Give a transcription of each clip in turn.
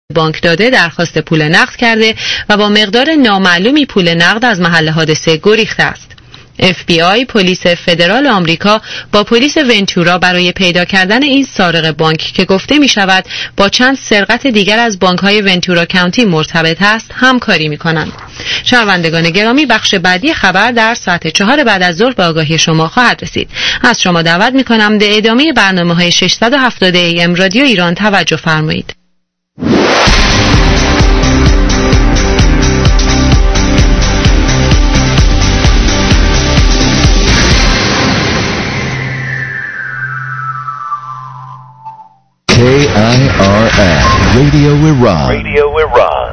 بانک داده درخواست پول نقد کرده و با مقدار نامعلومی پول نقد از محل حادثه گریخته است. FBI پلیس فدرال آمریکا با پلیس ونتورا برای پیدا کردن این سارق بانک که گفته می شود با چند سرقت دیگر از بانک‌های ونتورا کانتی مرتبط است همکاری می کنند. شنوندگان گرامی، بخش بعدی خبر در ساعت 4 بعد از ظهر به آگاهی شما خواهد رسید. از شما دعوت می کنم به ادامه برنامه‌های 670 AM رادیو ایران توجه فرمایید. KIRN Radio Iran. Radio Iran.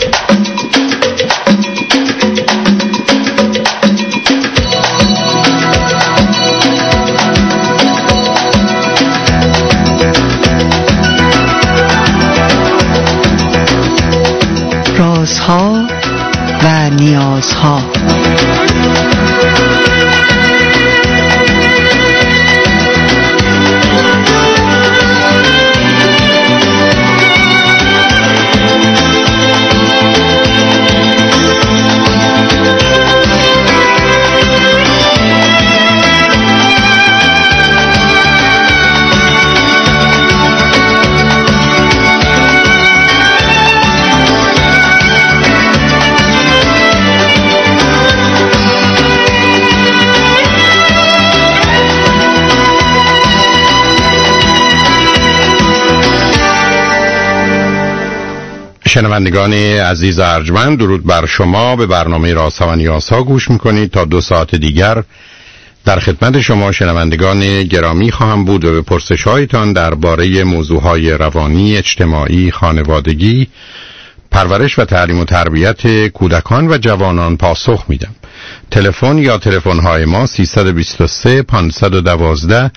رازها و نیازها. شنوندگان عزیز ارجمند، درود بر شما. به برنامه رازها و نیازها گوش میکنید. تا 2 ساعت دیگر در خدمت شما شنوندگان گرامی خواهم بود و به پرسش‌هایتان درباره موضوعهای روانی، اجتماعی، خانوادگی، پرورش و تعلیم و تربیت کودکان و جوانان پاسخ میدم. تلفن یا تلفن‌های ما 323 512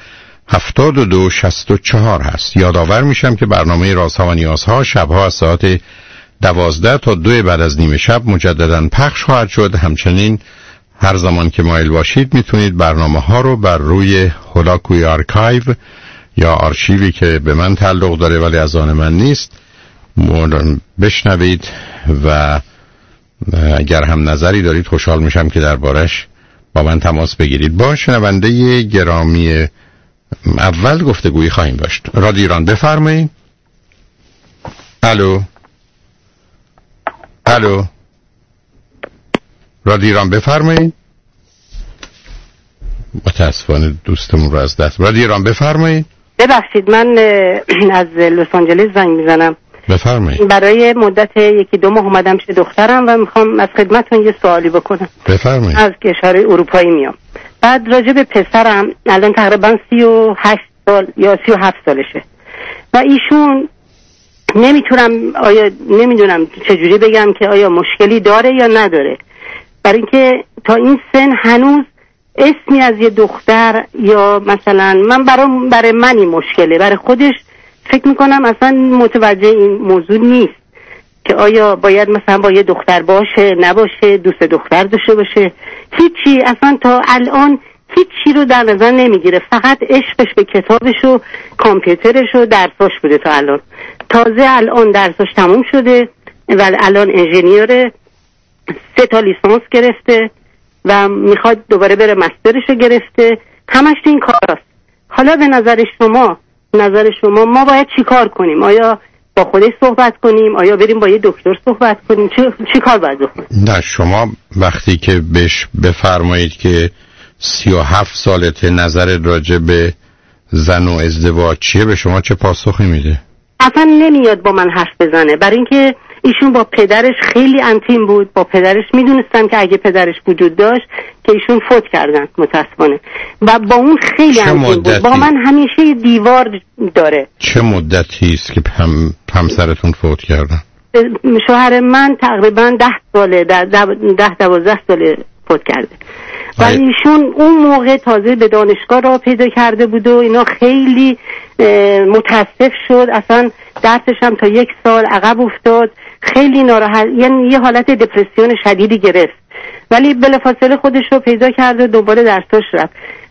7264 هست. یادآور میشم که برنامه رازها و نیازها شبها از ساعت 12 تا 2 بعد از نیم شب مجددا پخش خواهد شد. همچنین هر زمان که مایل باشید میتونید برنامه ها رو بر روی هولاکوی آرکایو یا آرشیوی که به من تعلق داره ولی از آن من نیست بشنوید و اگر هم نظری دارید خوشحال میشم که دربارش با من تماس بگیرید. با شنونده گرامی اول گفتگویی خواهیم داشت. رادیو ایران بفرمایید. الو الو، رادیو ایران بفرمایید. متاسفانه دوستمون رو از دست. رادیو ایران بفرمایید. ببخشید، من از لس آنجلس زنگ میزنم. بفرمایید. برای مدت 1-2 ماه اومدم پیش دخترم و میخوام از خدمتتون یه سوالی بکنم. بفرمایید. از کشور اروپایی میام. بعد راجع به پسرم الان تقریبا 38 سال یا 37 سالشه و ایشون نمیدونم چجوری بگم که آیا مشکلی داره یا نداره، برای اینکه تا این سن هنوز اسمی از یه دختر یا مثلا برای منی مشکله، برای خودش فکر میکنم اصلا متوجه این موضوع نیست که آیا باید مثلا با یه دختر باشه نباشه، دوست دختر داشته باشه. هیچی، اصلا تا الان هیچی رو در نظر نمیگیره، فقط عشقش به کتابش و کامپیوترش و درساش بوده تا الان. تازه الان درساش تموم شده و الان انژینیره، 3 تا لیسانس گرفته و میخواد دوباره بره مسترش رو گرفته، همش تو این کاراست. حالا به نظر شما ما باید چی کار کنیم؟ آیا با خودش صحبت کنیم؟ آیا بریم با یه دکتر صحبت کنیم؟ چی کار باید بکنیم؟ نه، شما وقتی که بهش بفرمایید که 37 سالته، نظر راجع به زن و ازدواج چیه، به شما چه پاسخی میده؟ اصلا نمیاد با من حرف بزنه، برای اینکه ایشون با پدرش خیلی انتیم بود. با پدرش میدونستم که اگه پدرش وجود داشت که ایشون فوت کردن متاسفانه، و با اون خیلی انتیم بود. با من همیشه دیوار داره. چه مدتی است که همسرتون فوت کردن؟ شوهر من تقریبا 10 ساله، 10-12 ساله فوت کرده و ایشون اون موقع تازه به دانشگاه را پیدا کرده بود و اینا، خیلی متاسف شد. اصلا درسش هم تا 1 سال عقب افتاد، خیلی ناراحت، یعنی یه حالت دپرسیون شدیدی گرفت، ولی بلافاصله خودش رو پیدا کرد و دوباره درساش رفت.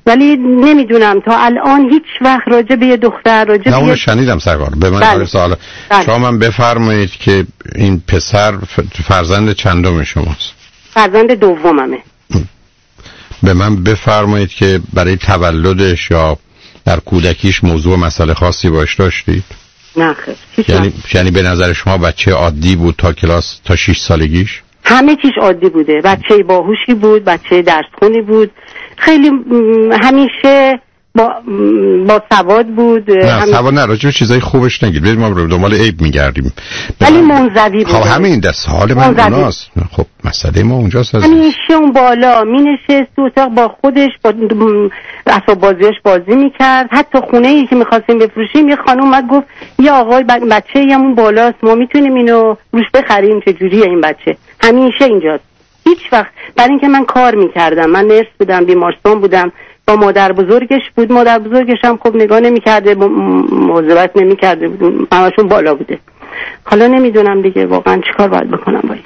ولی نمیدونم تا الان هیچ وقت راجع به یه دختر نه اونو شنیدم سرکار. به من سوال شما من بفرمایید که این پسر فرزند چندم شماست؟ فرزند دوممه. به من بفرمایید که برای تولدش یا در کودکیش موضوع مسئله خاصی باش داشتید؟ نه خیر. یعنی به نظر شما بچه عادی بود تا کلاس تا 6 سالگیش؟ همه چیز عادی بوده. بچه باهوشی بود، بچه درسخونی بود، خیلی همیشه با سواد بود. نه سواد نه، راجع به چیزای خوبش نگید. بریم ما رو دنبال عیب میگردیم. ولی منزوی بود. خب همین دست حال من اوناست. خب مسئله ما اونجاست. همیشه اون بالا می نشست تو اتاق با خودش با اسباب بازیاش بازی میکرد. حتی خونه ای که میخواستیم بفروشیم یه خانم اومد گفت یه آقای بچه همون بالاست، ما میتونیم اینو روش بخریم، چه جوریه این بچه. همیشه اینجاست. هیچ وقت برای اینکه من کار میکردم، من نرس بودم، بیمارستان بودم، با مادر بزرگش بود. مادر بزرگش هم خب نگاه نمی‌کرده، مواظبت نمی‌کرده، همشون بالا بوده. حالا نمیدونم دیگه واقعا چیکار باید بکنم با این.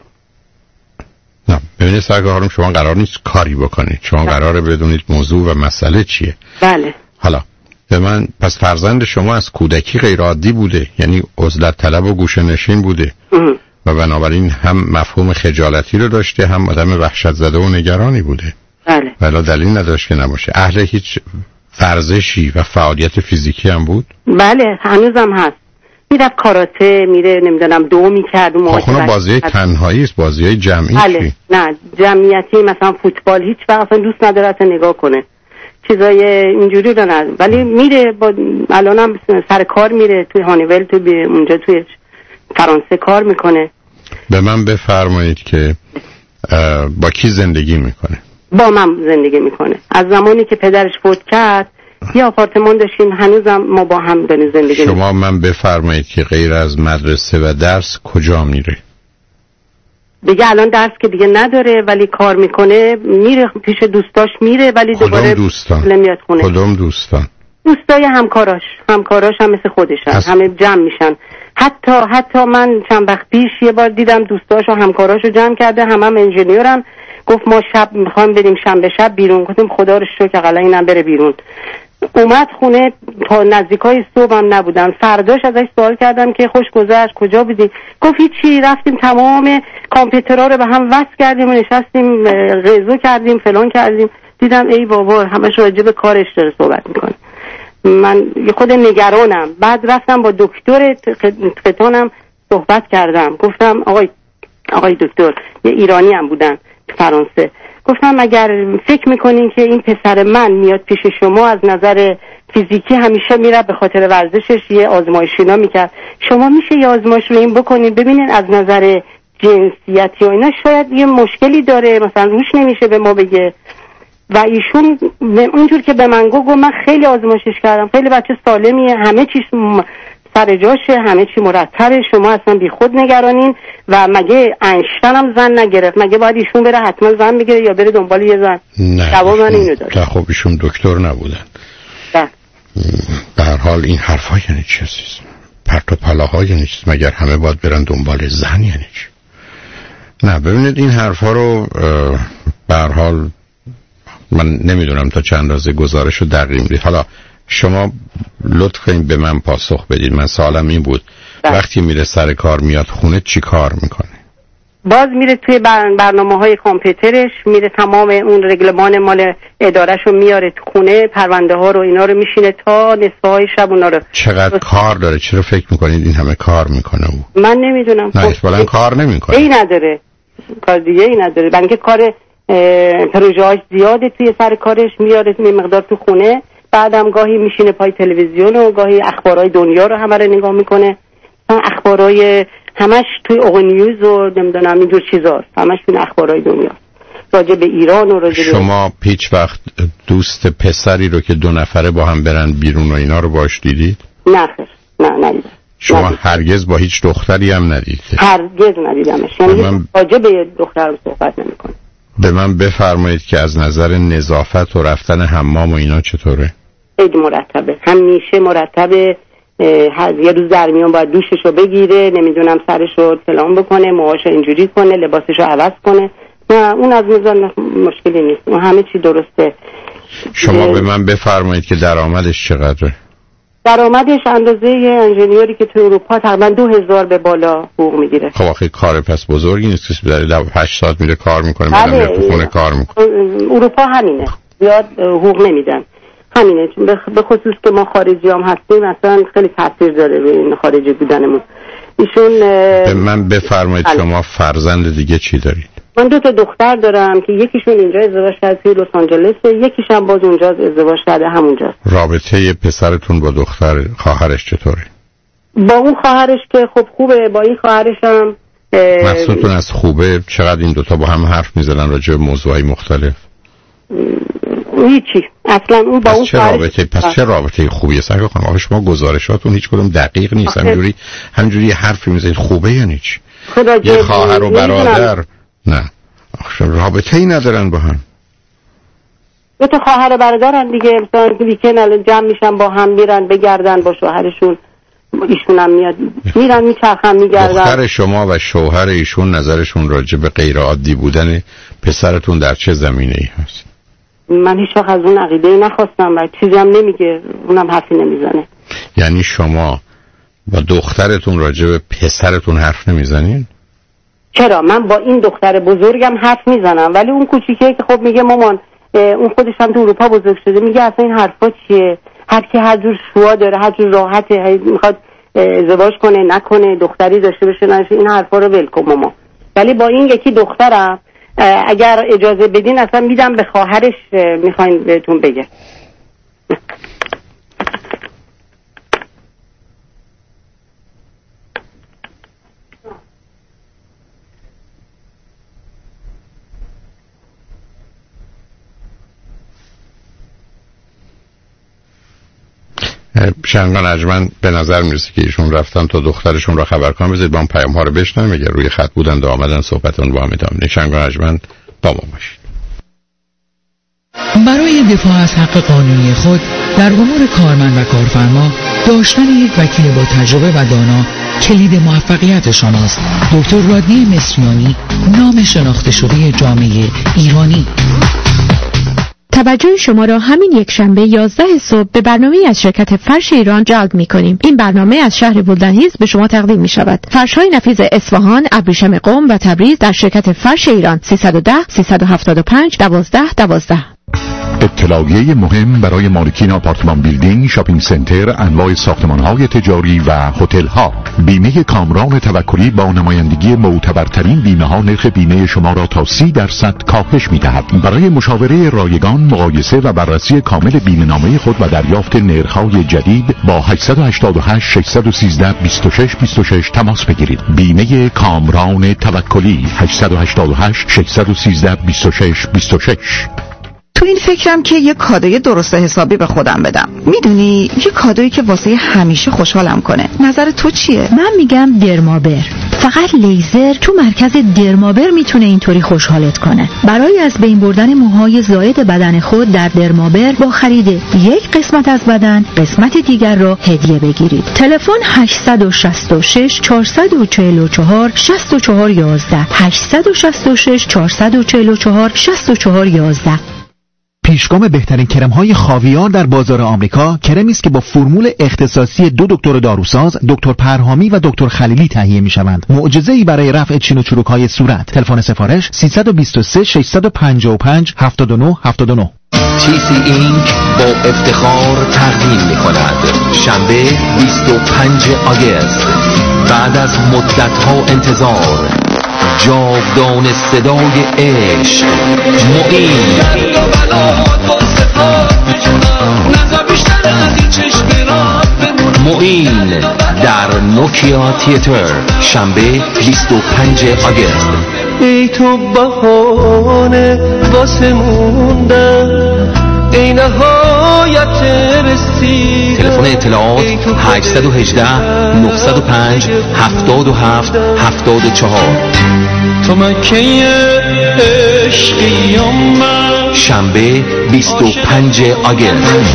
نه ببینید سرکار، شما قرار نیست کاری بکنید، شما قراره بدونید موضوع و مسئله چیه. بله. حالا به من پس فرزند شما از کودکی غیر عادی بوده، یعنی عزلت طلب و گوشه‌نشین بوده و بنابراین هم مفهوم خجالتی رو داشته، هم آدم وحشت زده و نگرانی بوده. بله. ولی دلیل نداشت که نباشه. اهل هیچ ورزشی و فعالیت فیزیکی هم بود؟ بله هنوزم هست. میرفت کاراته، میره نمیدونم دو میکرد. خب بازی تنهایی است، بازی جمعی؟ بله. نه جمعیتی مثلا فوتبال هیچ وقت دوست نداره تا نگاه کنه، چیزای اینجوری رو نداره. ولی میره الانم سر کار میره توی هانیول، تو اونجا توی فرانسه کار میکنه. به من بفرمایید که با کی زندگی میکنه؟ با من زندگی میکنه. از زمانی که پدرش فوت کرد یه آپارتمان داشتیم، هنوزم ما با هم داریم زندگی. شما من بفرمایید که غیر از مدرسه و درس کجا میره؟ دیگه الان درس که دیگه نداره ولی کار میکنه، میره پیش دوستاش میره، ولی دوباره نمیاد خونه. کدوم دوستان؟ دوستای همکاراش هم مثل خودشن، همه جمع میشن. حتی من چند وقت پیش یه بار دیدم دوستاش و همکاراشو جمع کرده، هم انجینیرن. گفت ما شب میخوایم بریم شنبه شب بیرون. گفتم خدا رو شکر اقلا اینم بره بیرون. اومد خونه تا نزدیکای صبح هم نبودن. فرداش ازش سوال کردم که خوش گذشت، کجا بودی؟ گفت هیچی، رفتیم تمام کامپیوترها رو به هم وصل کردیم و نشستیم قضا کردیم فلان کردیم. دیدم ای بابا همش راجع به کارش داره صحبت میکنه. من خود نگرانم. بعد رفتم با دکتر ختانم صحبت کردم. گفتم آقای دکتر، یه ایرانی هم بودن فرانسه. گفتم اگر فکر میکنین که این پسر من میاد پیش شما، از نظر فیزیکی همیشه میره به خاطر ورزشش یه آزمایشینا میکرد، شما میشه یه آزمایش رو این بکنین ببینین از نظر جنسیتی و اینا شاید یه مشکلی داره، مثلا روش نمیشه به ما بگه. و ایشون اونجور که به من گفت من خیلی آزمایشش کردم، خیلی بچه سالمیه، همه چیز سر جاشه، همه چی مرتبه، شما اصلا بی خود نگرانین. و مگه انشتن هم زن نگرفت؟ مگه باید ایشون بره حتما زن بگیره یا بره دنبال یه زن؟ جواب من اینو داد. نه خب ایشون دکتر نبودن. به هر حال این حرفا یعنی چی عزیز؟ پرت و پلاها یعنی چی؟ مگر همه باید برن دنبال زن یعنی چی؟ نه ببینید این حرفا رو به هر حال من نمیدونم تا چند اندازه گزارش رو دقیق میدید. حالا شما لطف کنید به من پاسخ بدید. من سوالم این بود وقتی میره سر کار میاد خونه چی کار میکنه؟ باز میره توی برنامه‌های کامپیوترش، میره تمام اون رگلمان مال اداره‌شو میاره تو خونه، پرونده ها رو اینا رو میشینه تا نصفه‌های شب اونا رو. چقدر کار داره؟ چرا فکر میکنید این همه کار میکنه او؟ من نمیدونم. نه اصلا کار نمیکنه. ای نداره. کار دیگه ای نداره. بلکه کار پروژه‌اش زیاده توی سر کارش، میاره مقدار تو خونه، بعدم گاهی میشینه پای تلویزیون و گاهی اخبارهای دنیا رو همه رو نگاه میکنه. اخبارهای همش توی اوغنیوز و نمیدونم اینجور چیزاست، همش توی اخبارهای دنیا راجع به ایران و راجع به... شما هیچ وقت دوست پسری رو که 2 نفره با هم برن بیرون و اینا رو باش دیدید؟ نه خیر، نه ندیدم. شما هرگز با هیچ دختری هم ندیدید؟ هرگز ندیدمش. یعنی راجع به دختر صحبت نمیکنه. به من بفرمایید که از نظر نظافت و رفتن حمام و اینا چطوره؟ خیلی مرتبه، همیشه مرتبه. یه روز در میون باید دوششو بگیره، نمیدونم سرشو فلان بکنه، موهاشو اینجوری کنه، لباسشو عوض کنه. نه اون از نظر مشکلی نیست، اون همه چی درسته. شما به من بفرمایید که درآمدش چقدره؟ درآمدش اندازه انجینیری که تو اروپا تقریبا 2000 به بالا حقوق میگیره. خب آخه کار پس بزرگی نیست که در 8 ساعت میره کار میکنه، بعدم میره تو خونه کار میکنه. اروپا همینه، زیاد حقوق نمیدن، همینه. چون به خصوص که ما خارجی هم هستیم اصلا خیلی تاثیر داره به این خارجی بودنمون. ایشون به من بفرمایید شما فرزند دیگه چی دارید؟ من 2 دختر دارم که یکیشون اینجا ازدواج کرده توی لس آنجلس، یکیش هم باز اونجا ازدواج کرده همونجا. رابطه پسرتون با دختر خواهرش چطوره؟ با اون خواهرش که خب خوبه، با این خواهرش هم مقصودتون از خوبه؟ چقدر این دوتا با هم حرف میزنن راجع به موضوعی مختلف؟ هیچی اصلا. اون با اون چه رابطه خوبیه؟ سعی کنم آخه شما گزارشاتون هیچ کدوم دقیق نیست، همینجوری حرفی میزنید. خوبه یعنی چی؟ یه خواهر و برادر نه رابطه ای ندارن با هم. 2 خواهر و برادرن دیگه، مثلا ویکند جمع میشن با هم میرن بگردن با شوهرشون، ایشون هم میاد میرن میچرخن میگردن. دختر شما و شوهر ایشون نظرشون راجع به غیر عادی بودن پسرتون در چه زمینه‌ای هست؟ من هیچ وقت از اون عقیده‌ای نخواستم و چیزی هم نمیگه، اونم حرفی نمیزنه. یعنی شما با دخترتون راجع به پسرتون حرف نمیزنین؟ چرا؟ من با این دختر بزرگم حرف میزنم، ولی اون کوچیکه که خب میگه مامان، اون خودش هم تو اروپا بزرگ شده، میگه اصلا این حرفا چیه؟ هر کی هر جور شوا داره، هر جور راحته، میخواد ازدواج کنه نکنه، دختری داشته باشه نشه، این حرفا رو ول کن مامان. ولی با این یکی دخترم اگر اجازه بدین اصلا میدم به خواهرش، میخواین بهتون بگه. شنگان اجمن به نظر میرسه که ایشون رفتن تا دخترشون را خبر کنن. بذارید با هم پیام ها رو بشنویم، اگر روی خط بودن و آمدن صحبتون با هم ادامه. شنگان اجمن با ما باشید. برای دفاع از حق قانونی خود در امور کارمند و کارفرما داشتن یک وکیل با تجربه و دانا کلید موفقیت شماست. دکتر رادنی مصریانی، نام شناخته شده جامعه ایرانی. توجه شما را همین یک شنبه 11 صبح به برنامه از شرکت فرش ایران جلب می‌کنیم. این برنامه از شهر بلدنهیز به شما تقدیم می‌شود. فرش‌های نفیذ اصفهان، ابریشم قم و تبریز در شرکت فرش ایران. 310 375 12 12. اطلاعیه مهم برای مالکین آپارتمان بیلدینگ، شاپینگ سنتر، انواع ساختمان‌های تجاری و هتل‌ها. بیمه کامران توکلی با نمایندگی معتبرترین بیمه‌ها نرخ بیمه شما را تا 30% کاهش می‌دهد. برای مشاوره رایگان، مقایسه و بررسی کامل بیمه‌نامه خود و دریافت نرخ‌های جدید با 888 613 2626 تماس بگیرید. بیمه کامران توکلی 888 613 2626. تو این فکرم که یه کادوی درست حسابی به خودم بدم. میدونی یه کادویی که واسه همیشه خوشحالم کنه. نظر تو چیه؟ من میگم درمابر. فقط لیزر تو مرکز درمابر میتونه اینطوری خوشحالت کنه. برای از بین بردن موهای زائد بدن خود در درمابر با خرید یک قسمت از بدن قسمت دیگر را هدیه بگیرید. تلفن 866 444 6411 866 444 6411. پیشگام بهترین کرم‌های خاویار در بازار آمریکا کرمی است که با فرمول اختصاصی 2 دکتر داروساز، دکتر پرهامی و دکتر خلیلی تهیه می‌شوند. معجزه‌ای برای رفع چین و چروک‌های صورت. تلفن سفارش 323 655 79 79. TC اینک با افتخار تقدیم می‌کند شنبه 25 آگوست بعد از مدت‌ها انتظار جاودان صدای عشق معین معین در نوکیا تیاتر شنبه 25 آگوست. ای تو بهانه واسه موندن ای نهایت رسید. تلفن اطلاعات 818 905 77 74. تو مکه عشقی من شنبه 25 آگوست.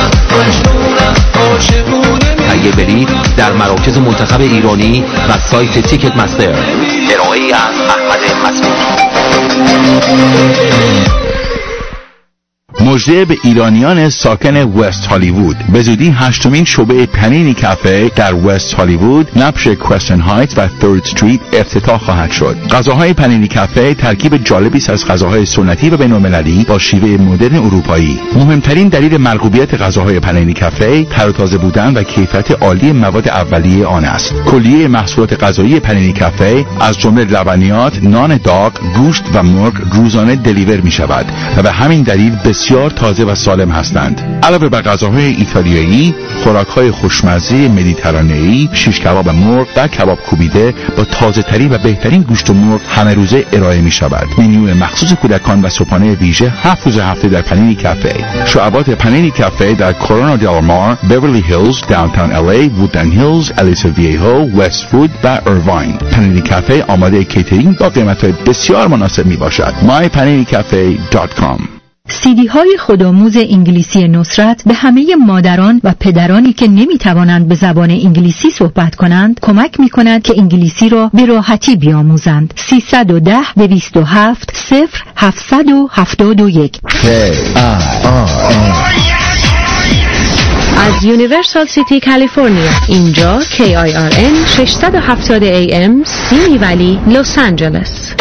تهیه بلیط در مراکز منتخب ایرانی و سایت تیکت مستر. ارائه‌ای از احمد مسعود. مژده به ایرانیان ساکن وست هالیوود. به زودی 8مین شعبه پنینی کافه در وست هالیوود نبش کوستن هایتس و 3rd استریت افتتاح خواهد شد. غذاهای پنینی کافه ترکیب جالبی است از غذاهای سنتی و بین‌المللی با شیوه مدرن اروپایی. مهمترین دلیل مرغوبیت غذاهای پنینی کافه تر و تازه بودن و کیفیت عالی مواد اولیه آن است. کلیه محصولات غذایی پنینی کافه از جمله لبنیات، نان داغ، گوشت و مرغ روزانه دلیور می شود و به همین دلیل بسیار تازه و سالم هستند. علاوه بر غذاهای ایتالیایی، خوراک‌های خوشمزه مدیترانه‌ای، شیش کباب مرغ و کباب کوبیده با تازه‌ترین و بهترین گوشت مرغ همه روزه ارائه می شود. منیو مخصوص کودکان و صبحانه ویژه 7 روز هفته در پنینی کافه. شعبات پنینی کافه در کورونا دل مار، بیورلی هیلز، داونتاون LA، وودلند هیلز، الیسا ویهو، وست‌وود و ایرواین. پنینی کافه آماده کیترینگ با قیمت‌های بسیار مناسب می باشد. mypaninicafe.com. CD های خودآموز انگلیسی نصرت به همه مادران و پدرانی که نمی توانند به زبان انگلیسی صحبت کنند کمک می کند که انگلیسی را به راحتی بیاموزند. 310-227-0771. از یونیورسال سیتی کالیفرنیا، اینجا KIRN 670 AM سیمی ولی لس آنجلس.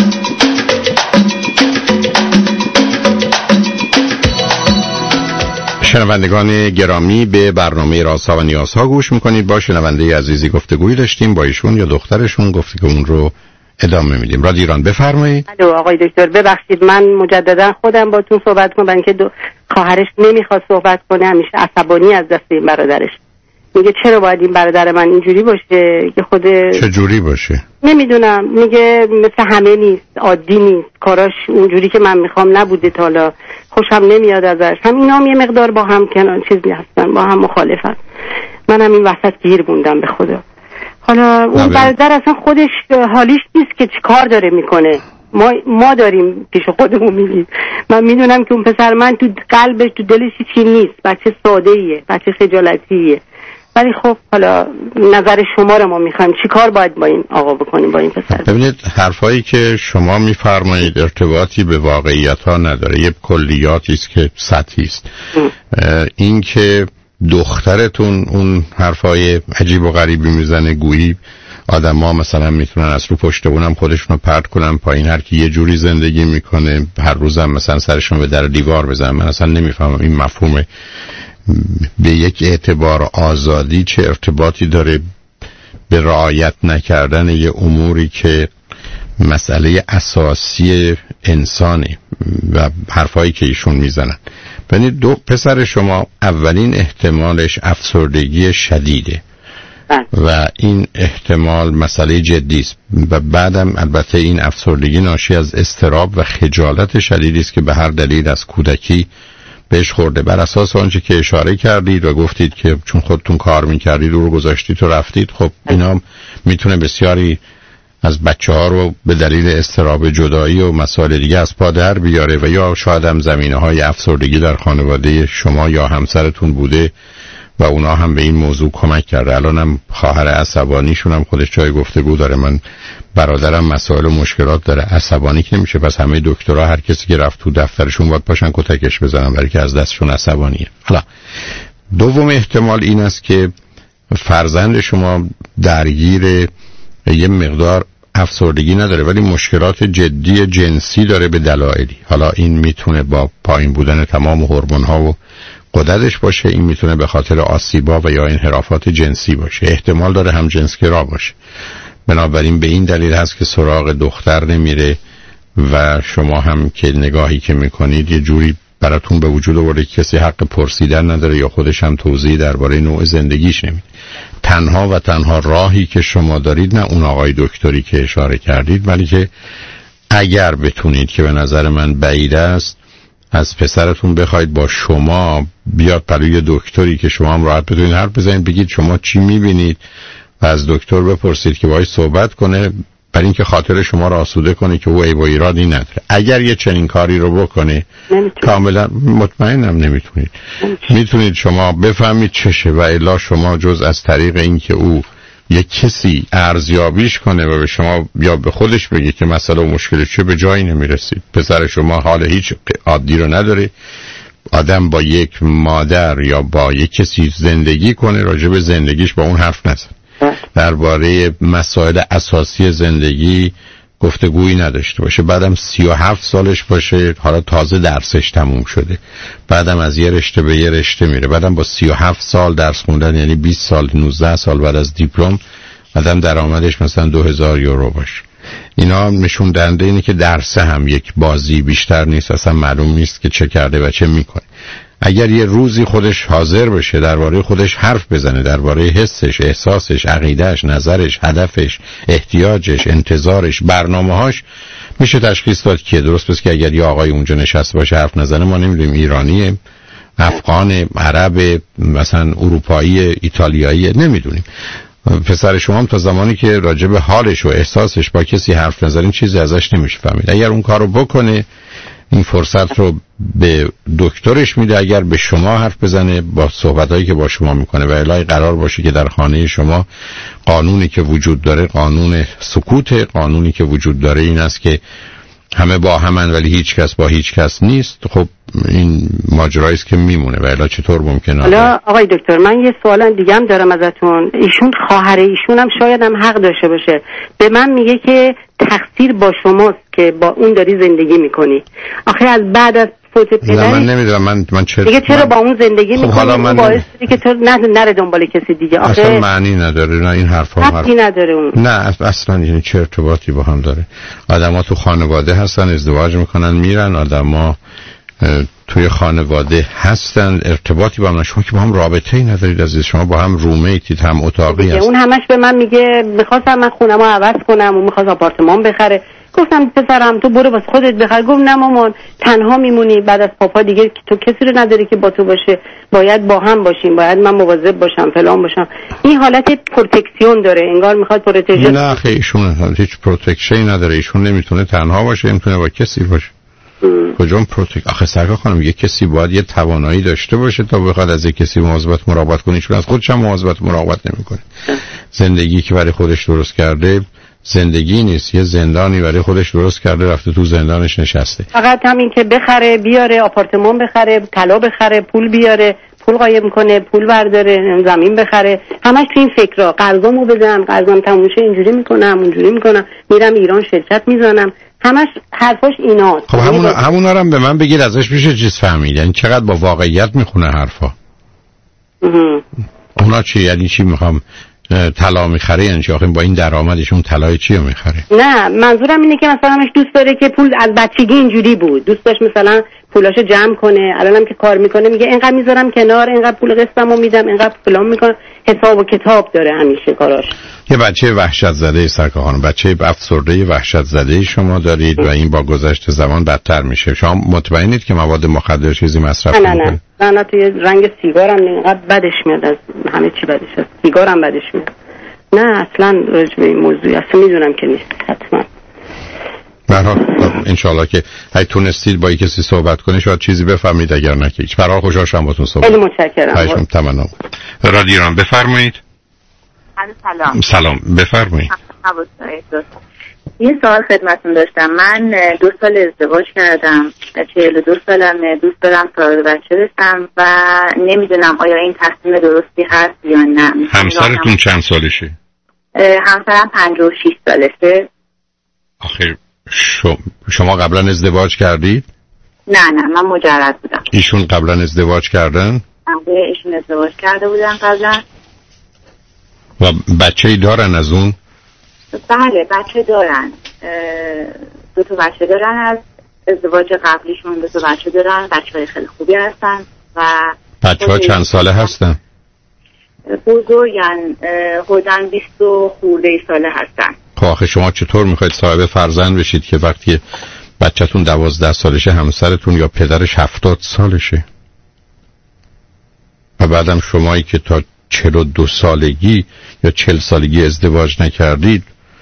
شنوندگان گرامی، به برنامه رازها و نیازها گوش میکنید. با شنونده عزیزی گفتگویی داشتیم، با ایشون یا دخترشون گفتگومون رو ادامه میدیم. رادیو ایران، بفرمایید. الو آقای دکتر، ببخشید من مجددا خودم با تو صحبت کنم، برای اینکه خواهرش نمیخواد صحبت کنه، همیشه عصبانی از دست این برادرش. میگه چرا باید این برادر من اینجوری باشه که خود چه جوری باشه نمیدونم، میگه مثل همه نیست، عادی نیست، کاراش اونجوری که من میخوام نبوده تا حالا، خوشم نمیاد ازش. هم اینا هم یه مقدار با هم کنان چیزی هستن، با هم مخالفن. منم این وسط گیر موندم به خدا. حالا اون برادر اصلا خودش حالیش نیست که چی کار داره میکنه. ما داریم پیش خودمون میگیم. من میدونم که اون پسر من تو قلبش تو دلش چی نیست، بچه ساده ایه، بچه خجالتیه. ولی خب حالا نظر شما رو ما میخوایم چی کار باید با این آقا بکنیم، با این پسر. ببینید، حرفایی که شما میفرمایید ارتباطی به واقعیت ها نداره، یه کلیاتی است که سطحی است. این که دخترتون اون حرفای عجیب و غریبی میزنه، گویی آدم‌ها مثلا میتونن از رو پشت بونم خودشونو پرت کنن پایین، هر کی یه جوری زندگی میکنه، هر روزم مثلا سرشون به در دیوار بزنن. من اصلا نمیفهمم این مفهوم به یک اعتبار آزادی چه ارتباطی داره به رعایت نکردن یه اموری که مسئله اساسی انسانه و حرفایی که ایشون میزنن. ببینید، دو پسر شما اولین احتمالش افسردگی شدیده و این احتمال مسئله جدی است و بعدم البته این افسردگی ناشی از اضطراب و خجالت شدیدی است که به هر دلیل از کودکی بهش خورده. بر اساس آنچه که اشاره کردید و گفتید که چون خودتون کار میکردید رو گذاشتید و رفتید، خب اینا میتونه بسیاری از بچه‌ها رو به دلیل اضطراب جدایی و مسائل دیگه از پا در بیاره و یا شاید هم زمینه‌های افسردگی در خانواده شما یا همسرتون بوده و اونا هم به این موضوع کمک کرده. الانم خواهر عصبانیشون هم خودش جای گفتگو داره. من برادرم مسائل و مشکلات داره، عصبانی که نمیشه، پس همه دکترها هر کسی که رفت تو دفترشون باید پاشن کتکش بزنن برای که از دستشون عصبانیه. حالا دوم احتمال این است که فرزند شما درگیر یه مقدار افسردگی نداره ولی مشکلات جدی جنسی داره به دلایلی. حالا این میتونه با پایین بودن تمام هورمون‌ها و غددش باشه، این میتونه به خاطر آسیبا و یا انحرافات جنسی باشه، احتمال داره هم جنسگرا باشه. بنابراین به این دلیل هست که سراغ دختر نمیره و شما هم که نگاهی که میکنید یه جوری براتون به وجود آورده که کسی حق پرسیدن نداره یا خودش هم توضیحی درباره نوع زندگیش نمیده. تنها و تنها راهی که شما دارید، نه اون آقای دکتری که اشاره کردید، ولی که اگر بتونید، که به نظر من بعید است، از پسرتون بخواید با شما بیاد برای دکتری که شما هم راحت بتونید حرف بزنید، بگید شما چی میبینید و از دکتر بپرسید که باهاش صحبت کنه، برای اینکه خاطر شما را آسوده کنه که او عیب و ایرادی نداره. اگر یه چنین کاری رو بکنه کاملا مطمئنم نمیتونید. میتونید شما بفهمید چشه و الا شما جز از طریق اینکه او یک کسی ارزیابیش کنه و به شما یا به خودش بگه که مسئله و مشکلش چه، به جایی نمیرسید. پسر شما حال هیچ عادی رو نداره، آدم با یک مادر یا با یک کسی زندگی کنه، راجع به زندگیش با اون حرف نزن، درباره مسائل اساسی زندگی گفتگویی نداشته باشه. بعدم 37 سالش باشه، حالا تازه درسش تموم شده، بعدم از یه رشته به یه رشته میره، بعدم با 37 سال درس خوندن، یعنی 20 سال 19 سال بعد از دیپلم بعدم درآمدش مثلا 2000 یورو باشه. اینا نشون دهنده اینه که درس هم یک بازی بیشتر نیست، اصلا معلوم نیست که چه کرده و چه میکنه. اگر یه روزی خودش حاضر بشه درباره خودش حرف بزنه، درباره حسش، احساسش، عقیدهش، نظرش، هدفش، احتیاجش، انتظارش، برنامه‌هاش، میشه تشخیص داد که درست بس که اگر یه آقای اونجا نشسته باشه حرف نزنه، ما نمیدونیم ایرانیه، افغان، عرب، مثلا اروپایی، ایتالیایی، نمیدونیم. پسر شما هم تا زمانی که راجع به حالش و احساسش با کسی حرف نزنین چیزی ازش نمیشه فهمید. اگر اون کارو بکنه این فرصت رو به دکترش میده، اگر به شما حرف بزنه با صحبتایی که با شما میکنه و الهی قرار باشه که در خانه شما قانونی که وجود داره قانون سکوت، قانونی که وجود داره این است که همه با همن ولی هیچ کس با هیچ کس نیست، خب این ماجرایی است که میمونه و الا چطور ممکنه؟ حالا آقای دکتر من یه سوال دیگه هم دارم ازتون. ایشون خواهر ایشون هم شاید هم حق داشته باشه، به من میگه که تقصیر با شماست که با اون داری زندگی میکنی. آخه از بعد از فوت پدرش من نمیدونم من چرا با اون زندگی میکنی؟ اون باعث که تو نره دنبال کسی دیگه. آخه اصلا معنی نداره. نه این حرفا نداره اون. نه اصلا یعنی چه ارتباطی با هم داره؟ آدما تو خانواده هستن، ازدواج میکنن میرن، آدما توی خانواده هستن، ارتباطی با هم. شما که با هم رابطه‌ای ندارید عزیز، شما با هم رومیتید، هم اتاقی هستید. اون همش به من میگه می‌خواستم من خونمو عوض کنم و می‌خواست آپارتمان بخره. گفتم پسرم تو برو واسه خودت بخر. گفت نه مامان تنها میمونی بعد از پاپا، دیگه تو کسی رو نداری که با تو باشه، باید با هم باشیم، باید من مواظب باشم فلان باشم. این حالت پروتکسیون داره، انگار میخواد پروتکشن. نه خیلی ایشون هیچ پروتکشنی نداره، ایشون نمیتونه تنها باشه، نمیتونه با کسی باشه. کجا آخه سرکار خانم یک کسی باید یه توانایی داشته باشه تا بخواد از یک کسی مواظبت مراقبت کنه، چون از خودش هم مواظبت مراقبت نمیکنه. زندگی که برای خودش درست کرده زندگی نیست، یه زندانی برای خودش درست کرده، رفته تو زندانش نشسته. فقط همین که بخره بیاره، آپارتمان بخره، طلا بخره، پول بیاره، پول قایم کنه، پول برداره، زمین بخره، همش تو این فکرا. قرضامو بدم، قرضام تموم شه، اینجوری میکنم اونجوری میکنم، میرم ایران شرکت میزنم، همش حرفاش ایناست. خب همونا رو هم به من بگید، ازش میشه چیز فهمید. یعنی چقدر با واقعیت میخونه حرفا. اونا چی؟ یعنی چی میخوام طلا میخره؟ یعنی چی؟ آخه با این درآمدشون طلای چی رو میخره؟ نه منظورم اینه که مثلا همش دوست داره که پول از بچگی اینجوری بود، دوست داشت مثلا پولاشو جمع کنه. الانم که کار میکنه میگه اینقدر میذارم کنار، اینقدر پول قسطمو میدم، اینقدر فلان میکنم. حساب و کتاب داره همیشه کاراش. یه بچه وحشت زده سرکار خانم، بچه افسرده وحشت زده شما دارید و این با گذشت زمان بدتر میشه. شما مطمئنید که مواد مخدر چیزی مصرف نمیکنه؟ نه توی رنگ سیگارم اینقدر بدش میاد، از همه چی بدش میاد، سیگارم بدش میاد. نه اصلا راجع به این موضوع اصلا میدونم که نیست. حتما برحال انشالله که اگه تونستید با کسی صحبت کنید شاید چیزی بفهمید، اگر نه که هیچ. برحال خوشحال شدم باهاتون صحبت. خیلی متشکرم. تمام. رادیو ایران بفرمایید. سلام بفرمایید. یه سوال خدمتتون داشتم. من 2 سال ازدواج کردم، 42 سالمه، دوست دارم صاحب بچه بشم و نمیدونم آیا این تصمیم درستی هست یا نه. همسرتون چند سالشه؟ همسرم 56 سالشه. آخه شما قبلا ازدواج کردید؟ نه من مجرد بودم. ایشون قبلا ازدواج کردن؟ ایشون ازدواج کرده بودن قبلا. و بچه‌ای دارن از اون؟ بله بچه دارن، 2 تا بچه دارن از ازدواج قبلیشون، 2 تا بچه دارن، بچه‌های خیلی خوبی هستن. و بچه‌ها چند ساله هستن؟ بزرگن، حدوداً 20 خورده ساله هستن. خب آخه شما چطور میخواید صاحب فرزند بشید که وقتی بچه‌تون 12 سالشه همسرتون یا پدرش 70 سالشه؟ و بعدم شمایی که تا 42 سالگی یا 40 سالگی ازدواج نکردید،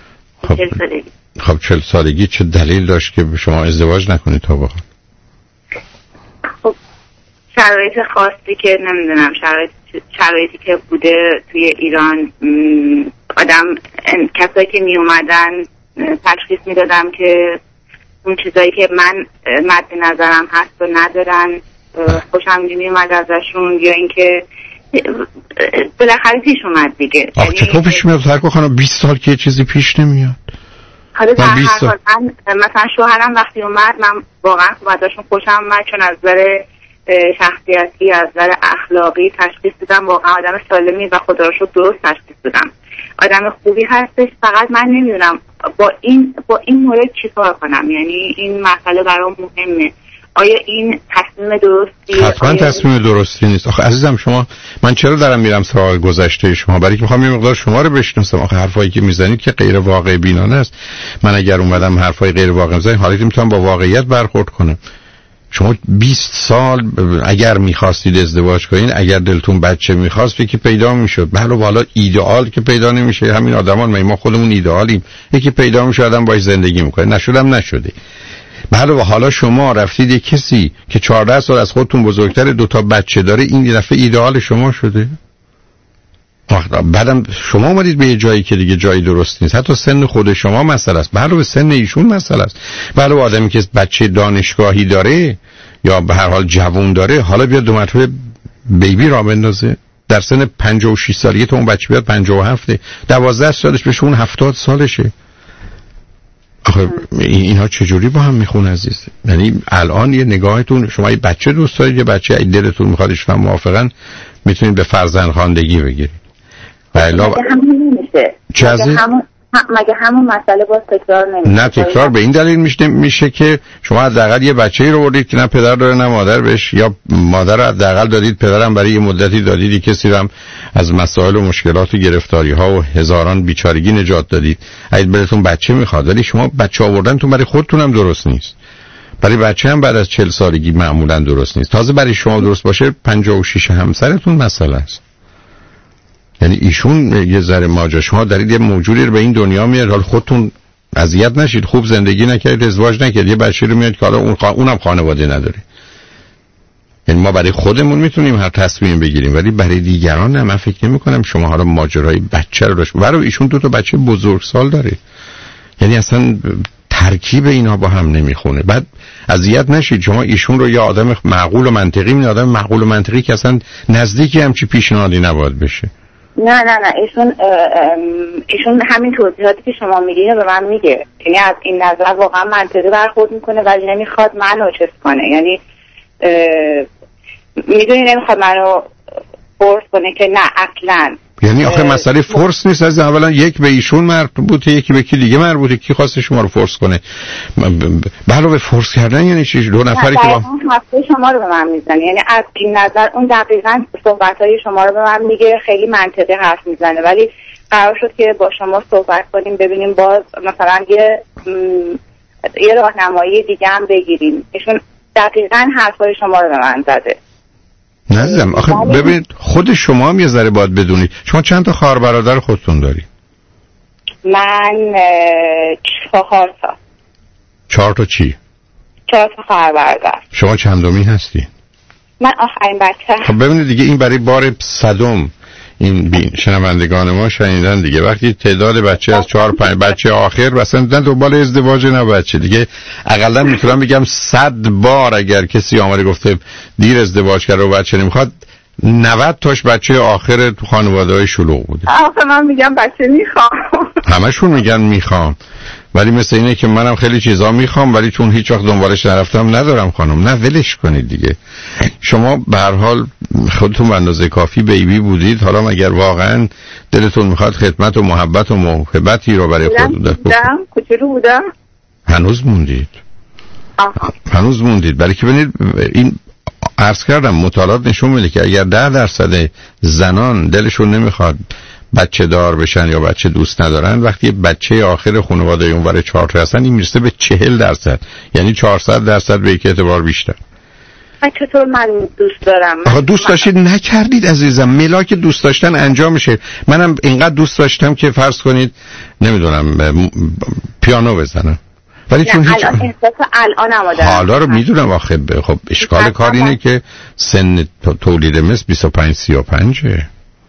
خب 40 سالگی چه دلیل داشت که شما ازدواج نکنید تا واقعا؟ خب شرایط خاصی که نمیدونم، شرایطی که بوده توی ایران، آدم کسایی که می اومدن تشخیص میدادم که اون چیزایی که من مد نظرم هست و ندارن. خوشم نمیومد ازشون، یا اینکه بالاخره پیش اومد دیگه. آخه چطور پیش میاد سرکار خانم؟ 20 سال که یه چیزی پیش نمیاد. حالا در هر حال مثلا شوهرم وقتی اومد من واقعا ازشون خوشم اومد، چون از نظر شخصیتی، از نظر اخلاقی تشخیص دادم واقعا آدم سالمی و خدا رو شکر درست تشخیص دادم، آدم خوبی هستش. فقط من نمیدونم با این مورد چی کار کنم، یعنی این مسئله برام مهمه. آیا این تصمیم درستی؟ حتما تصمیم درستی نیست. آخه عزیزم شما، من چرا دارم میرم سراغ گذشته شما؟ برای که میخوام یه مقدار شما رو بشناسم. آخه حرفایی که میزنید که غیر واقع بینانه است. من اگر اومدم حرفای غیر واقع میزنم، حالا میتونم با واقعیت برخورد کنم. شما 20 سال اگر میخواستید ازدواج کنین، اگر دلتون بچه میخواست یکی پیدا میشد. بله والا ایدئال که پیدا نمیشه، همین آدمان ما خودمون ایدئالیم، یکی پیدا میشه آدم باش زندگی میکنه. نشدم نشده. بله و حالا شما رفتید یک کسی که 14 سال از خودتون بزرگتر 2 تا بچه داره، این دفعه ایدئال شما شده. بعدم شما اومدید به یه جایی که دیگه جایی درست نیست. حتی سن خود شما مسئله است، بله سن ایشون مسئله است. بله آدمی که بچه دانشگاهی داره یا به هر حال جوان داره، حالا بیاد 2 مرتبه بیبی را بندازه در سن 56 سالگی، تو اون بچه بیاد 57، 12 سالش بشه، اون 70 سالشه. آخه اینها چجوری با هم میخونه عزیز؟ یعنی الان یه نگاهتون، شما یه بچه دوست دارید، یه بچه دلتون میخوادش و موافقن، میتونید به فرزندخواندگی بگیرید. مگه همون نمیشه؟ مگه همون مسئله باز تکرار نمیشه؟ نه تکرار به این دلیل میشه که شما حداقل یه بچه‌ای رو بردید که نه پدر داره نه مادر بهش، یا مادر رو حداقل دادید، پدرم برای یه مدتی دادید، کسی رو هم از مسائل و مشکلات و گرفتاری‌ها و هزاران بیچارگی نجات دادید. اگه بهتون بچه میخواد، ولی شما بچه آوردنتون برای خودتون هم درست نیست، برای بچه هم بعد از 40 سالگی معمولا درست نیست. تازه برای شما درست باشه 56 همسرتون مسئله است. یعنی ایشون یه ذره ماجرا، شما دارید یه موجودی رو به این دنیا میاد، حال خودتون اذیت نشید، خوب زندگی نکردید، ازدواج نکردید، یه بچه رو میاد که حالا اونم خانواده نداره. یعنی ما برای خودمون میتونیم هر تصمیم بگیریم، ولی برای دیگران نه. من فکر نمی کنم شما حالا ماجرای بچه رو داشت. برای ایشون 2 تا بچه بزرگسال داره، یعنی اصلا ترکیب اینا با هم نمیخونه. بعد اذیت نشید، شما ایشون رو یا آدم معقول و منطقی می‌بینید، آدم معقول و منطقی که اصلا نزدیکی همچی پیشنهادی نباید بشه. نه ایشون همین توضیحاتی که شما میگید به من میگه، یعنی از این نظر واقعا منطقی برخورد میکنه، ولی نمیخواد منو چیز کنه. یعنی میدونی نمیخواد منو فورس کنه که نه اصلا. یعنی آخه مسئله فورس نیست، از اولا یک به ایشون مربوطه، یکی به کی دیگه مربوطه. کی خواسته شما رو فورس کنه؟ علاوه فورس کردن یعنی چی؟ 2 نفری که با حرفای شما رو به من میزنه، یعنی از این نظر اون دقیقاً صحبت‌های شما رو به من میگه، خیلی منطقی حرف میزنه، ولی قرار شد که با شما صحبت کنیم ببینیم باز مثلا یه راهنمایی دیگه هم بگیریم. ایشون دقیقاً حرفای شما رو به من زده. نزدم. آخه ببینید خود شما هم یه ذره باید بدونید، شما چند تا خواهر برادر خودتون داری؟ من 4 تا. 4 تا چی؟ 4 تا خواهر برادر. شما چندمی هستی؟ من آخرین بچه. خب ببینید دیگه این برای بار 100م این شنوندگان ما شنیدن دیگه. وقتی تعداد بچه از 4-5 بچه آخر مثلا دنبال ازدواج نه بچه دیگه، اقلا میتونم بگم 100 بار اگر کسی آمده گفته دیر ازدواج کرده و بچه نمیخواد، 90 تاش بچه آخر تو خانواده‌های شلوغ بوده. آخه من میگم بچه میخوام. همشون میگن میخوام، ولی مثل اینه که منم خیلی چیزا میخوام ولی چون هیچ وقت دنبالش نرفتم ندارم خانم. نه ولش کنید دیگه. شما به هر حال خودتون به اندازه کافی بیبی بودید، حالا مگر واقعا دلتون میخواد خدمت و محبت و محبتی رو برای خودتون بودم؟ کجا بودم؟ هنوز موندید. هنوز موندید. برای که ببینید این عرض کردم مطالعات نشون میده که اگر 10% زنان دلشون نمیخواد بچه دار بشن یا بچه دوست ندارن، وقتی بچه آخر خانواده اونور 4 تا هستن این میرسه به 40%، یعنی 400% به یک اعتبار بیشتر. چطور من دوست دارم؟ آخه دوست داشتید نکردید عزیزم. ملاک دوست داشتن انجام میشه. منم اینقدر دوست داشتم که فرض کنید نمیدونم پیانو بزنم، ولی چون هیچ الان آماده حالا رو میدونم. آخه خب اشکال کار اینه که سن تولید مثل 25-35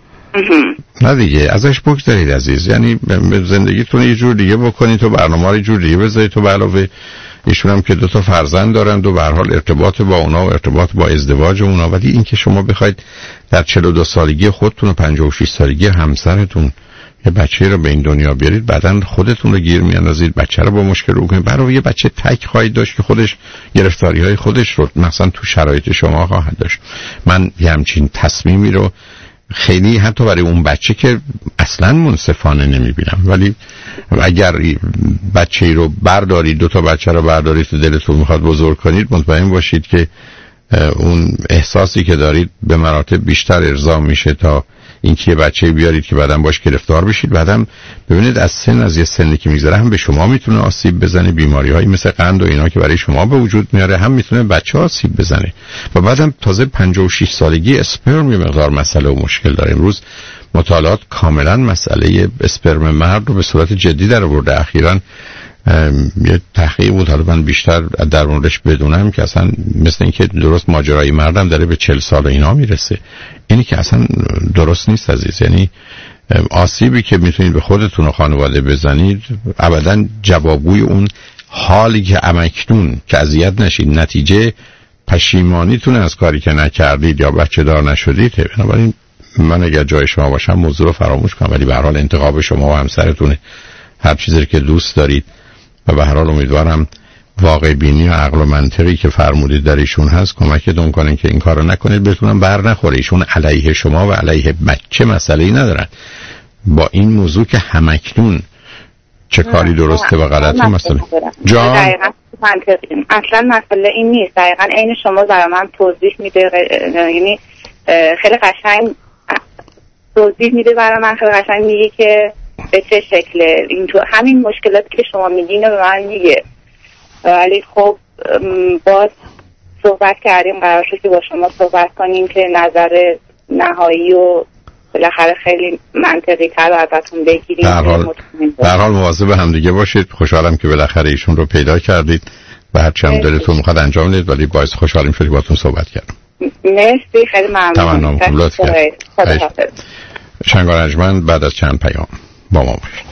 نه دیگه، ازش بگذارید عزیز. یعنی زندگیتون یه جور دیگه بکنید، تو برنامه رو یه جور دیگه بذارید، تو به علاوه ایشون هم که 2 تا فرزند دارند و به هر حال ارتباط با اونا و ارتباط با ازدواج اونا، ولی این که شما بخواید در 42 سالگی خودتون و 56 سالگی همسرتون یه بچه رو به این دنیا بیارید، بعدن خودتون رو گیر میاندازید، بچه رو با مشکل رو کنید، برای یه بچه تک خواهید داشت که خودش گرفتاری‌های خودش رو مثلا تو شرایط شما خواهد داشت. من یه همچین تصمیمی رو خیلی حتی برای اون بچه که اصلا منصفانه نمیبینم، ولی اگر بچه‌ای رو بردارید، 2 تا بچه رو بردارید تو دلتون میخواد بزرگ کنید، مطمئن باشید که اون احساسی که دارید به مراتب بیشتر ارضا میشه تا اینکه بچه‌ای بیارید که بعداً باش گرفتار بشید. بعدم ببینید از یه سنی که میگذره هم به شما میتونه آسیب بزنه، بیماری‌هایی مثل قند و اینا که برای شما به وجود میاره هم میتونه بچه آسیب بزنه، و بعدم تازه 56 سالگی اسپرم یه مقدار مسئله و مشکل داره. امروز مطالعات کاملا مسئله اسپرم مرد رو به صورت جدی در آورده. اخیراً یه تحقیق بود، حالا من بیشتر در موردش بدونم، که اصلا مثل اینکه درست ماجرای مردم داره به 40 سال و اینا میرسه. اینی که اصلا درست نیست عزیز. یعنی آسیبی که میتونید به خودتون و خانواده بزنید ابدا جوابگوی اون حالی که امکنون که اذیت نشید، نتیجه پشیمانیتون از کاری که نکردید یا بچه دار نشدید. بنابراین من اگر جای شما باشم موضوع رو فراموش کنم، ولی به هر حال انتخاب شما و همسرتونه، هر چیزی که دوست دارید، و به هر حال امیدوارم واقع بینی و عقل و منطقی که فرمودید در ایشون هست کمکتون کنه که این کارو نکنید، بتونم بر نخوره. ایشون علیه شما و علیه بچه مسئله‌ای ندارن. با این موضوع که همکنون چه کاری درسته و غلطه مسئله جان دقیقاً منطقی اصلا مسئله این نیست. دقیقاً عین شما برای من توضیح میده، یعنی خیلی قشنگ توضیح میده برای من، خیلی قشنگ میگه که به چه شکله این تو همین مشکلاتی که شما میگین به من میگه. ولی خب باز صحبت کردیم، قرار شد که با شما صحبت کنیم که نظر نهایی و بالاخره خیلی منطقی تر رو ازتون بگیریم. در حال مواظب هم دیگه باشید. خوشحالم که بالاخره ایشون رو پیدا کردید و هرچی هم دلتون میخواد انجام بدید، ولی باعث خوشحالیم شدی باهاتون صحبت کردم. مرسی، خیلی ممنون. شنگارنجمند بعد از چند پیام با ما باشید.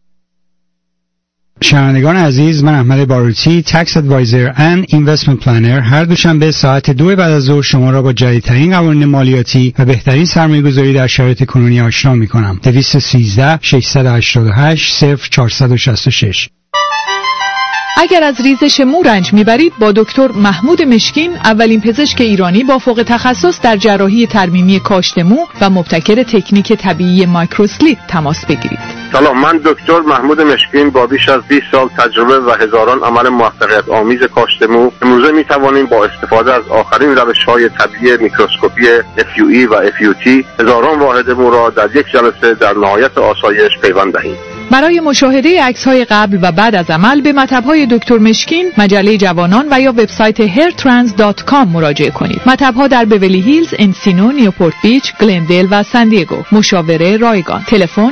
شنوندگان عزیز، من احمد باروتی، تکس ادوایزر اند اینوستمنت پلنر، هر دوشنبه ساعت 2 بعد از ظهر شما را با جدیدترین قوانین مالیاتی و بهترین سرمایه‌گذاری در شرایط کنونی آشنا می‌کنم. 213 688 0466. اگر از ریزش مو رنج میبرید با دکتر محمود مشکین، اولین پزشک ایرانی با فوق تخصص در جراحی ترمیمی کاشت مو و مبتکر تکنیک طبیعی مایکروسلیپ تماس بگیرید. سلام، من دکتر محمود مشکین با بیش از 20 سال تجربه و هزاران عمل موفقیت آمیز کاشت مو امروزه میتوانیم با استفاده از آخرین روش‌های طبیعی میکروسکوپی FUE و FUT هزاران واحد مو را در یک جلسه در نهایت آسایش پیوند دهیم. برای مشاهده عکس‌های قبل و بعد از عمل به مطب‌های دکتر مشکین، مجله جوانان و یا وبسایت hairtrans.com مراجعه کنید. مطب‌ها در بیولی هیلز، انسینو، نیوپورت بیچ، گلندل و سان دیگو. مشاوره رایگان. تلفن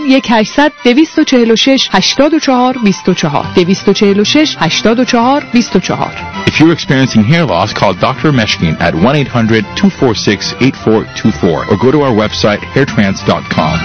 1-800-246-84-24 246-84-24. If you're experiencing hair loss, call Dr. Meshkin at 1-800-246-8424 or go to our website hairtrans.com.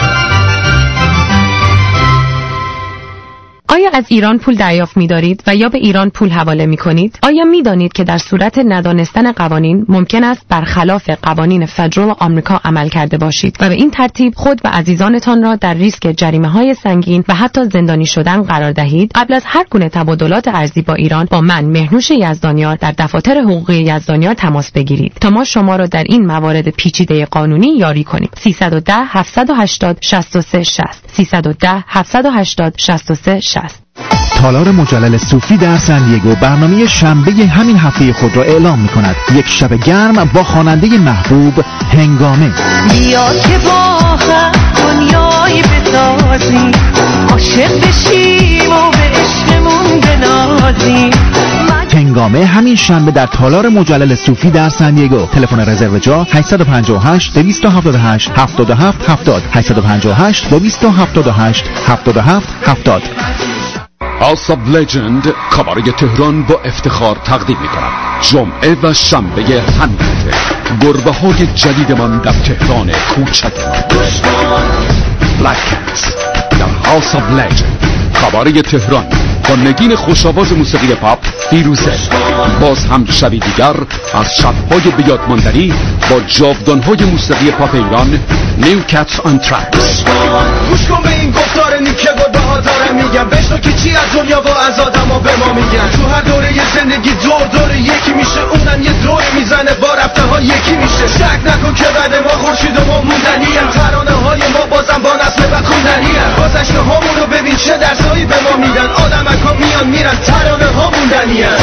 آیا از ایران پول دریافت می‌دارید و یا به ایران پول حواله می‌کنید؟ آیا می‌دانید که در صورت ندانستن قوانین ممکن است برخلاف قوانین فدرال آمریکا عمل کرده باشید و به این ترتیب خود و عزیزانتان را در ریسک جریمه‌های سنگین و حتی زندانی شدن قرار دهید؟ قبل از هر گونه تبادلات ارزی با ایران با من مهنوش یزدانیار در دفاتر حقوقی یزدانیار تماس بگیرید تا ما شما را در این موارد پیچیده قانونی یاری کنیم. 310 780 63 60 310 780 63 60. تالار مجلل صوفی در سن دیگو برنامه شنبه همین هفته خود را اعلام می‌کند. یک شب گرم با خواننده محبوب هنگامه. بیا که با هم دنیایی بسازیم، عاشق بشیم و به عشقمون بنازیم. هنگامه همین شنبه در تالار مجلل صوفی در سن دیگو. تلفن رزرو جا 858 278 77 70 858 278 77 70. House of Legend کاباره تهران با افتخار تقدیم می‌کند. جمعه و شنبه همین هفته گربه های جدیدمان در تهران کوچکمان. Black Cats در House of Legend کاباره تهران با نگین خوش‌آواز موسیقی پاپ فیروزه. باز هم شبی دیگر از شب‌های بیادماندنی با جاودان‌های موسیقی پاپ ایران، نیو کتس آن ترکس. گوش کن به این گفتار نیکه و بها دارم میگم، بشنو که چی از دنیا و از آدم ها به ما میگن. تو هر دوره یه زندگی دور یکی میشه، اونم یه دور میزنه با رفته ها یکی میشه. شک نکن که بعد ما خورشید و ما موندنی هم، ترانه های ما بازم با نسل و خوندنی هم. گذشته هامون رو ببین چه درسایی به ما میدن، آدمک ها میان میرن، ترانه ها موندنی هم.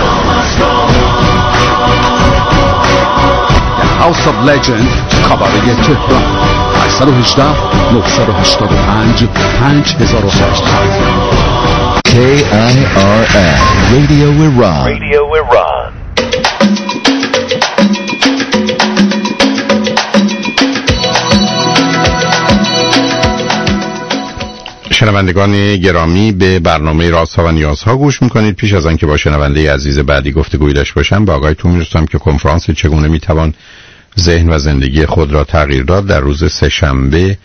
House of Legend کاباره تهران 818 985 5800. KIRN Radio Iran. Radio Iran. شنوندگان گرامی، به برنامه رازها و نیازها گوش میکنید. پیش از آنکه با شنونده عزیز بعدی گفتگویی داشته باشم، به آقایتون میرسونم که کنفرانس چگونه میتوان ذهن و زندگی خود را تغییر داد در روز سه‌شنبه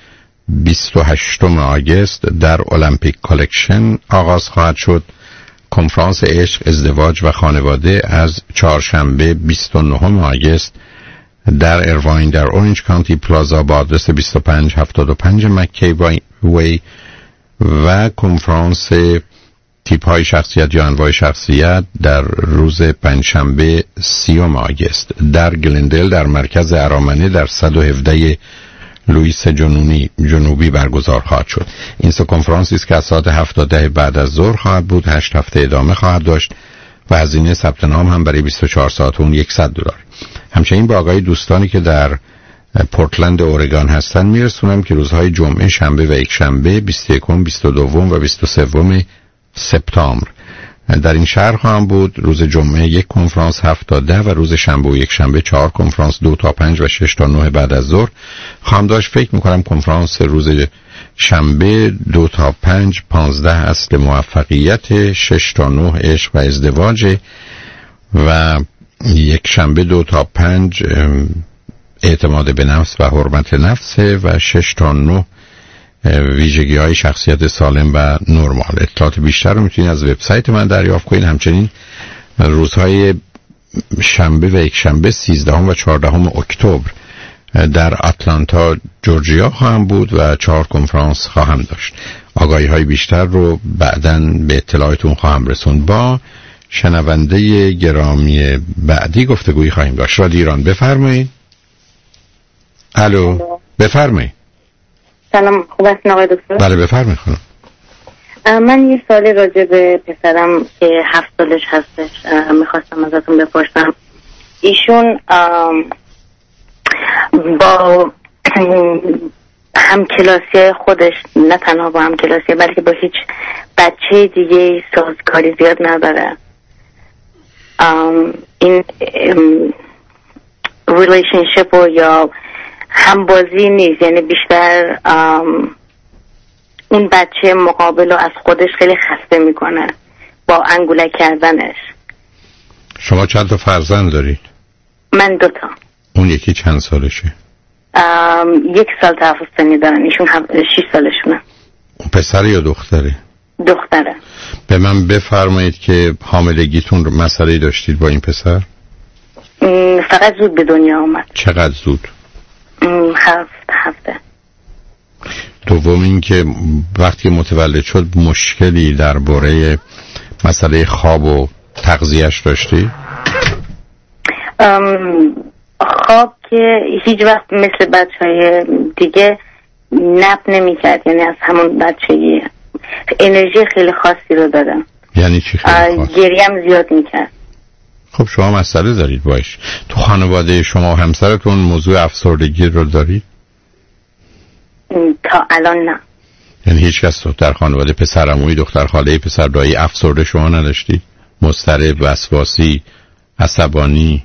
28 آگوست در المپیک کالکشن آغاز خواهد شد. کنفرانس عشق، ازدواج و خانواده از چهارشنبه 29 آگوست در ارواین در اورنج کانتی پلازا با آدرس 2575 مکی وی، و کنفرانس تیپ های شخصیت یا انواع شخصیت در روز پنجشنبه 30 آگوست در گلندل در مرکز ارامنه در 117 لوئیس جنوبی برگزار خواهد شد. این سه کنفرانسی است که از ساعت 7 تا 10 بعد از ظهر خواهد بود. 8 هفته ادامه خواهد داشت و هزینه ثبت نام هم برای 24 ساعت اون $100. همچنین با آقای دوستانی که در پورتلند اورگان هستن میرسونم که روزهای جمعه، شنبه و یکشنبه 21، 22 و 23 سپتامبر در این شهر خواهم بود. روز جمعه 1 کنفرانس 7 تا 10 و روز شنبه و یکشنبه 4 کنفرانس 2 تا 5 و 6 تا 9 بعد از ظهر خواهم داشت. فکر میکنم کنفرانس روز شنبه 2 تا 5 15 اصل موفقیت، 6 تا 9 عشق و ازدواج و یک شنبه 2 تا 5 اعتماد به نفس و حرمت نفس و 6 تا 9 ویژگی های شخصیت سالم و نرمال. اطلاعات بیشتر رو میتونید از وبسایت من دریافت کنید. همچنین روزهای شنبه و یکشنبه 13 و 14 اکتبر در آتلانتا جورجیا خواهم بود و 4 کنفرانس خواهم داشت. آگاهی های بیشتر رو بعداً به اطلاعاتون خواهم رسوند. با شنونده گرامی بعدی گفتگویی خواهیم داشت. رادیو ایران، بفرمایید. الو، بفرمایید. سلام، خوب هستین آقای دکتر؟ بله بفرمایید خانم. من یه سوالی راجع به پسرم که 7 سالش هستش میخواستم ازتون بپرسم. ایشون با همکلاسی خودش، نه تنها با همکلاسی بلکه با هیچ بچه دیگه سازگاری زیاد نداره. این ریلیشنشپ یا همبازی نیست، یعنی بیشتر اون بچه مقابل رو از خودش خیلی خسته میکنه با انگولک کردنش. شما چند تا فرزند دارید؟ من 2 تا. اون یکی چند سالشه؟ 1 سال تفاوت سنی دارن. ایشون 6 سالشونه. پسر یا دختره؟ دختره. به من بفرمایید که حاملگیتون مسئله داشتید با این پسر؟ فقط زود به دنیا آمد. چقدر زود؟ 7 هفته. دوم این که وقتی متولد شد مشکلی درباره مسئله خواب و تغذیه‌اش داشتی؟ خواب که هیچ وقت مثل بچه‌های دیگه نپ نمی‌کرد، یعنی از همون بچگی انرژی خیلی خاصی رو دادم. یعنی چی خیلی خاص؟ گریه هم زیاد می‌کرد. خب شما مسئله دارید باش. تو خانواده شما و همسرتون موضوع افسردگی رو دارید؟ تا الان نه. یعنی هیچ کس در خانواده پسر عمویی، دختر خاله، پسر دایی افسرده شما نداشتید؟ مضطرب، وسواسی، عصبانی؟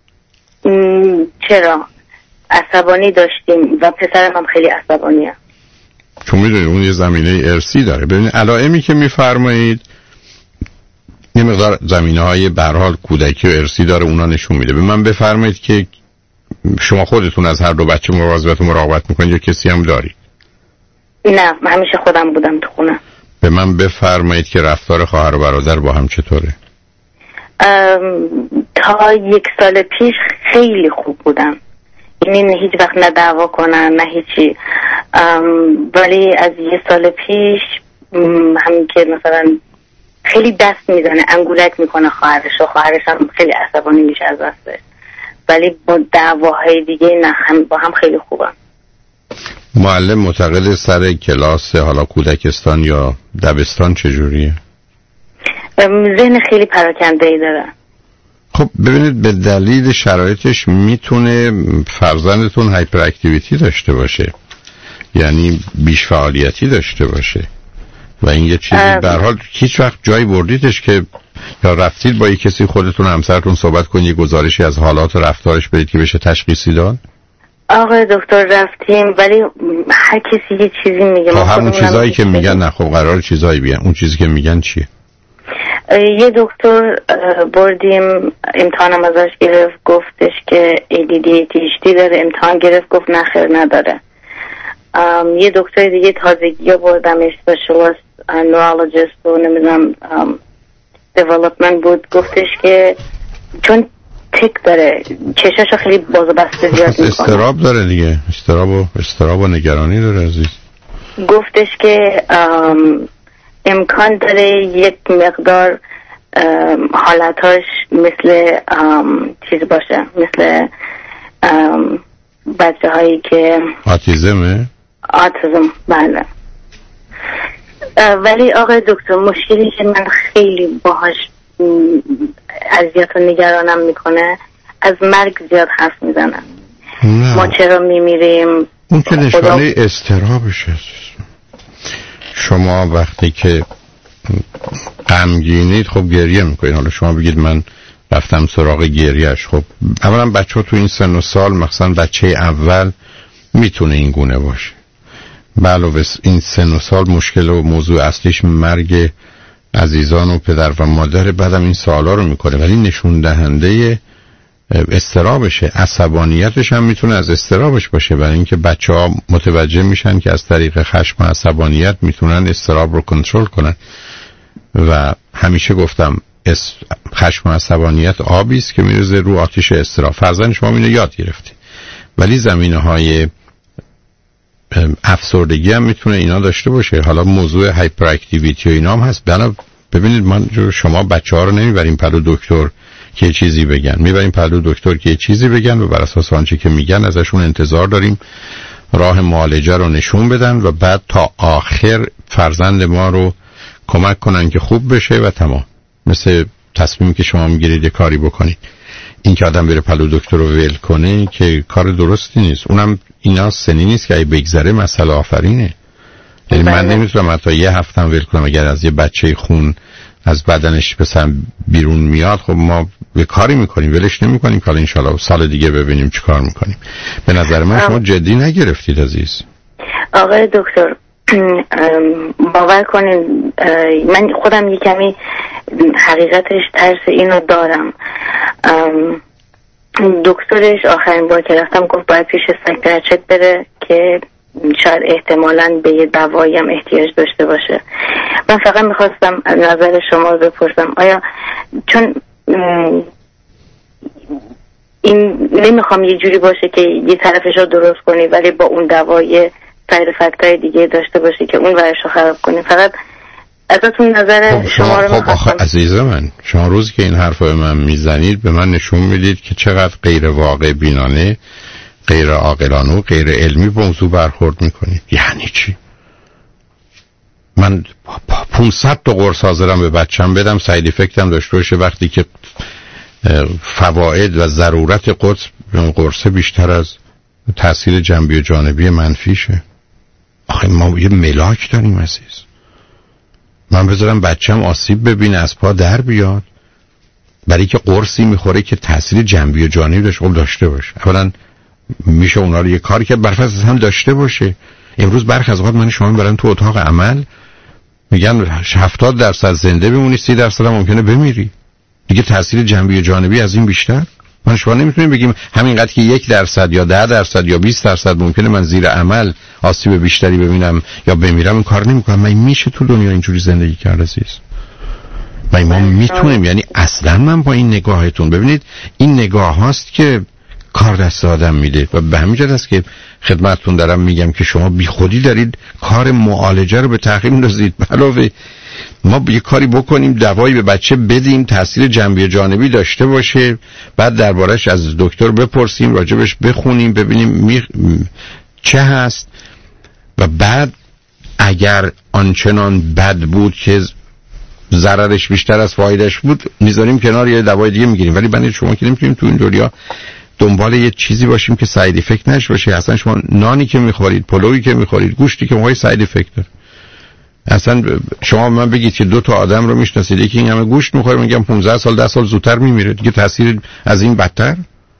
چرا؟ عصبانی داشتیم و پسرم هم خیلی عصبانیه. چون میدونید اون یه زمینه ارثی داره. ببینید علائمی که میفرمایید یه مقدار زمینه‌های به هر حال کودکی و ارثی داره، اونا نشون میده. به من بفرمایید که شما خودتون از هر دو بچه مواظبت و مراقبت میکنید یا کسی هم دارید؟ نه، همیشه خودم بودم تو خونه. به من بفرمایید که رفتار خواهر و برادر با هم چطوره؟ تا 1 سال پیش خیلی خوب بودن، یعنی نه هیچ وقت نه دعوا کنن نه هیچی، ولی از 1 سال پیش همین که مثلا خیلی دست میزنه، انگولک میکنه خواهرش و خواهرش هم خیلی عصبانی میشه از دستش، ولی با دعواهای دیگه نه، هم با هم خیلی خوبن. معلم معتقد سر کلاس حالا کودکستان یا دبستان چجوریه؟ ذهن خیلی پراکنده‌ای داره. خب ببینید به دلیل شرایطش میتونه فرزندتون هایپر اکتیویتی داشته باشه، یعنی بیش فعالیتی داشته باشه و این یه چیزی به هر حال هیچ وقت جایی بردیدش که یا رفتید با یک کسی خودتون همسرتون صحبت کنید، یه گزارشی از حالات و رفتارش بدید که بشه تشخیصی داد؟ آقای دکتر رفتیم ولی هر کسی یه چیزی میگه. خب همون چیزایی که میگن نه، خب قرار چیزایی بیان، اون چیزی که میگن چیه؟ یه دکتر بردیم امتحانم ازش گرفت، گفتش که ADHD داره، امتحان گرفت گفت نه خیر نداره. یه دکتر دیگه تازگی بردم اسپشیالیست نورولوژیست و نمیدونم دیولپمنت بود، گفتش که چون تک داره چشاشو خیلی باز و بسته زیاد میکنه، استراب داره دیگه، استراب و نگرانی داره عزیز. گفتش که امکان داره یک مقدار حالتاش مثل چیز باشه، مثل بچه هایی که آتیزم. بله. ولی آقای دکتر مشکلی که من خیلی باهاش اذیت و نگرانم میکنه، از مرگ زیاد حرف میزنن. ما چرا میمیریم؟ اون که نشانه استرابشه. شما وقتی که غمگینید خب گریه میکنید. حالا شما بگید من رفتم سراغ گریهش، خب اولا بچه ها تو این سن و سال مثلا بچه اول میتونه این گونه باشه، علاوه این سن و سال مشکل و موضوع اصلیش مرگ عزیزان و پدر و مادر، بعدم این سوالا رو میکنه، ولی نشون دهنده استرابشه. عصبانیتش هم میتونه از استرابش باشه، برای اینکه بچه‌ها متوجه میشن که از طریق خشم و عصبانیت میتونن استراب رو کنترل کنن و همیشه گفتم خشم و عصبانیت آبی است که میرزه رو آتش استراب. فرزند شما اینو یاد گرفته، ولی زمینه‌های افسردگی هم میتونه اینا داشته باشه. حالا موضوع هایپر اکتیویتی و اینا هم هست. ببینید من شما بچه‌ها رو نمیبریم پلو دکتر که چیزی بگن، میبریم پلو دکتر که چیزی بگن و بر اساس آنچه که میگن ازشون انتظار داریم راه معالجه رو نشون بدن و بعد تا آخر فرزند ما رو کمک کنن که خوب بشه و تمام. مثل تصمیمی که شما میگیرید یه کاری بکنید، این که آدم بره پلو دکتر رو ول کنه که کار درستی نیست. اونم اینا سنی نیست که اگه بگذره مسئله آفرینه. یعنی من نمیتونم حتی یه هفته ول کنم اگر از یه بچه خون از بدنش بسن بیرون میاد، خب ما به کاری میکنیم، ولش نمیکنیم که انشالله سال دیگه ببینیم چی کار میکنیم. به نظر من شما جدی نگرفتید عزیز. آقای دکتر باور کنین من خودم یه کمی حقیقتش ترس اینو دارم. دکترش آخرین بار که رفتم گفت باید پیش سایکیاتریست بره که شاید احتمالاً به یه دوایی هم احتیاج داشته باشه. من فقط میخواستم از نظر شما بپرسم آیا چون این نمیخوام یه جوری باشه که یه طرفش رو درست کنی ولی با اون دوایی ساید افکت‌های دیگه داشته باشه که اون ورش رو خراب کنی. فقط ازتون نظر شما رو میخواستم. خب عزیز من، شما روزی که این حرف به من میزنید به من نشون میدید که چقدر غیر واقع بینانه، غیر عاقلانه و غیر علمی به موضوع برخورد میکنید. یعنی چی؟ من 500 تا قرص حاضرم به بچم بدم ساید افکتم داشته باشه وقتی که فواید و ضرورت قرص بیشتر از تاثیر جنبی و جانبی منفیشه. آخه ما یه ملاک داریم عزیز. من بذارم بچم آسیب ببینه از پا در بیاد برای که قرصی میخوره که تاثیر جنبی و جانبی داشته باشه. اولا میشه اونا رو یه کاری که برفرض هم داشته باشه. امروز برخی از اوقات من شما میبرم تو اتاق عمل میگن 70% زنده بمونی 30% هم ممکنه بمیری. دیگه تاثیر جنبی و جانبی از این بیشتر؟ من شما نمیتونیم بگیم همینقدر که 1% یا 10% یا 20% ممکنه من زیر عمل آسیب بیشتری ببینم یا بمیرم، این کار نمیکنم. من میشه تو دنیا اینجوری زندگی کرد عزیز؟ و ما میتونیم، یعنی اصلا من با این نگاهتون، ببینید این نگاه هاست که کار دست آدم میده و به همین جهت است که خدمتتون دارم میگم که شما بی خودی دارید کار معالجه رو به تأخیر میندازید. علاوه ما یه کاری بکنیم، دوایی به بچه بدیم، تاثیر جنبی جانبی داشته باشه، بعد دربارش از دکتر بپرسیم، راجبش بخونیم، ببینیم چه هست، و بعد اگر آنچنان بد بود که ضررش بیشتر از فایدهش بود میذاریم کنار، یه دوای دیگه میگیریم. ولی بنده شما که نمیتونیم تو این دنیا دنبال یه چیزی باشیم که ساید افکت نشه باشه. اصلا شما نانی که میخورید، پلویی که میخورید، گوشتی که میخورید ساید افکت داره. اصلا شما من بگید که 2 تا آدم رو میشناسید، یکی این همه گوشت میخوره، میگم 15 سال 10 سال زودتر میمیره، دیگه تاثیر از این بدتر.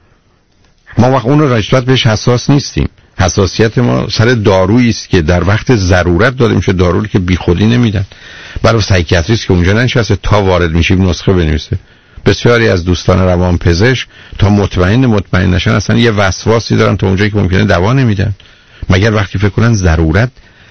ما وقت اون رو نسبت بهش حساس نیستیم. حساسیت ما سر دارویی است که در وقت ضرورت داده میشه، دارویی که بیخودی نمیدن. برای سایکیاتریست که اونجا ننشسته تا وارد میشیم نسخه بنویسه. بسیاری از دوستان روانپزشک تا مطمئن نشن اصلا یه وسواسی دارن تا اونجایی که ممکنه دوا نمیدن، مگر وقتی فکر کنن ضرورت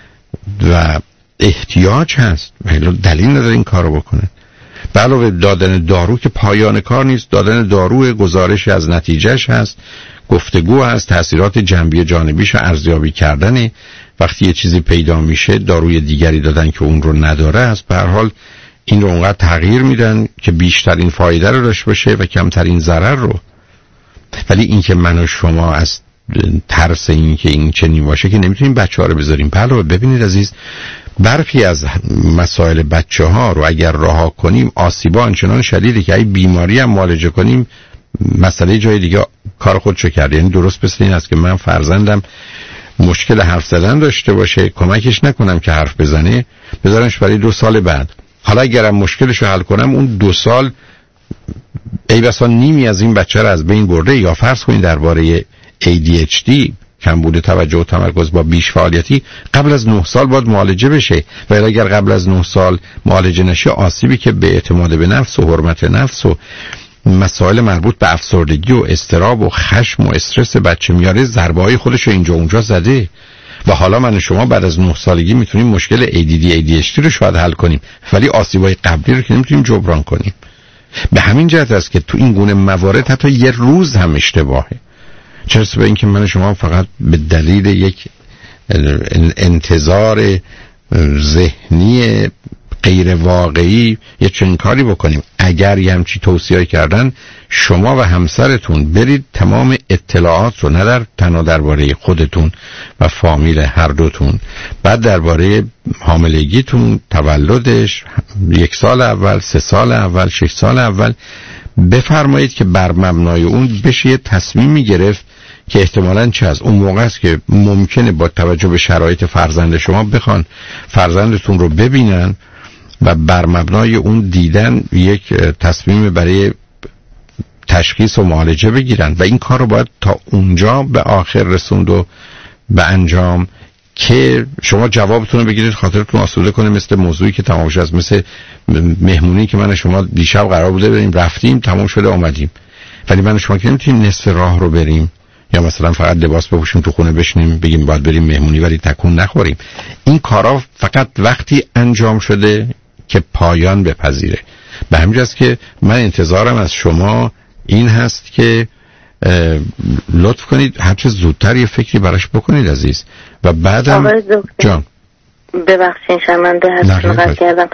و احتیاج هست. دلیل نداره این کارو بکنن. به علاوه دادن دارو که پایان کار نیست، دادن دارو گزارش از نتیجهش هست، گفتگو هست، تاثیرات جنبی جانبیش ارزیابی کردن. وقتی یه چیزی پیدا میشه داروی دیگری دادن که اون رو نداره است. به هر حال این رو اونقدر تغییر میدن که بیشترین فایده رو داشته باشه و کمترین ضرر رو. ولی این که من و شما از ترس این که این چنین باشه که نمیتونیم بچه‌ها رو بذاریم. علاوه ببینید عزیز، برخی از مسائل بچه‌ها رو اگر رها کنیم آسیبا آنچنان شدیده که اگه بیماری هم معالجه کنیم مسئله جای دیگه کار خودشو کرده. یعنی درست مثل این است که من فرزندم مشکل حرف زدن داشته باشه، کمکش نکنم که حرف بزنه، بذارمش برای 2 سال بعد. حالا اگرم مشکلش رو حل کنم اون 2 سال ای بسا نیمی از این بچه رو از بین برده. یا فرض کنید درباره ADHD کمبود توجه و تمرکز با بیش فعالیتی قبل از 9 سال باید معالجه بشه. و اگر قبل از 9 سال معالجه نشه آسیبی که به اعتماد به نفس و حرمت نفس و مسائل مربوط به افسردگی و اضطراب و خشم و استرس بچه میاره، ضربه‌های خودش رو اینجا اونجا زده. و حالا من و شما بعد از 9 سالگی میتونیم مشکل ADD رو شاید حل کنیم، ولی آسیب‌های قبلی رو که نمیتونیم جبران کنیم. به همین جهت است که تو این گونه موارد حتی یه روز هم اشتباهه. چرا به این که من و شما فقط به دلیل یک انتظار ذهنی غیر واقعی یه چنین کاری بکنیم. اگر یه همچی توصیه کردن شما و همسرتون برید تمام اطلاعات رو نه تنها درباره خودتون و فامیل هر دوتون، بعد درباره حاملگیتون، تولدش، 1 سال اول، 3 سال اول، 6 سال اول بفرمایید که بر مبنای اون بشه یه تصمیمی گرفت که احتمالاً چه از اون موقع است که ممکنه با توجه به شرایط فرزند شما بخوان فرزندتون رو ببینن و بر مبنای اون دیدن یک تصمیم برای تشخیص و معالجه بگیرن. و این کار رو باید تا اونجا به آخر رسوند و به انجام که شما جوابتون رو بگیرید، خاطرتون آسوده کنه. مثل موضوعی که تمام شد، مثل مهمونی که من و شما دیشب قرار بوده بریم، رفتیم، تمام شده اومدیم. ولی من و شما که نمیتونیم نصف راه رو بریم یا مثلا فقط لباس بپوشیم تو خونه بشینیم بگیم باید بریم مهمونی ولی تکون نخوریم. این کارا فقط وقتی انجام شده که پایان بپذیره. به همین جاست که من انتظارم از شما این هست که لطف کنید هرچه زودتر یه فکری براش بکنید عزیز. و بعدم جان ببخشید شرمنده هستم قطع کردم،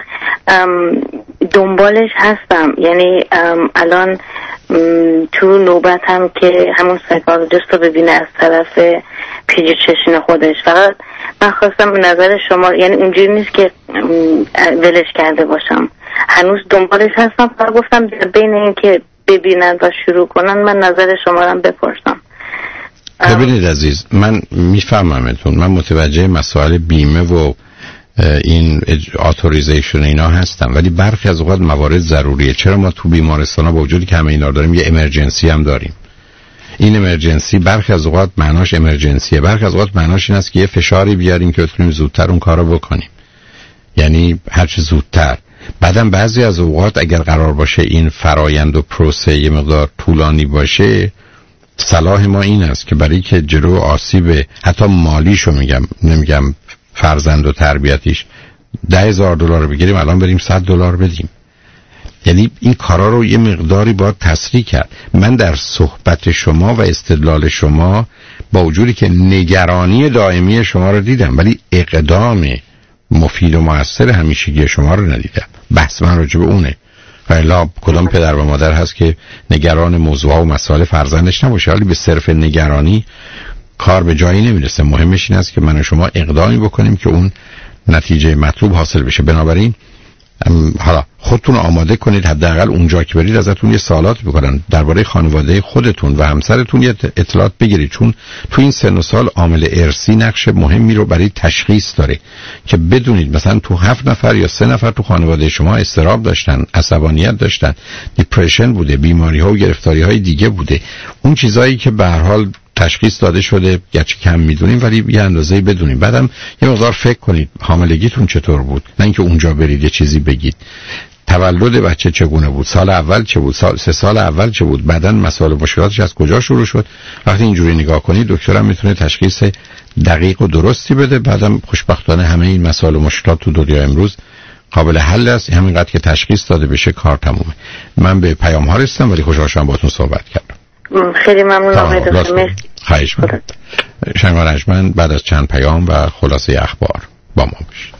دنبالش هستم. یعنی الان تو نوبت هم که همون سایکولوژیست رو ببینه از طرف پیجیتریشن خودش. فقط من خواستم به نظر شما، یعنی اونجوری نیست که ولش کرده باشم، هنوز دنبالش هستم. فقط گفتم بین این که ببینن و شروع کنن من نظر شما رو بپرسم. ببینید عزیز، من میفهممتون، من متوجه مسائل بیمه و این اتوریزیشن اینا هستم، ولی برخی از اوقات موارد ضروریه. چرا ما تو بیمارستانا با وجودی که همه اینا داریم یه امرجنسی هم داریم. این امرجنسی برخی از اوقات معناش امرجنسیه، برخی از اوقات معناش این است که یه فشاری بیاریم که بتونیم زودتر اون کارو بکنیم، یعنی هر چه زودتر. بعدم بعضی از اوقات اگر قرار باشه این فرایند و پروسه یه مقدار طولانی باشه، صلاح ما این است که برای که جلو آسیب حتی مالیشو نمیگم فرزند و تربیتیش $10,000 بگیریم، الان بریم $100 بدیم. یعنی این کارا رو یه مقداری باید تسریع کرد. من در صحبت شما و استدلال شما با وجودی که نگرانی دائمی شما رو دیدم، ولی اقدام مفید و مؤثر همیشگی شما رو ندیدم. بحث من راجع به اونه. ولی کدام پدر و مادر هست که نگران موضوع و مسائل فرزندش نباشه؟ حالی به صرف نگرانی کار به جایی نمیرسه. مهمش این است که من و شما اقدامی بکنیم که اون نتیجه مطلوب حاصل بشه. بنابراین حالا خودتون آماده کنید، حداقل اونجا که برید ازتون یه سوالات بکنن درباره خانواده خودتون و همسرتون، یه اطلاعات بگیرید، چون تو این سن و سال عامل ارثی نقش مهمی رو برای تشخیص داره که بدونید مثلا تو 7 نفر یا 3 نفر تو خانواده شما اضطراب داشتن، عصبانیت داشتن، دیپرشن بوده، بیماری ها و گرفتاری های دیگه بوده. اون چیزایی که به هر حال تشخیص داده شده گرچه کم میدونیم ولی یه اندازه‌ای بدونیم. بعدم یه مقدار فکر کنید حاملگیتون چطور بود، نه اینکه اونجا برید یه چیزی بگید. تولد بچه چگونه بود، سال اول چه بود، 3 سال اول چه بود، بعدن مسائل و مشکلاتش از کجا شروع شد. وقتی اینجوری نگاه کنید دکترم میتونه تشخیص دقیق و درستی بده. بعدم خوشبختانه همه این مسائل و مشکلات تو دنیا امروز قابل حل است. همینقدر که تشخیص داده بشه کار تمومه. من به پیام ها رسیدم ولی خوشحال شدم باهاتون صحبت کردم. خیلی ممنون آقای دکتر. خواهش می‌کنم. شنگان رجمن بعد از چند پیام و خلاصه اخبار با ما باشید.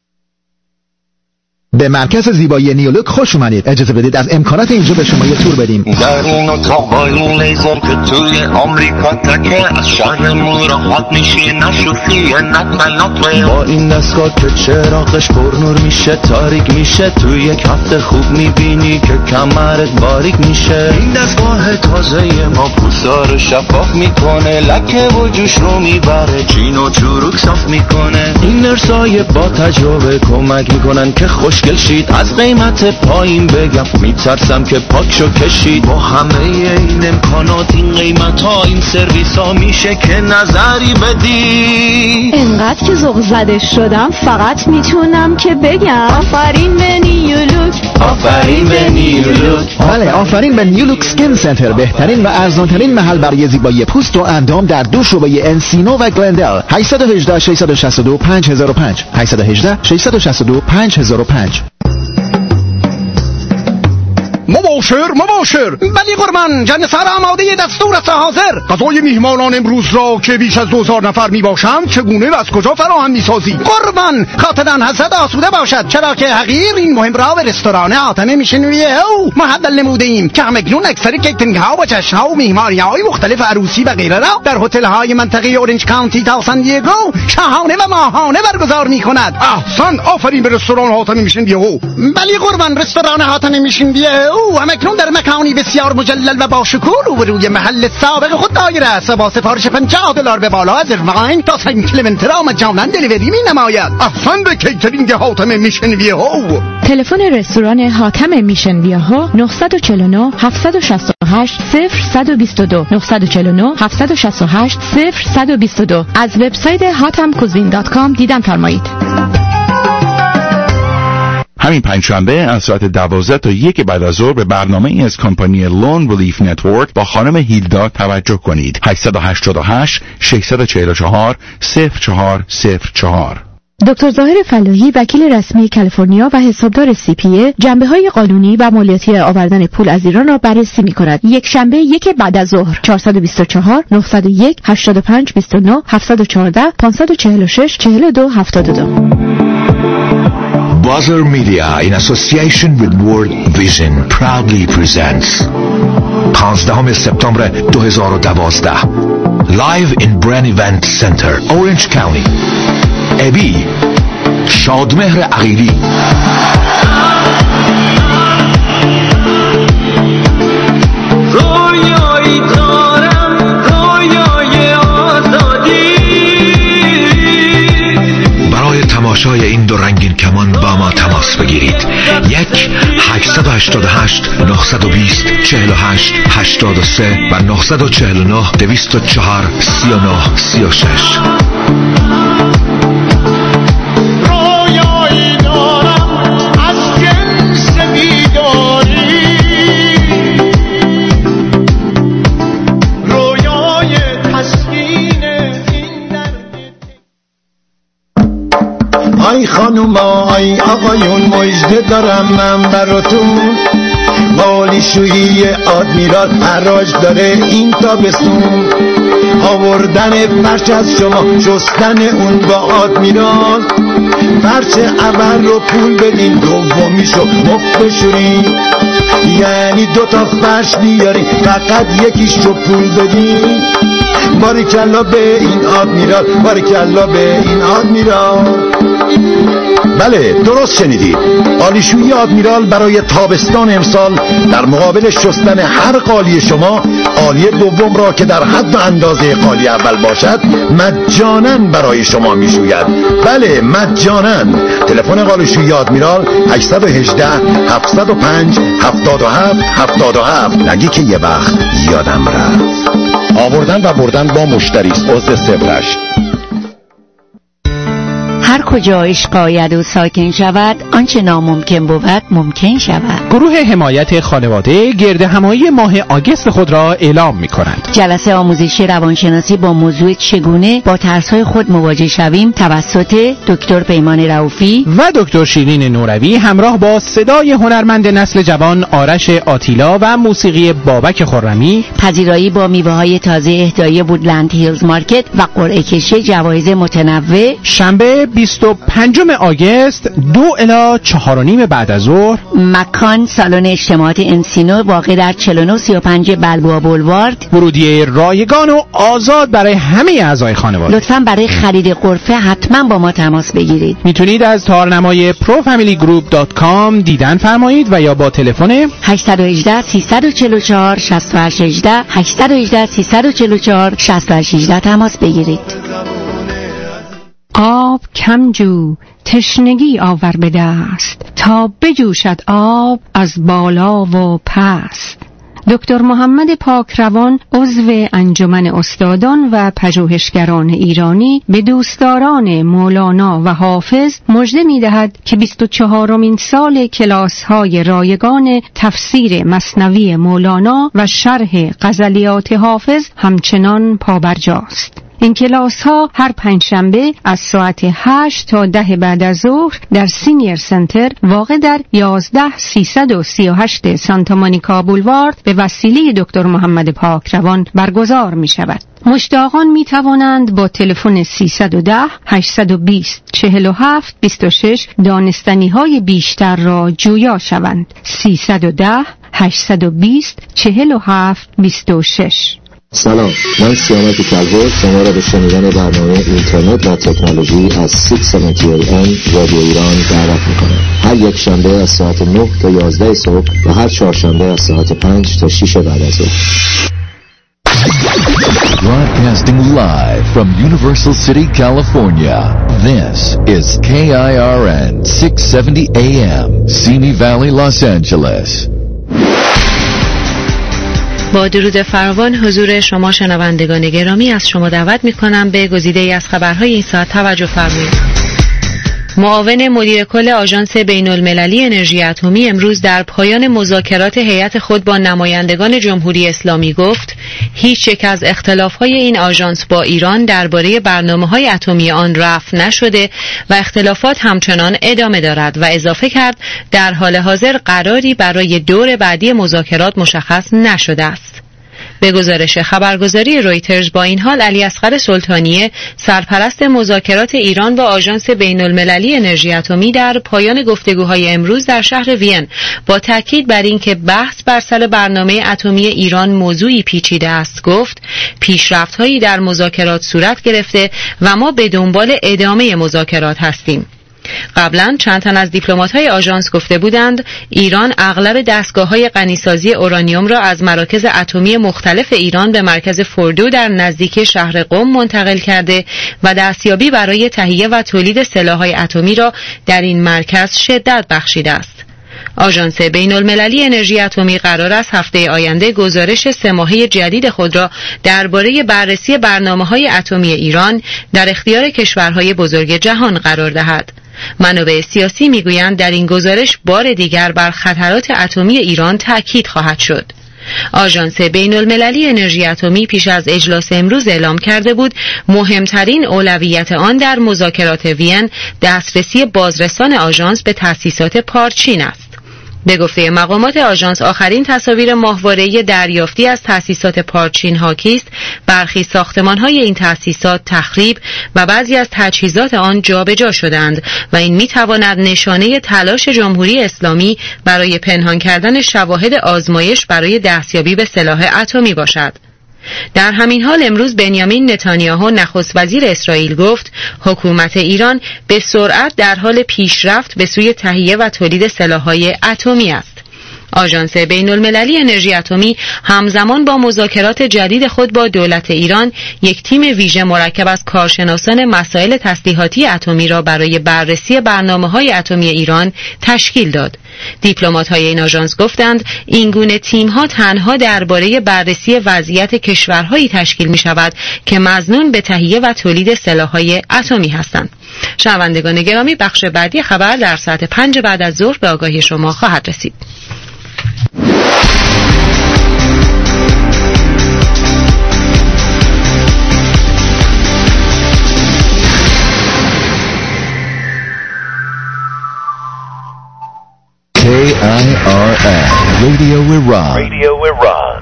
به مرکز زیبایی نیولوک خوش اومدید. اجازه بدید از امکانات اینجا به شما یه تور بدیم. در این اتاق با این لیزر که توی آمریکا تکه، از شهرمون راحت میشی نشوفی نطمنات. با این دستگاه که چراغش پر نور میشه تاریک میشه، توی 1 هفته خوب میبینی که کمرت باریک میشه. این دستگاه تازه ما پوستا رو شفاف میکنه، لکه و جوش رو میبره، چین و چروک صاف میکنه. این نرسای با تجربه کمک میکنن که خوشگل شید. از قیمت پایین بگم میترسم که پاکشو کشید. با همه این امکانات، این قیمت ها، این سرویس ها، میشه که نظری بدی. انقدر که ذوق زده شدم فقط میتونم که بگم آفرین به نیولوک، آفرین به نیولوک. بله، آفرین به نیولوک سکین سنتر، بهترین و ارزانترین محل برای زیبایی پوست و اندام در 2 شعبه انسینو و گلندل. 818 662 5005 818 662 5005. مباشر بلی قربان، جنسر آماده دستور است حاضر. غذای میهمانان امروز را که بیش از 2000 نفر میباشند چگونه و از کجا فراهم میسازی؟ قربان خاطران حضرت آسوده باشد، چرا که حقیر این مهم را به رستوران حاتم میشنویه او محدل نموده ایم که همکنون اکثر کیترینگ ها و جشن ها و مهمانی های مختلف عروسی و غیره را در هتل های منطقه اورنج کانتی تا سان دیگو شاهانه و ماهانه برگزار میکند. احسن، آفرین به رستوران حاتم میشنویه او. بلی قربان، رستوران حاتم میشنویه او همکنون در مکانی بسیار مجلل و با شکوه روبروی محل سابق خود دایر است. با سفارش $50 به بالا از ارواین تا سن کلمنت را مجانا دلیوری می نماید. احسن به کیترینگ حاتم میشن ویهو. تلفن رستوران حاتم میشن ویهو 949 768 0122 949 768 0122. از وبسایت hatamcuisine.com دیدن فرمایید. همین پنجشنبه از ساعت 12 تا 1 بعد از ظهر به برنامه ای از کمپانی لون ریلیف نتورک با خانم هیلدا توجه کنید. 888 644 0404. دکتر ظاهر فلاحی، وکیل رسمی کالیفرنیا و حسابدار CPA، جنبه‌های قانونی و مالیاتی آوردن پول از ایران را بررسی می‌کند. یک شنبه 1 بعد از ظهر. 424 901 85 29 714 546 42 72. Buzzer Media in association with World Vision proudly presents 15 سپتامبر 2012 Live in Brand Event Center, Orange County. ابی شادمهر عقیلی، رویایی دارم، رویای آزادی. برای تماشای این 2 رنگین کمان با ما تماس بگیرید. 888 920 48 83 و 949 204 39 36. رویایی دارم از خانومای آقایون مژده دارم من براتون، قالیشویی آدمیرال حراج داره این تابستون، آوردن فرش از شما شستن اون با آدمیرال، فرش اول رو پول بدین دومیشو مفت بشورین، یعنی 2 تا فرش بیارین فقط یکیشو پول بدین. باریکلا به این آدمیرال، باریکلا به این آدمیرال. بله درست شنیدید، قالیشویی آدمیرال برای تابستان امسال در مقابل شستن هر قالی شما، قالی دوم را که در حد و اندازه قالی اول باشد مجانا برای شما میشوید. بله مجانا. تلفن قالیشویی آدمیرال 818 705 77 77. نگی که یه وقت یادم رفت. آوردن و بردن با مشتری است. عضو 08. هر کجا عشق آید و ساکن شود، آنچه ناممکن بود ممکن شود. گروه حمایت خانواده گرد همایی ماه آگوست خود را اعلام می کنند. جلسه آموزشی روانشناسی با موضوع چگونه با ترس‌های خود مواجه شویم توسط دکتر پیمان رئوفی و دکتر شیرین نوروی همراه با صدای هنرمند نسل جوان آرش آتیلا و موسیقی بابک خرمی. پذیرایی با میوه‌های تازه اهدایی وودلند هیلز مارکت و قرعه کشی جوایز متنوع. شنبه 25 آگوست 2 الی 4:30 بعد از ظهر. مکان سالن اجتماعات انسینو واقع در 4935 بلبوآ بولوارد. ورودی رایگان و آزاد برای همه اعضای خانواده. لطفاً برای خرید غرفه حتما با ما تماس بگیرید. میتونید از تارنمای profamilygroup.com دیدن فرمایید و یا با تلفن 818 344 6818 818 344 6818 تماس بگیرید. آب کم جو، تشنگی آور به دست، تا بجوشد آب از بالا و پست. دکتر محمد پاکروان عضو انجمن استادان و پژوهشگران ایرانی به دوستداران مولانا و حافظ مژده می‌دهد که 24مین سال کلاس‌های رایگان تفسیر مثنوی مولانا و شرح غزلیات حافظ همچنان پابرجاست. این کلاس ها هر پنجشنبه از ساعت 8 تا 10 بعد از ظهر در سینیر سنتر واقع در 11338 سانتا مونیکا بولوارد به وسیله دکتر محمد پاکروان برگزار می شود. مشتاقان می توانند با تلفن 310 820 47 26 دانستنی های بیشتر را جویا شوند. 310 820 47 26. سلام، من سیامک کلهر شما را به شنیدن برنامه اینترنت و تکنولوژی از 670am رادیو ایران دعوت می‌کنم. هر یک شنبه از ساعت 9 تا 11 صبح و هر چهارشنبه از ساعت 5 تا 6 بعد از ظهر. Broadcasting live from Universal City, California. This is KIRN 670 AM, Simi Valley, Los Angeles. با درود فراوان حضور شما شنوندگان گرامی از شما دعوت می‌کنم به گزیده‌ای از خبرهای این ساعت توجه فرمایید. معاون مدیر کل آژانس بین‌المللی انرژی اتمی امروز در پایان مذاکرات هیئت خود با نمایندگان جمهوری اسلامی گفت هیچ یک از اختلاف‌های این آژانس با ایران درباره برنامه‌های اتمی آن رفع نشده و اختلافات همچنان ادامه دارد و اضافه کرد در حال حاضر قراری برای دور بعدی مذاکرات مشخص نشده است. به گزارش خبرگزاری رویترز با این حال علی اصغر سلطانیه سرپرست مذاکرات ایران با آژانس بین‌المللی انرژی اتمی در پایان گفتگوهای امروز در شهر وین با تاکید بر اینکه بحث بر سر برنامه اتمی ایران موضوعی پیچیده است گفت پیشرفت‌هایی در مذاکرات صورت گرفته و ما به دنبال ادامه مذاکرات هستیم. قبلا چند تن از دیپلمات‌های آژانس گفته بودند ایران اغلب دستگاه‌های غنیسازی اورانیوم را از مراکز اتمی مختلف ایران به مرکز فوردو در نزدیکی شهر قم منتقل کرده و دستیابی برای تهیه و تولید سلاح‌های اتمی را در این مرکز شدت بخشیده است. آژانس بین‌المللی انرژی اتمی قرار است هفته آینده گزارش 3 ماهه جدید خود را درباره بررسی برنامه‌های اتمی ایران در اختیار کشورهای بزرگ جهان قرار دهد. منابع سیاسی میگویند در این گزارش بار دیگر بر خطرات اتمی ایران تاکید خواهد شد. آژانس بین‌المللی انرژی اتمی پیش از اجلاس امروز اعلام کرده بود مهمترین اولویت آن در مذاکرات وین دسترسی بازرسان آژانس به تأسیسات پارچین است. به گفته مقامات آژانس آخرین تصاویر ماهواره‌ای دریافتی از تأسیسات پارچین حاکی است برخی ساختمان‌های این تأسیسات تخریب و بعضی از تجهیزات آن جابجا شدند و این می‌تواند نشانه تلاش جمهوری اسلامی برای پنهان کردن شواهد آزمایش برای دستیابی به سلاح اتمی باشد. در همین حال امروز بنیامین نتانیاهو نخست وزیر اسرائیل گفت حکومت ایران به سرعت در حال پیشرفت به سوی تهیه و تولید سلاح‌های اتمی است. آژانس بین‌المللی انرژی اتمی همزمان با مذاکرات جدید خود با دولت ایران یک تیم ویژه مرکب از کارشناسان مسائل تسلیحاتی اتمی را برای بررسی برنامه‌های اتمی ایران تشکیل داد. دیپلمات‌های این آژانس گفتند این گونه تیم‌ها تنها درباره بررسی وضعیت کشورهایی تشکیل می‌شود که مظنون به تهیه و تولید سلاح‌های اتمی هستند. شنوندگان گرامی، بخش بعدی خبر در ساعت 5 بعد از ظهر به آگاهی شما خواهد رسید. KIRN Radio Iran. Radio Iran.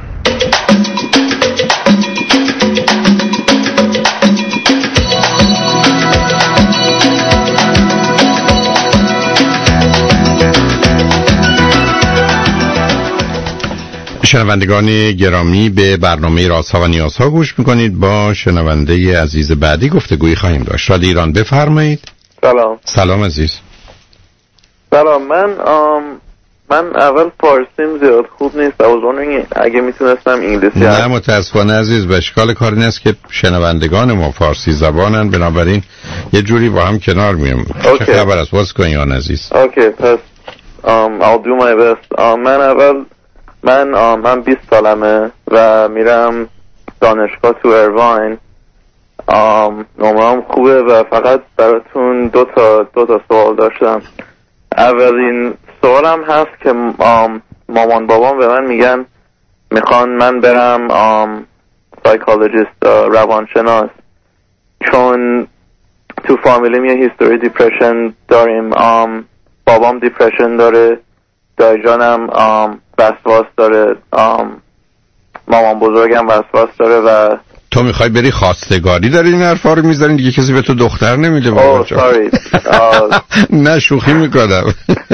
شنوندگان گرامی، به برنامه رازها و نیازها گوش میکنید. با شنونده عزیز بعدی گفتگویی خواهیم داشت. رادیو ایران، بفرمایید. سلام. سلام عزیز. سلام. من اول فارسیم زیاد خوب نیست. اگه میتونستم انگلیسی. نه متاسفانه عزیز، به اشکال کار این است که شنوندگان ما فارسی زبانن، بنابراین یه جوری با هم کنار میام. چه خبر است؟ What's going on عزیز؟ اوکی، پس I'll do my best. من 20 سالمه و میرم دانشگاه تو ایرواین. نمرم خوبه و فقط براتون دو تا سوال داشتم. اولین سوالم هست که مامان بابام به من میگن میخوان من برم سایکولوژیست، روانشناس، چون تو فامیلیم یه هیستوری دیپرشن داریم. بابام دیپرشن داره، دایجانم وسواس داره، مامان بزرگم وسواس داره. و تو میخوای بری خواستگاری داری این حرفا رو میذارین دیگه؟ کسی به تو دختر نمیده؟ نه شوخی میکنم.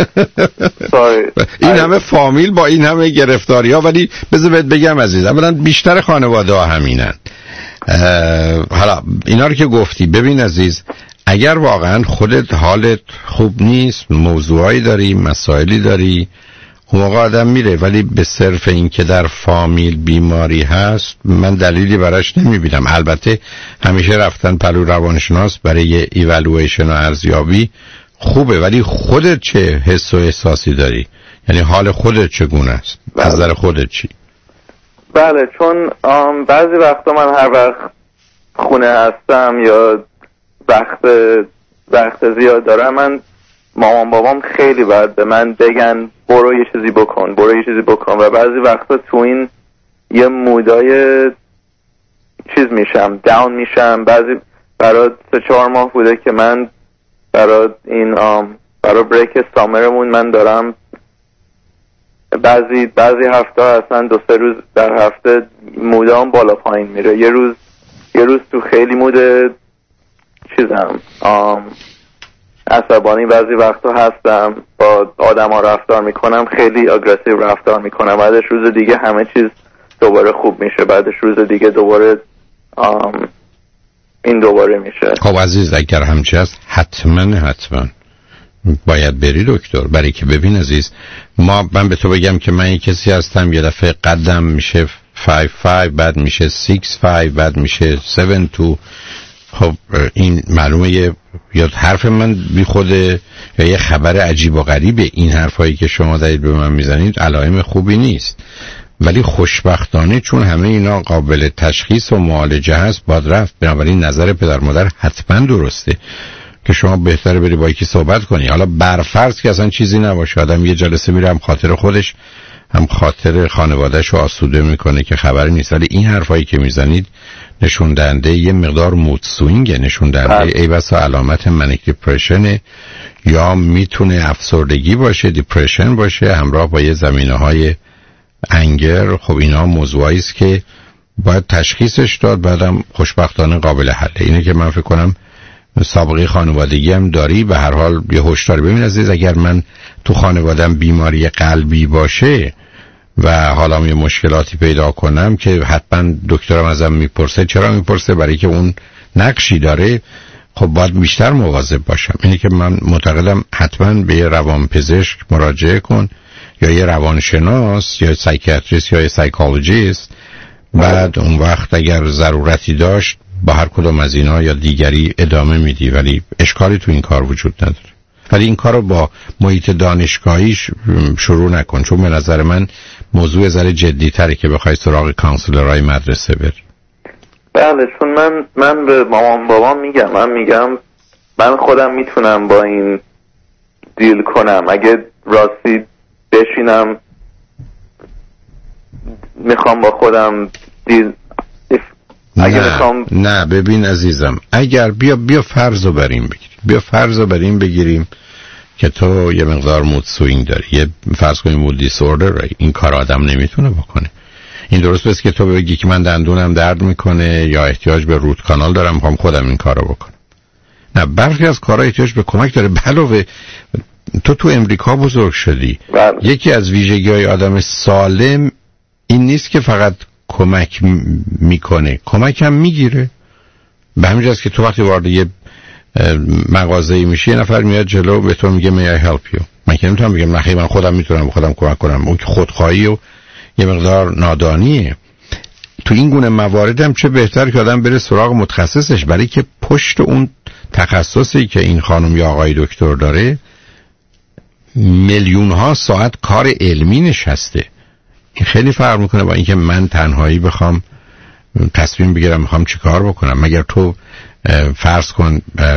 این همه فامیل با این همه گرفتاری ها، ولی بذار بهت بگم عزیز، اولا بیشتر خانواده ها همینن. حالا اینا رو که گفتی، ببین عزیز، اگر واقعا خودت حالت خوب نیست، موضوعایی داری، مسائلی داری، اون موقع آدم میره. ولی به صرف این که در فامیل بیماری هست من دلیلی براش نمیبینم. البته همیشه رفتن پلو روانشناس برای ایوالویشن و ارزیابی خوبه، ولی خودت چه حس و احساسی داری؟ یعنی حال خودت چگونه است؟ نظر خودت چی؟ بله، چون بعضی وقتا من هر وقت خونه هستم یا وقت زیاد دارم، من مامان بابام خیلی باید به من بگن برو یه چیزی بکن و بعضی وقتا تو این یه مودای چیز میشم، داون میشم. بعضی برای 3-4 ماه بوده که من برای بریک سامرمون من دارم بعضی هفته اصلا 2-3 روز در هفته مودام بالا پایین میره. یه روز تو خیلی مود چیزم عصبانی بعضی وقتا هستم، با آدم ها رفتار میکنم، خیلی اگریسیو رفتار میکنم. بعدش روز دیگه همه چیز دوباره خوب میشه، بعدش روز دیگه دوباره این دوباره میشه. خب عزیز، اگر همچی هست حتما باید بری دکتر. برای که ببین عزیز، من به تو بگم که من یک کسی هستم یه دفعه قدم میشه 5'5", بعد میشه 6'5", بعد میشه 7'2". خب این معلومه یا حرف من بی خوده یا یه خبر عجیب و غریبه. این حرفایی که شما دارید به من میزنید علائم خوبی نیست، ولی خوشبختانه چون همه اینا قابل تشخیص و معالجه هست باید رفت. بنابراین نظر پدر مادر حتما درسته که شما بهتره بری با یکی صحبت کنی. حالا برفرض که اصلا چیزی نباشه، آدم یه جلسه میره هم خاطر خودش هم خاطر خانواده‌اش رو آسوده میکنه که خبری نیست. ولی این حرفایی که میزنید نشون دهنده یه مقدار مود سوینگ، نشون دهنده ای بسا علامت منیک دیپرشن، یا میتونه افسردگی باشه، دیپرشن باشه همراه با یه زمینه‌های انگر. خب اینا موضوعی است که باید تشخیصش داد، بعدم خوشبختانه قابل حله. اینه که من فکر کنم سابقه خانوادگی هم داری، به هر حال یه هشدار. ببین عزیز، اگر من تو خانوادم بیماری قلبی باشه و حالا یه مشکلاتی پیدا کنم که حتما دکترم ازم میپرسه. چرا میپرسه؟ برای که اون نقشی داره. خب باید بیشتر مواظب باشم. اینه که من معتقدم حتما به یه روانپزشک مراجعه کن، یا یه روانشناس، یا سایکیاتریست، یا یه سایکولوژیست. بعد اون وقت اگر ضرورتی داشت با هر کدوم از اینا یا دیگری ادامه میدی، ولی اشکالی تو این کار وجود نداره. ولی این کار رو با محیط دانشگاهیش شروع نکن، چون به نظر من موضوع ذره جدی تره که بخوای سراغ کانسلرهای مدرسه بری. بله، چون من به مامان بابام میگم من خودم میتونم با این دیل کنم. اگه راستی بشینم میخوام با خودم دیل نه ببین عزیزم، اگر بیا فرضو بر این بگیریم که تو یه مقدار مود سوینگ داری، یه فرض کنیم مود دیسوردر. این کار آدم نمیتونه بکنه. این درست بس که تو بگی که من دندونم درد میکنه یا احتیاج به روت کانال دارم، میخوام خودم این کارو بکنم. نه، برخی از کارها احتیاج به کمک داره. علاوه تو امریکا بزرگ شدی. یکی از ویژگی‌های آدم سالم این نیست که فقط کمک میکنه، کمک هم میگیره. به همین جاست که تو وقتی وارد یه مغازه‌ای میشی، یه نفر میاد جلو به تو میگه may I help you. من که نمیتونم بگم نخیر من خودم میتونم خودم کمک کنم. اون که خودخواهی و یه مقدار نادانیه. تو این گونه موارد هم چه بهتر که آدم بره سراغ متخصصش، برای که پشت اون تخصصی که این خانم یا آقای دکتر داره میلیون ها ساعت کار علمی نشسته. این خیلی فرق میکنه با اینکه من تنهایی بخوام تصمیم بگیرم میخوام چی کار بکنم. مگر تو فرض کن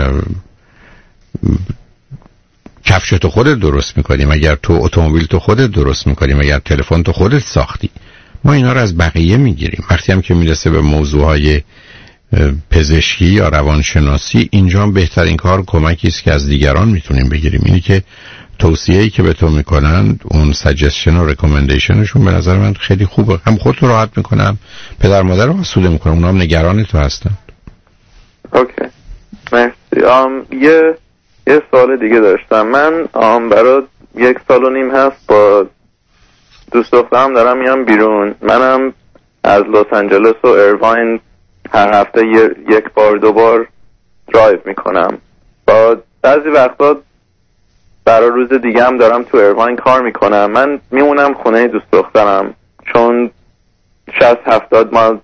کفشتو خودت درست میکنی، مگر تو اتومبیل تو خودت درست میکنی، مگر تلفن تو خودت ساختی. ما اینا رو از بقیه میگیریم. وقتی هم که میرسه به موضوعهای پزشکی یا روانشناسی، اینجا هم بهترین کار کمکی است که از دیگران میتونیم بگیریم. اینی که توصیه‌ای که به تو میکنن، اون سجستشن و ریکامندیشنشون به نظر من خیلی خوبه. هم خودت رو راحت میکنم، پدر مادر رو آسوده میکنم، اونا هم نگران تو هستن. اوکی، مرسی. یه سوال دیگه داشتم. من برای 1.5 سال هست با دوست دخترم دارم میام بیرون. منم از لس آنجلس و ایرواین هر هفته یک بار 2 بار درایو میکنم. با بعضی وقتا برای روز دیگه هم دارم تو ایرواین کار میکنم. من میمونم خونه دوست دخترم چون 60-70 مایل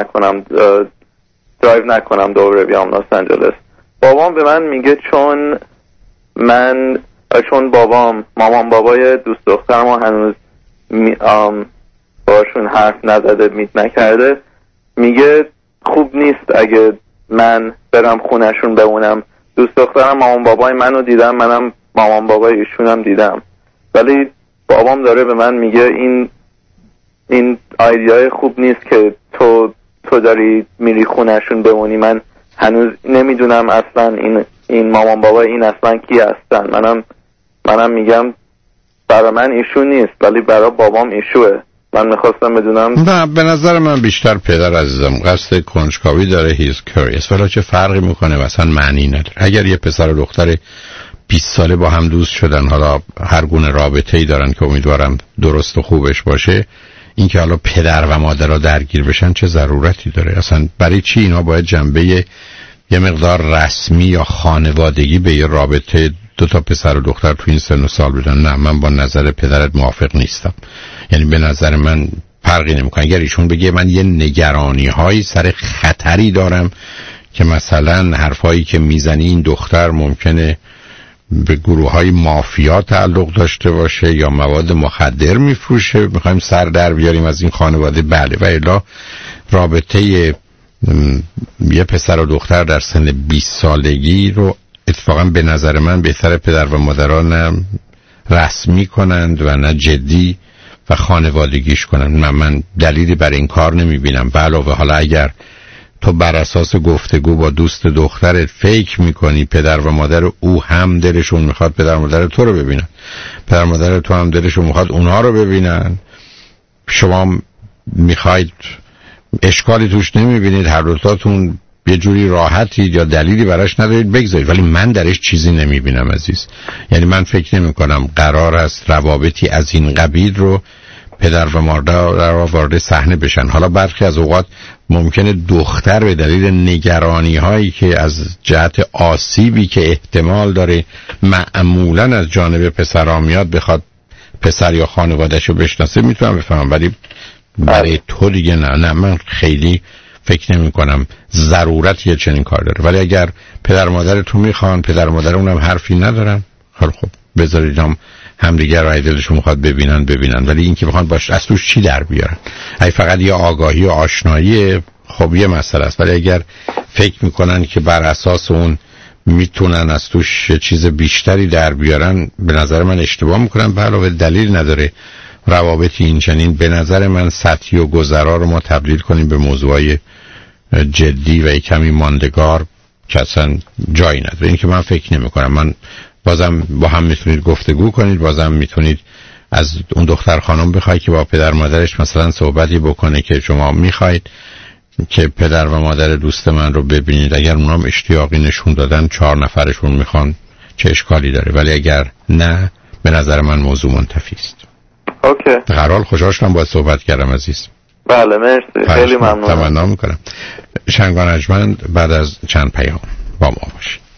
درایو نکنم دوباره بیام لس آنجلس. بابام به من میگه چون مامان بابای دوست دخترم هنوز باشون حرف نزده، میت نکرده، میگه خوب نیست اگه من برم خونهشون بمونم. دوست دخترم مامان بابای منو دیدم، منم مامان بابای ایشونم دیدم، ولی بابام داره به من میگه این ایده خوب نیست که تو داری میری خونهشون بمونی. من هنوز نمیدونم اصلا این مامان بابا این اصلا کی هستن. منم میگم برای من ایشو نیست ولی برای بابام ایشوه. من میخواستم بدونم. نه، به نظر من بیشتر پدر عزیزم قصد کنجکاوی داره. هیز کریس، ولی چه فرقی میکنه؟ مثلا معنی نداره. اگر یه پسر و دختر 20 ساله با هم دوست شدن، حالا هر گونه رابطه‌ای دارن که امیدوارم درست و خوبش باشه، این که حالا پدر و مادر را درگیر بشن چه ضرورتی داره؟ اصلا برای چی اینا باید جنبه یه مقدار رسمی یا خانوادگی به یه رابطه 2 تا پسر و دختر تو این سن و سال بدن؟ نه، من با نظر پدرت موافق نیستم. یعنی به نظر من فرقی نمیکنه. اگر ایشون بگه من یه نگرانی هایی سر خطری دارم که مثلا حرفایی که میزنی این دختر ممکنه به گروه های مافیا تعلق داشته باشه یا مواد مخدر میفروشه، میخوایم سر در بیاریم از این خانواده، بله. و الا رابطه یه پسر و دختر در سن 20 سالگی رو اتفاقا به نظر من بهتر پدر و مادران رسمی کنند و نه جدی و خانوادگیش کنن. من دلیلی برای این کار نمیبینم. به علاوه حالا اگر تو بر اساس گفتگو با دوست دخترت فکر میکنی پدر و مادر او هم دلشون میخواد پدر و مادر تو رو ببینن، پدر و مادر تو هم دلشون میخواد اونها رو ببینن، شما میخواید اشکالی توش نمیبینید، هر دوتاتون یه جوری راحتی یا دلیلی براش ندارید، بگذارید. ولی من درش چیزی نمیبینم عزیز. یعنی من فکر نمی کنم قرار است روابطی از این قبیل رو پدر و مادر وارد صحنه بشن. حالا برخی از اوقات ممکنه دختر به دلیل نگرانی هایی که از جهت آسیبی که احتمال داره معمولا از جانب پسرها میاد بخواد پسر یا خانواده‌شو بشناسه، میتونم بفهمم. ولی برای تو دیگه نه من خیلی فکر نمی کنم ضرورت یه چنین کار داره. ولی اگر پدر مادر تو میخوان، پدر مادر اونم حرفی ندارن، خب بذارید همدیگر رو دلشون میخواد ببینن. ولی این که بخوان باش از توش چی در بیارن، اگه فقط یه آگاهی و آشنایی خب یه مسئله است. ولی اگر فکر میکنن که بر اساس اون میتونن از توش چیز بیشتری در بیارن، به نظر من اشتباه میکنن. به علاوه دلیل نداره روابطی این چنین به نظر من سطحی و گذرا رو ما تبدیل کنیم به موضوعای جدی و کمی ماندگار که اصلا جایی نداره. این که من فکر نمی کنم. من بازم با هم میتونید گفتگو کنید، بازم میتونید از اون دختر خانم بخواید که با پدر مادرش مثلا صحبتی بکنه که شما میخواید که پدر و مادر دوست من رو ببینید. اگر اونام اشتیاقی نشون دادن 4 نفرشون میخوان چه اشکالی داره. ولی اگر نه، به نظر من موضوع منتفی است. اوکی. قرار خوشحال شدم باهات صحبت کردم عزیز. بله مرسی، خیلی ممنونم. تمنا میکنم. شنگان ارجمند بعد از چند پیام با ما باشید.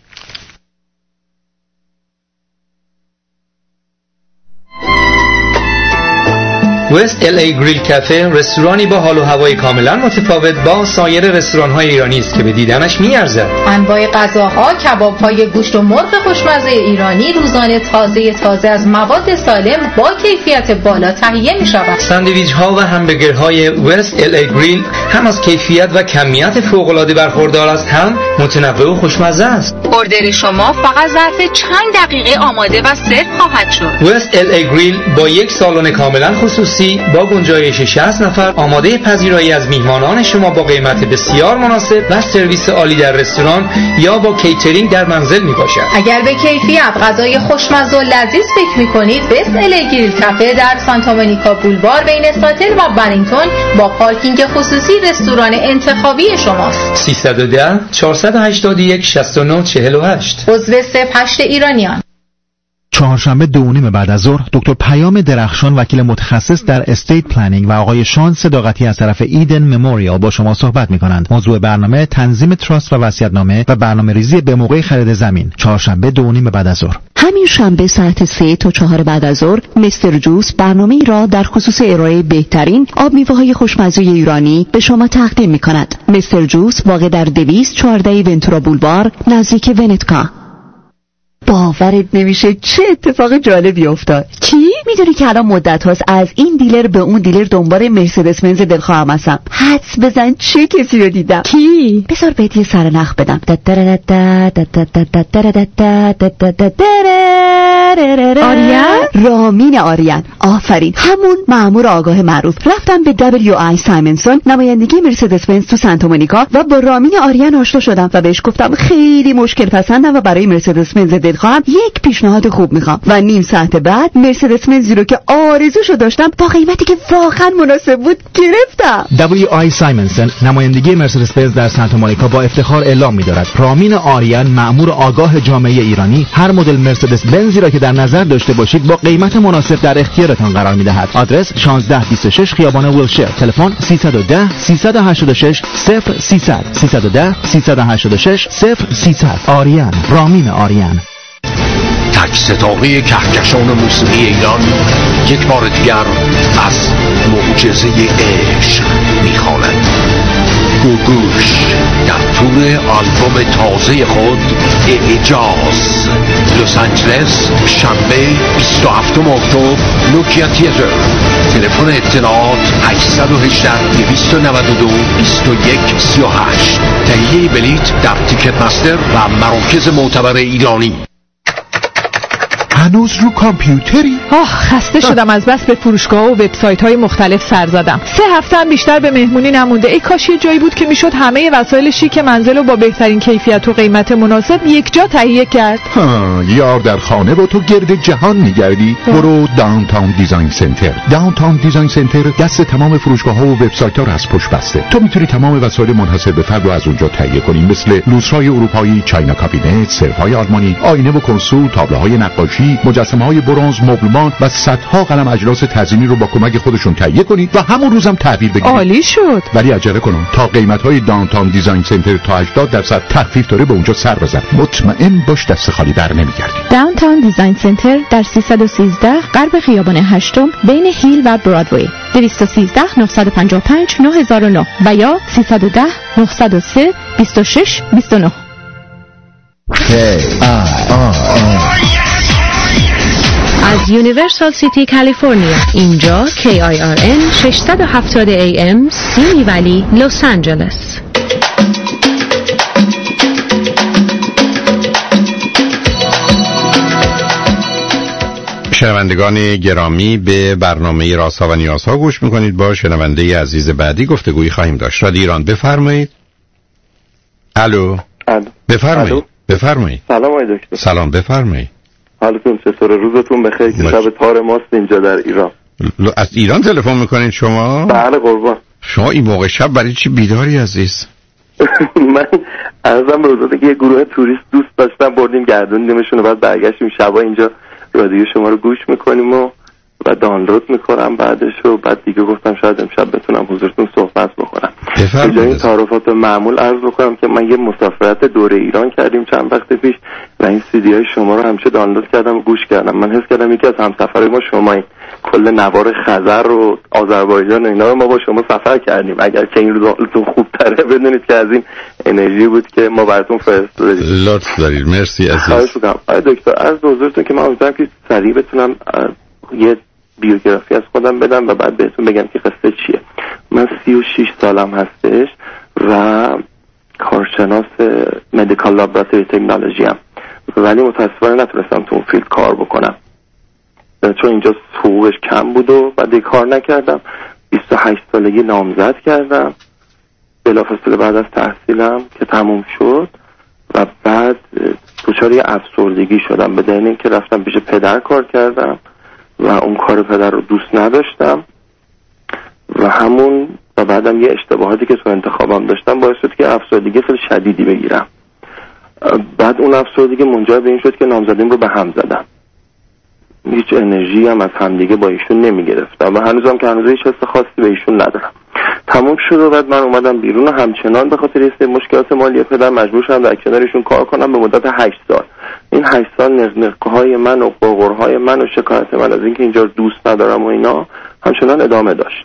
وست ال ای گریل کافه رستورانی با حال و هوای کاملا متفاوت با سایر رستوران‌های ایرانی است که به دیدنش می‌ارزد. انواع غذاها، کباب‌های گوشت و مرغ خوشمزه ایرانی روزانه تازه از مواد سالم با کیفیت بالا تهیه می‌شود. ساندویچ‌ها و همبرگرهای وست ال ای گریل هم از کیفیت و کمیت فوق‌العاده برخوردار است، هم متنوع و خوشمزه است. اوردر شما فقط ظرف چند دقیقه آماده و سرو خواهد شد. وست ال ای گریل با یک سالن کاملا خصوصی با گنجایش 60 نفر آماده پذیرایی از میهمانان شما با قیمت بسیار مناسب و سرویس عالی در رستوران یا با کیترینگ در منزل می باشد. اگر به کیفیت غذای خوشمزه و لذیذ فکر می کنید، وست ال ای گریل کافه در سانتا مونیکا بولوار بین استاتل و برینگتون با پارکینگ خصوصی رستوران انتخابی شماست. 310 481 6948 عضو 08 ایرانیان. چهارشنبه 2:30 بعد از ظهر دکتر پیام درخشان وکیل متخصص در استیت پلنینگ و آقای شان صداقتی از طرف ایدن مموریال با شما صحبت می‌کنند. موضوع برنامه تنظیم تراست و وصیت‌نامه و برنامه‌ریزی به موقع خرید زمین. چهارشنبه 2:30 بعد از ظهر. همین شنبه ساعت 3 تا 4 بعد از ظهر مستر جوس برنامه‌ای را در خصوص ارائه بهترین آب میوه‌های خوشمزه ایرانی به شما تقدیم می‌کند. مستر جوس واقع در 214 ونتورا بولوار نزدیک ونتکا. باورت نمیشه چه اتفاق جالبی افتاد. چی؟ میدونی که الان مدت هاست از این دیلر به اون دیلر دنبال مرسدس بنز دلخواهم هستم. حدس بزن چه کسی رو دیدم. کی؟ بذار بهت یه سرنخ بدم. آریان؟ رامین آریان. آفرین، همون مأمور آگاه معروف. رفتم به WI سایمنسون نمایندگی مرسدس بنز تو سانتا مونیکا و با رامین آریان آشنا شدم و بهش گفتم خیلی مشکل پسندم و برای مرسدس بنز دلخواهم یک پیشنهاد خوب میخوام و نیم ساعت بعد مرسدس بنزی رو که آرزوشو داشتم با قیمتی که واقعا مناسب بود گرفتم. WI سایمنسون نمایندگی مرسدس بنز در سانتا مونیکا با افتخار اعلام می‌دارد رامین آریان مأمور آگاه جامعه ایرانی هر مدل مرسدس بنزی را که در نظر داشته باشید با قیمت مناسب در اختیارتان قرار می‌دهد. آدرس 1626 خیابان ویلشیر. تلفن 310 386 0300 310 386 0300. آریان، رامین آریان. تک ستاره کهکشان موسیقی ایران یک بار دیگر از معجزه عشق میخواند. گوگوش در تور آلبوم تازه خود اعجاز لس آنجلس شنبه 27 اکتبر نوکیا تیاتر. تلفن اطلاعات 818 292 2138. تهیه بلیط در تیکت مستر و مراکز معتبر ایرانی. هنوز رو کامپیوتری؟ خسته شدم از بس به فروشگاه و وبسایت‌های مختلف سر زدم. 3 هفته هم بیشتر به مهمونی نمونده. ای کاش یه جایی بود که میشد همه وسایل شیک منزل رو با بهترین کیفیت و قیمت مناسب یک جا تهیه کرد. یار در خانه و تو گرد جهان میگردی؟ برو داونتاون دیزاین سنتر. داونتاون دیزاین سنتر دست تمام فروشگاه‌ها و وبسایت‌ها رو از پشت بسته. تو میتونی تمام وسایل منحصر به فرد رو از اونجا تهیه کنی، مثل لوسترهای اروپایی، چاینا کابینت، سرف‌های آلمانی، آینه و کنسول، تابلوهای نقاشی، مجسمه‌های برنز، مبلمان و صدها قلم اجلاس تزیینی رو با کمک خودشون تهیه کنید و همون روزم تحویل بگیرید. عالی شد. ولی عجله کن تا قیمت‌های داونتاون دیزاین سنتر تا 80% تخفیف داره به اونجا سر بزن. مطمئن باش دست خالی بر نمیگردی. داونتاون دیزاین سنتر در 313 غرب خیابان هشتم بین هیل و برادوی. 213 955 9009 و یا 310 903 26 29. از یونیورسال سیتی کالیفرنیا، اینجا KIRN 670 AM سیمی ولی لس آنجلس. شنوندگان گرامی، به برنامه رازها و نیازها گوش میکنید. با شنونده عزیز بعدی گفتگویی خواهیم داشت. رادیو ایران، بفرمایید. الو. بفرمایید. بفرمایید. سلام آقای دکتر. سلام، بفرمایید. حالتون چطوره؟ روزتون بخیر. که شب تار ماست اینجا در ایران. از ایران تلفن میکنید شما؟ بله قربان. شما این موقع شب برای چی بیداری عزیز؟ من ازم روزاته که یه گروه توریست دوست داشتم، بردیم گردوندیمشون و بعد برگشتیم شبا اینجا رادیو شما رو گوش میکنیم و دانلود میکنم بعدش و بعد دیگه گفتم شاید امشب بتونم حضورتون صحبت بکنم. به این تعارفات معمول عرض بکنم که من یه مسافرت دور ایران کردیم چند وقت پیش و این CD های شما رو همیشه دانلود کردم و گوش کردم. من حس کردم یکی از همسفرهای ما شمایید. کل نوار خزر و آذربایجان و اینا رو ما با شما سفر کردیم. اگر که این روزتون خوب تره بدونید که از این انرژی بود که ما براتون فرستادیم. لطف دارید. مرسی عزیز. خواهش می‌کنم. آقای دکتر از حضورتون که من امیدوارم که سریع بتونم یه بیوگرافی از خودم بدم و بعد بهتون بگم که قصه چیه. من 36 سالم هستش و کارشناس مدیکال لابراتوری تکنولوژی ام، ولی متاسفانه نتونستم تو اون فیلد کار بکنم چون اینجا حقوقش کم بود و بعد کار نکردم. 28 سالگی نامزد کردم بلافاصله بعد از تحصیلم که تموم شد و بعد دچار یه افسردگی شدم به دلیل اینکه رفتم پیش پدر کار کردم و اون کار پدر رو دوست نداشتم و بعدم یه اشتباهاتی که تو انتخابم داشتم باعث شد که افسردگی خیلی شدیدی بگیرم. بعد اون افسردگی منجر به این شد که نامزدیم رو به هم زدم. هیچ انرژی هم از همدیگه با ایشون نمی گرفتم و هنوزم که هنوز هیچ حس خاصی به ایشون ندارم. تموم شد و بعد من اومدم بیرون و همچنان به خاطر یه مشکلات مالی پدر مجبور شدم در کنارشون کار کنم به مدت 8 سال. این 8 سال نقنقه‌های من و قرقرهای من و شکایت من از اینکه اینجا دوست ندارم و اینا همچنان ادامه داشت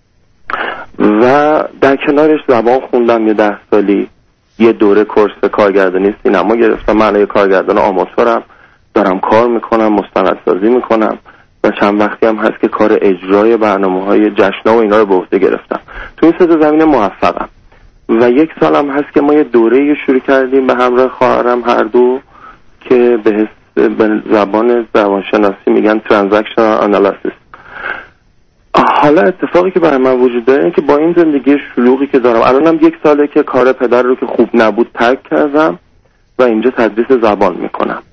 و در کنارش زبان خوندم یه 10 سالی. یه دوره کورس کارگردانی سینما گرفتم. من یه کارگردان آماتورم، دارم کار میکنم، مستندسازی میکنم و چند وقتی هم هست که کار اجرای برنامه‌های جشن‌ها و اینا رو به عهده گرفتم. تو این سه زمینه موفقم و 1 سالم هست که ما یه دوره شروع کردیم به همراه خواهرم هر دو که به زبان روانشناسی میگن ترانزکشنال آنالیسیس. حالا اتفاقی که برای من وجود داره اینه که با این زندگی شلوغی که دارم الانم 1 ساله که کار پدر رو که خوب نبود ترک کردم و اینجا تدریس زبان میکنم.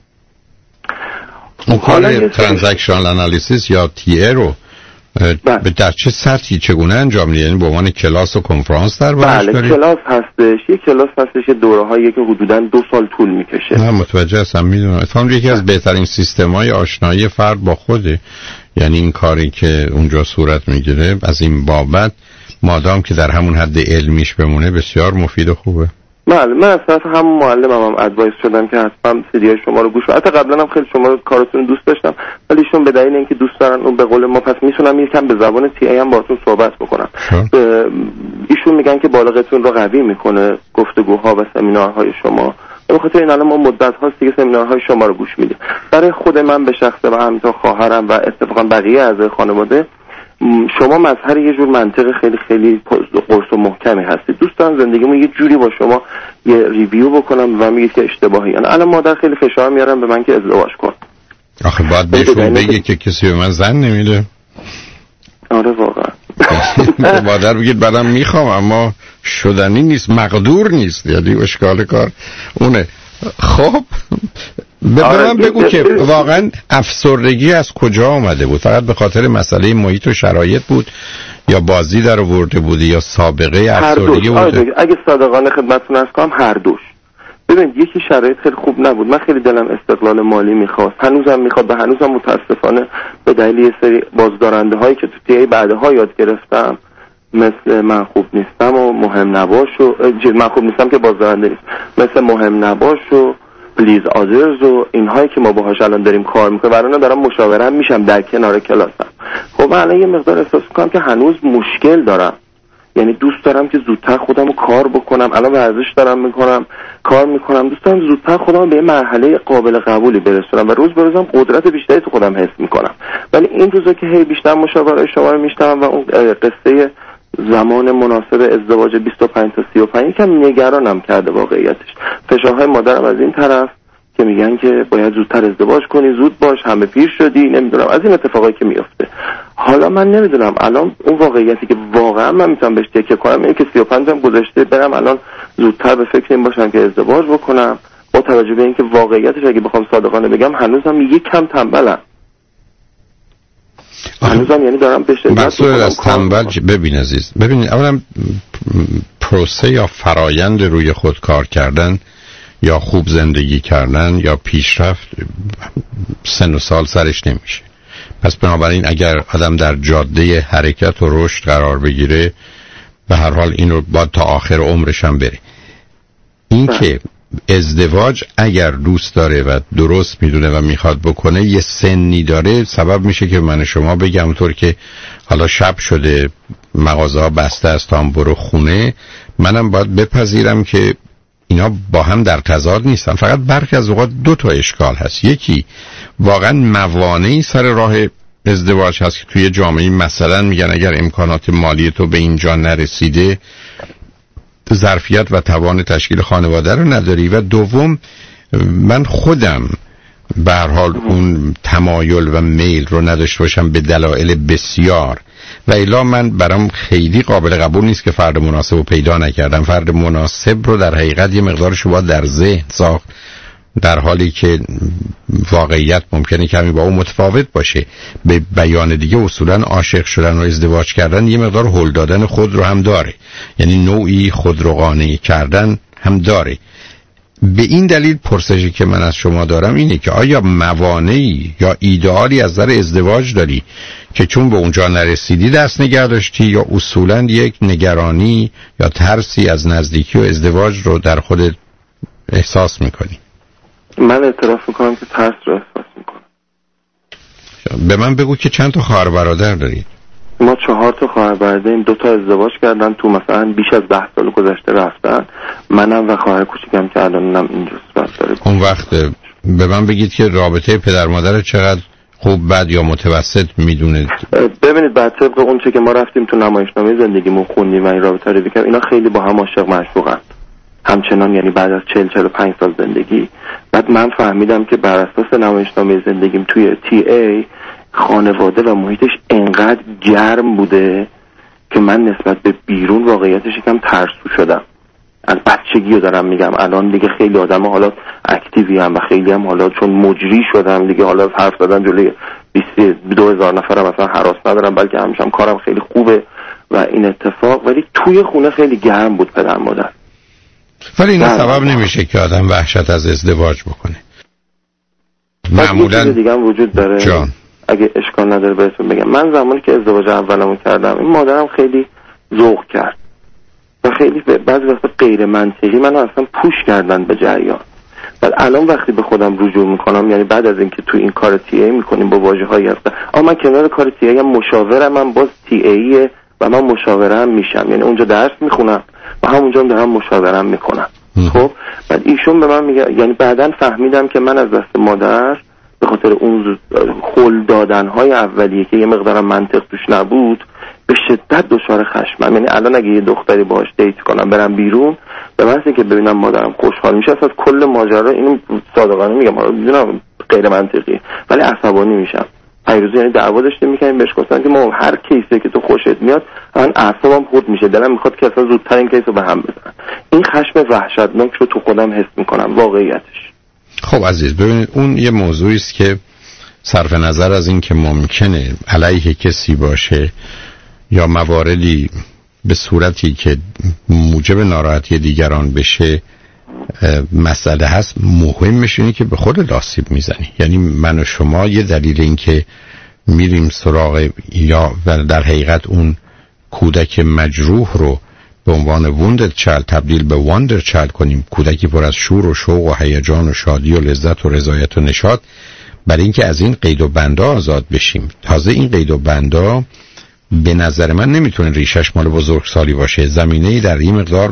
اون کار ترانزکشنال آنالیسیس یا تی رو در چه سطحی چگونه انجام میدید؟ یعنی به عنوان کلاس و کنفرانس در برش دارید؟ بله کلاس هستش. یک کلاس هستش دوره‌هایی که حدوداً 2 سال طول میکشه. نه متوجه هستم، میدونم. اتفاقاً یکی از بهترین سیستم‌های آشنایی فرد با خوده. یعنی این کاری که اونجا صورت میگیره از این بابت مادام که در همون حد علمیش بمونه بسیار مفید و خوبه. بله من اصلا همون معلمم هم ادوایس شدم که حتما CD شما رو گوش کنم. حتی قبلا هم خیلی شما رو کارتون دوست داشتم ولی ایشون به دلیل اینکه دوست دارن اون به قول ما پس میتونم یکم به زبان تی ای هم باهاتون صحبت بکنم. ایشون میگن که بالغتون رو قوی میکنه گفتگوها و سمینارهای شما. به خاطر این الان ما مدت هاست دیگه سمینارهای شما رو گوش میدیم. برای خود من به شخصه و همینطور خواهرم و اتفاقا بقیه اعضای خانواده شما مظهر یه جور منطق خیلی خیلی قرص و محکمی هستید. دوست دارم زندگیمو یه جوری با شما یه ریویو بکنم و میگید که اشتباهی. الان مادر خیلی فشار میارن به من که ازدواج کن. آخه باید بهشون بگی که کسی به من زن نمیده. آره واقعا. مادر بگید بعدم میخوام اما شدنی نیست، مقدور نیست، یعنی اشکال کار اونه. خب به من بگو که واقعا افسردگی از کجا آمده بود؟ فقط به خاطر مسئله محیط و شرایط بود یا بازی در آورده بودی یا سابقه افسردگی بوده؟ اگه صادقانه خدمتتون عرض کنم هر دوش. ببین یکی شرایط خیلی خوب نبود، من خیلی دلم استقلال مالی میخواست، هنوزم میخواد، هنوزم متاسفانه به دلیل یه سری بازدارنده هایی که تو تیه بعدها یاد گرفتم مثل من خوب نیستم و مهم نباش و من خوب نیستم که بازدارنده نیست، مثل مهم نباش و پلیز آدرز و اینهایی که ما باهاش الان داریم کار میکنیم برای دارم مشاوره میشم در کنار کلاسم. خب من الان یه مقدار احساس میکنم که هنوز مشکل دارم، یعنی دوست دارم که زودتر خودم رو کار بکنم، الان ورزش دارم میکنم، کار میکنم، دوست دارم زودتر خودم رو به یه مرحله قابل قبولی برسونم و روز به روزم قدرت بیشتری تو خودم حس میکنم. ولی این روزا که هی بیشتر مشاوره شما رو میشنوم و اون قصه زمان مناسب ازدواج 25 تا 35 یکم نگرانم کرده واقعیتش. فشارهای مادرم از این طرف که میگن که باید زودتر ازدواج کنی، زود باش، همه پیر شدی، نمیدونم از این اتفاقایی که میفته. حالا من نمیدونم الان اون واقعیتی که واقعا من میتونم بهش تکیه کنم اینه که 35 هم گذشته، برم الان زودتر به فکر این باشم که ازدواج بکنم، با توجه به اینکه واقعیتش اگه بخوام صادقانه بگم هنوزم یک کم تنبلم. هنوزم یعنی دارم بهش مسئول از تنبل. ببین عزیز، ببین اولا پروسه یا فرایند روی خود کار کردن یا خوب زندگی کردن یا پیشرفت سن و سال سرش نمیشه. پس بنابراین اگر آدم در جاده حرکت و رشد قرار بگیره به هر حال این رو باید تا آخر عمرش هم بره. این که ازدواج اگر دوست داره و درست میدونه و میخواد بکنه یه سنی داره سبب میشه که من شما بگم طور که حالا شب شده مغازه ها بسته است تا برو خونه، منم باید بپذیرم که اینا با هم در تضاد نیستن. فقط برخی از اوقات دو تا اشکال هست. یکی واقعا موانعی سر راه ازدواج هست که توی جامعه مثلا میگن اگر امکانات مالی تو به اینجا نرسیده ظرفیت و توان تشکیل خانواده رو نداری، و دوم من خودم به هر حال اون تمایل و میل رو نداشته باشم به دلایل بسیار، و الا من برام خیلی قابل قبول نیست که فرد مناسب رو پیدا نکردم. فرد مناسب رو در حقیقت یه مقدارش رو باید در ذهن ساخت، در حالی که واقعیت ممکنه کمی با اون متفاوت باشه. به بیان دیگه اصولا عاشق شدن و ازدواج کردن یه مقدار هل دادن خود رو هم داره، یعنی نوعی خود رو قانع کردن هم داره. به این دلیل پرسشی که من از شما دارم اینه که آیا موانعی یا ایدئالی از نظر ازدواج داری که چون به اونجا نرسیدی دست نگه داشتی، یا اصولا یک نگرانی یا ترسی از نزدیکی و ازدواج رو در خودت احساس میکنی؟ من اعتراف میکنم که ترس رو احساس میکنم. به من بگو که چند تا خواهر برادر دارید؟ ما 4 تا خواهر برادریم، 2 تا ازدواج کردن تو مثلا بیش از 10 سال گذشته رفتن، منم و خواهر کوچیکم که الانم اینجاست داره. اون وقت به من بگید که رابطه پدر مادر چقدر خوب، بد یا متوسط میدونید؟ ببینید بعد طبق اون چه که ما رفتیم تو نمایشنامه زندگیمون خوندیم و این رابطه رو دیدیم، اینا خیلی با هم عاشق معشوقن همچنان، یعنی بعد از 40-45 سال زندگی. بعد من فهمیدم که بر اساس نمایشنامه زندگیم توی TA خانواده و محیطش انقدر گرم بوده که من نسبت به بیرون واقعیتش یکم ترسو شدم. از بچگی رو دارم میگم، الان دیگه خیلی آدم حالا اکتیوی هم و خیلی هم حالا چون مجری شدم دیگه، حالا حرف زدن جلوی 22,000 نفرم مثلا هراس ندارم، بلکه همیشه کارم خیلی خوبه و این اتفاق. ولی توی خونه خیلی گرم بود پدر مادر. ولی این سبب نمیشه که آدم وحشت از ازدواج بکنه. معمولا دیگه هم وجود داره جان. اگه اشکال نداره بهتون بگم، من زمانی که ازدواج اولمو کردم این مادرم خیلی ذوق کرد و خیلی بعضی وقتا غیر منطقی منو اصلا پوش کردن به جریان. بعد الان وقتی به خودم رجوع میکنم، یعنی بعد از اینکه تو این کار TA میکنیم با واژه‌هایی هستن، من کنار کار TA هم مشاورم، من باز TA و من مشاورم میشم، یعنی اونجا درس میخونم و همونجا هم دارم مشاورم میکنم. خب بعد ایشون به من میگه، یعنی بعداً فهمیدم که من از دست مادر به خاطر اون خل دادن‌های اولیه که یه مقدار منطق توش نبود به شدت دچار خشمم. یعنی الان اگه یه دختری باهاش دیت کنم برم بیرون، به واسه که ببینم مادرم خوشحال میشه، از کل ماجرا اینو صادقانه میگم، میدونم غیر منطقی، ولی عصبانی میشم. پیروز یعنی دعوا داشتیم میکنیم، بهش گفتن که ما هر کیسه که تو خوشت میاد من اعصابم خورد میشه، دلم میخواد که اصلا زودتر این کیسو به هم بزنم. این خشم وحشتناک رو تو خودم حس میکنم واقعیتش. خب عزیز ببینید اون یه موضوعی است که صرف نظر از این که ممکنه علیه کسی باشه یا مواردی به صورتی که موجب ناراحتی دیگران بشه مسئله هست، مهمش اینه که به خود آسیب میزنی. یعنی من و شما یه دلیل این که میریم سراغ یا در حقیقت اون کودک مجروح رو به عنوان ووندد چایلد تبدیل به واندر چایلد کنیم، کودکی پر از شور و شوق و هیجان و شادی و لذت و رضایت و نشاط، برای اینکه از این قید و بندا آزاد بشیم. تازه این قید و بندا به نظر من نمیتونه ریشش مال بزرگسالی باشه، زمینه‌ای در این مقدار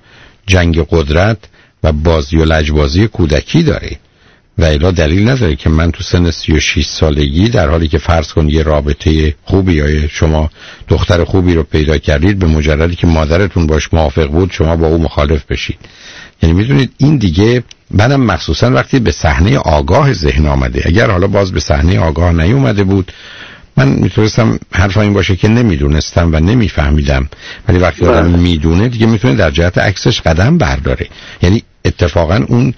جنگ قدرت و بازی و لجبازی کودکی داره و الا دلیل نداره که من تو سن 36 سالگی در حالی که فرض کن یه رابطه خوبی یا شما دختر خوبی رو پیدا کردید به مجردی که مادرتون باش موافق بود شما با او مخالف بشید. یعنی میدونید این دیگه بعدم مخصوصا وقتی به صحنه آگاه ذهن آمده. اگر حالا باز به صحنه آگاه نیومده بود من میتونستم حرف این باشه که نمیدونستم و نمیفهمیدم، ولی وقتی آدم میدونه دیگه میتونه در جهت عکسش قدم برداره. یعنی اتفاقا اون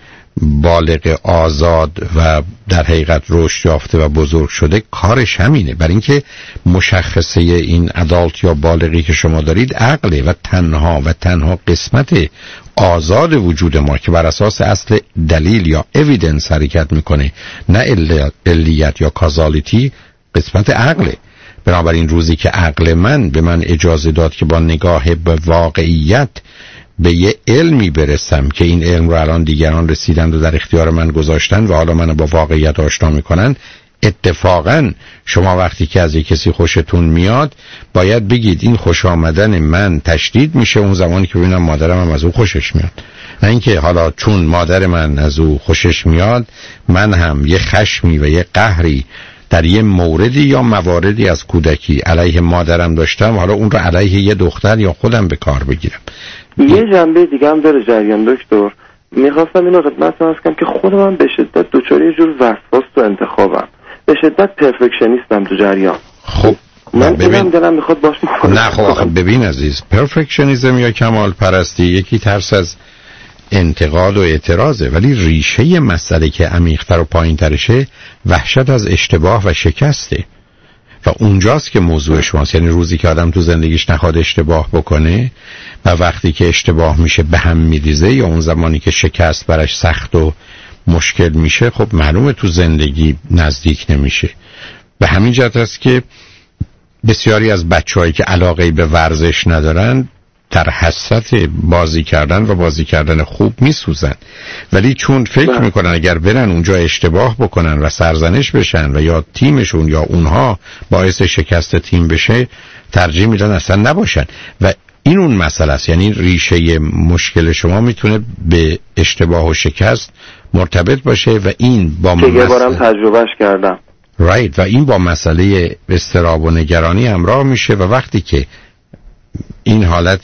بالغ آزاد و در حقیقت رشد یافته و بزرگ شده کارش همینه، برای اینکه مشخصه این ادالت یا بالغی که شما دارید عقله و تنها قسمت آزاد وجود ما که بر اساس اصل دلیل یا اویدنس حرکت میکنه، نه علیت یا کازالیتی، قسمت عقله. بنابراین روزی که عقل من به من اجازه داد که با نگاه به واقعیت به یه علمی برسم که این علم رو الان دیگران رسیدن و در اختیار من گذاشتن و حالا منو با واقعیت آشنا میکنن، اتفاقا شما وقتی که از یک کسی خوشتون میاد باید بگید این خوش آمدن من تشدید میشه اون زمانی که ببینم مادرم هم از او خوشش میاد، نه اینکه حالا چون مادر من از او خوشش میاد من هم یه خشمی و یه قهری در یه موردی یا مواردی از کودکی علیه مادرم داشتم حالا اون رو علیه یه دختر یا خودم به کار بگیرم. یه جنبه دیگه هم داره جریان دکتر، میخواستم اینو خدمتتون عرض کنم که خود من به شدت دچار یه جور وسواس تو انتخابم، به شدت پرفکشنیستم تو جریان. خب من دلم میخواد باش میکنم. نه خب ببین عزیز، پرفکشنیزم یا کمال پرستی یکی ترس از انتقاد و اعتراضه، ولی ریشه مسئله که عمیق‌تر و پایین‌ترشه وحشت از اشتباه و شکسته و اونجاست که موضوع شماست. یعنی روزی که آدم تو زندگیش نخواد اشتباه بکنه و وقتی که اشتباه میشه به هم میریزه یا اون زمانی که شکست برش سخت و مشکل میشه، خب معلومه تو زندگی نزدیک نمیشه. به همین جهت است که بسیاری از بچه‌هایی که علاقه به ورزش ندارن در حسرت بازی کردن و بازی کردن خوب میسوزن، ولی چون فکر میکنن اگر برن اونجا اشتباه بکنن و سرزنش بشن و یا تیمشون یا اونها باعث شکست تیم بشه ترجیح میدن اصلا نباشن و این اون مسئله است. یعنی ریشه مشکل شما میتونه به اشتباه و شکست مرتبط باشه و این با یه بارم تجربهش کردم و این با مسئله اضطراب و نگرانی همراه میشه و وقتی که این حالت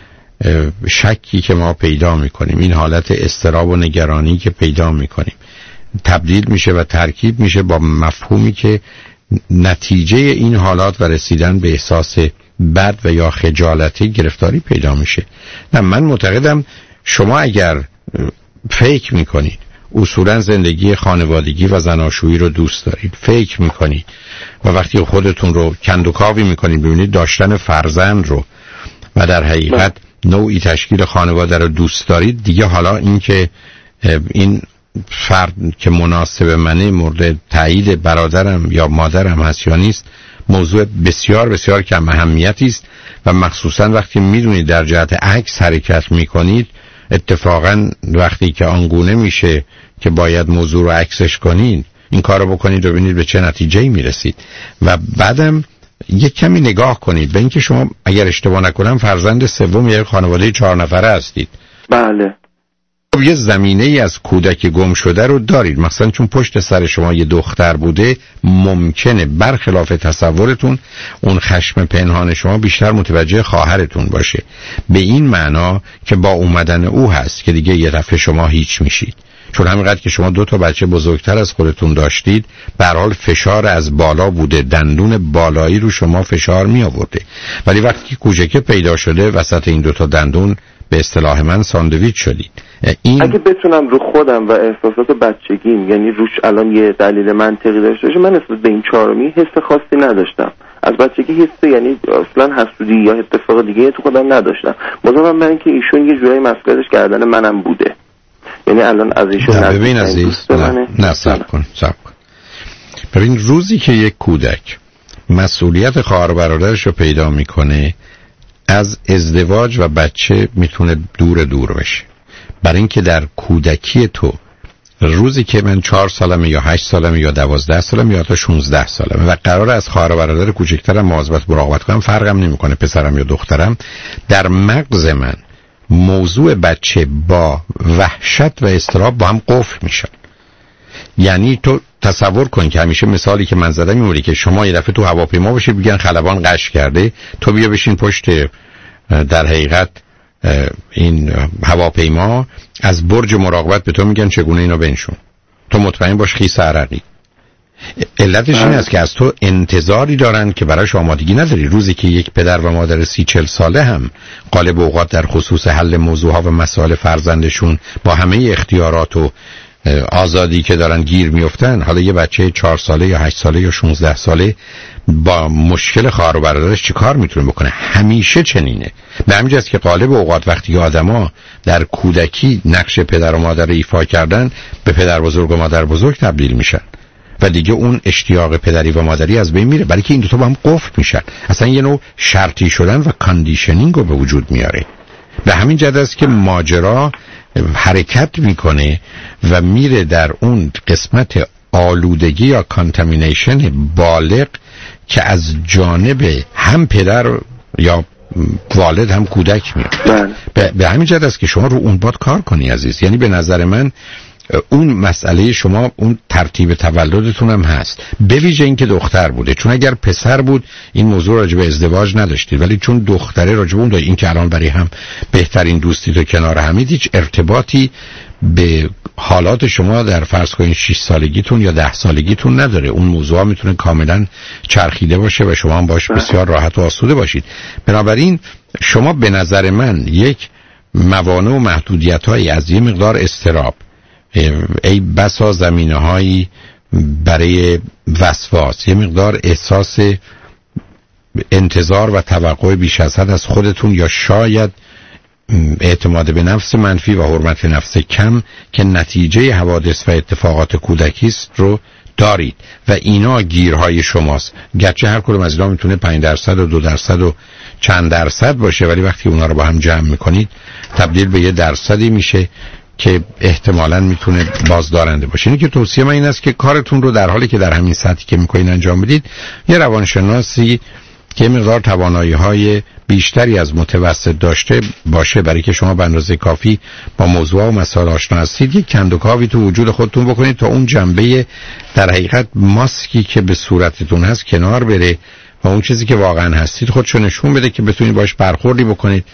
شکی که ما پیدا میکنیم، این حالت اضطراب و نگرانی که پیدا میکنیم تبدیل میشه و ترکیب میشه با مفهومی که نتیجه این حالات و رسیدن به احساس بد و یا خجالتی گرفتاری پیدا میشه. نه من معتقدم شما اگر فکر میکنید اصولا زندگی خانوادگی و زناشویی رو دوست دارید، فکر میکنید و وقتی خودتون رو کندوکاوی میکنید ببینید داشتن فرزند رو و در حقیقت نوعی تشکیل خانواده رو دوست دارید، دیگه حالا این که این فرد که مناسب منه مورد تایید برادرم یا مادرم هست یا نیست موضوع بسیار بسیار کم اهمیتی است و مخصوصا وقتی میدونید در جهت عکس حرکت میکنید اتفاقا وقتی که آنگونه میشه که باید موضوع رو عکسش کنید این کار رو بکنید و ببینید به چه نتیجه‌ای میرسید و بعدم یک کمی نگاه کنید به اینکه شما اگر اشتباه نکنم فرزند سوم یک خانواده 4 نفره هستید. بله. یه زمینه ای از کودک گم شده رو دارید، مثلا چون پشت سر شما یه دختر بوده ممکنه برخلاف تصورتون اون خشم پنهان شما بیشتر متوجه خواهرتون باشه، به این معنا که با اومدن او هست که دیگه یه دفعه شما هیچ میشید، چون همینقدر که شما 2 تا بچه بزرگتر از خودتون داشتید به هر حال فشار از بالا بوده، دندون بالایی رو شما فشار می آورده. ولی وقتی که کوچکه پیدا شده وسط این 2 تا دندون به اصطلاح من ساندویچ شدید. اگه بتونم رو خودم و احساسات بچگیم، یعنی روش الان یه دلیل منطقی داشته باشه، من نسبت به این 4می حس خاصی نداشتم از بچگی. حس یعنی اصلا حسودی یا اتفاق دیگه تو خودم نداشتم. مضافم من که ایشون یه جورایی مسئولیتش گردن منم بوده. یعنی الان از ایشون ببین عزیز، نه صبر کن. ببین روزی که یک کودک مسئولیت خواهر برادرش رو پیدا میکنه، از ازدواج و بچه میتونه دور بشه. برای اینکه در کودکی تو روزی که من 4 سالمه یا 8 سالمه یا 12 سالمه یا تا 16 سالمه و قرار از خواهر و برادر کوچکترم مواظبت مراقبت کنم، فرقم نمیکنه پسرم یا دخترم، در مغز من موضوع بچه با وحشت و اضطراب با هم قفل میشن. یعنی تو تصور کن که همیشه مثالی که من زدم میمونه که شما یه دفعه تو هواپیما باشی بگن خلبان قش کرده، تو بیا بشین پشت در حقیقت این هواپیما، از برج مراقبت به تو میگن چگونه اینو بنشون، تو مطمئن باش خیس عرقی. علتش این است که از تو انتظاری دارن که براش آمادگی نداری. روزی که یک پدر و مادر 30-40 ساله هم غالب اوقات در خصوص حل موضوعها و مسائل فرزندشون با همه اختیارات و آزادی که دارن گیر میفتن، حالا یه بچه 4 ساله یا 8 ساله یا 16 ساله با مشکل خواهر و برادرش چی کار میتونه بکنه؟ همیشه چنینه. به همین جاست که غالب اوقات وقتی آدما در کودکی نقش پدر و مادر ایفا کردن، به پدر بزرگ و مادر بزرگ تبدیل میشن و دیگه اون اشتیاق پدری و مادری از بین میره، برای که این دو تا با هم قفل میشن. اصلا یه نوع شرطی شدن و کاندیشنینگ رو به وجود میاره. به همین جهت است که ماجرا حرکت میکنه و میره در اون قسمت آلودگی یا کانتامینیشن بالغ که از جانب هم پدر یا والد هم کودک میاد. به همین جهت است که شما رو اون باید کار کنی عزیز. یعنی به نظر من اون مسئله شما اون ترتیب تولدتون هم هست، به ویژه این که دختر بوده. چون اگر پسر بود این موضوع راجع به ازدواج نداشتید، ولی چون دختره راجع به اون این که الان برای هم بهترین دوستی تو کنار همید، هیچ ارتباطی به حالات شما در فرض کنید 6 سالگیتون یا 10 سالگیتون نداره. اون موضوع میتونه کاملا چرخیده باشه و شما هم باش بسیار راحت و آسوده باشید. بنابراین شما به نظر من یک موانع و محدودیت‌هایی از یه مقدار اضطراب، ای بسا زمینه‌هایی برای وسواس، یه مقدار احساس انتظار و توقع بیش از حد از خودتون، یا شاید اعتماد به نفس منفی و حرمت نفس کم که نتیجه حوادث و اتفاقات کودکی است رو دارید و اینا گیرهای شماست. گرچه هر کدوم از اینا میتونه 5% و 2% و چند درصد باشه، ولی وقتی اونا رو با هم جمع میکنید تبدیل به 1% میشه که احتمالاً میتونه بازدارنده باشه. اینی که توصیه من این است که کارتون رو در حالی که در همین سطحی که میکنین انجام بدید، یه روانشناسی که مقدار توانایی‌های بیشتری از متوسط داشته باشه، برای که شما به اندازه کافی با موضوع و مسائل آشنا هستید، یک کندوکاوی تو وجود خودتون بکنید تا اون جنبه در حقیقت ماسکی که به صورتتون هست کنار بره و اون چیزی که واقعا هستید خودشو نشون بده که بتونید باش برخوردی بکنید.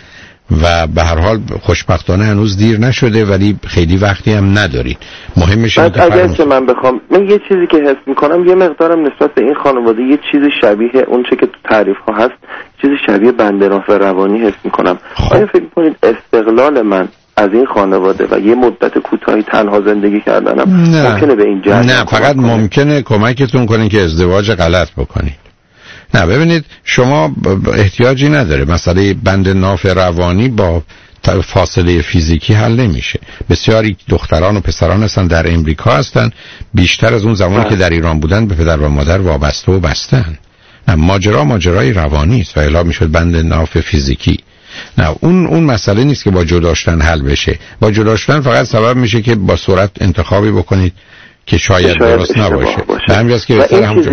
و به هر حال خوشبختانه هنوز دیر نشده، ولی خیلی وقتی هم ندارید. مهمش اینه که اگر که من یه چیزی که حس میکنم، یه مقدارم نسبت به این خانواده یه چیزی شبیه اون چه که تو تعریف ها هست، چیزی شبیه بندرافه روانی حس میکنم. آیا فکر کنید استقلال من از این خانواده و یه مدت کوتاهی تنها زندگی کردنم ممکنه به این جهت؟ نه، فقط ممکنه کمکتون کنه که ازدواج غلط بکنید. نه ببینید، شما احتیاجی نداره. مسئله بند ناف روانی با فاصله فیزیکی حل نمیشه. بسیاری دختران و پسران هستن در امریکا هستن، بیشتر از اون زمانی که در ایران بودن به پدر و مادر وابسته و بستن. نه، ماجرای روانی است و الا میشد بند ناف فیزیکی. نه، اون مسئله نیست که با جدا شدن حل بشه. با جدا شدن فقط سبب میشه که با سرعت انتخابی بکنید که شاید درست نباشه. همین که بهتره همونجا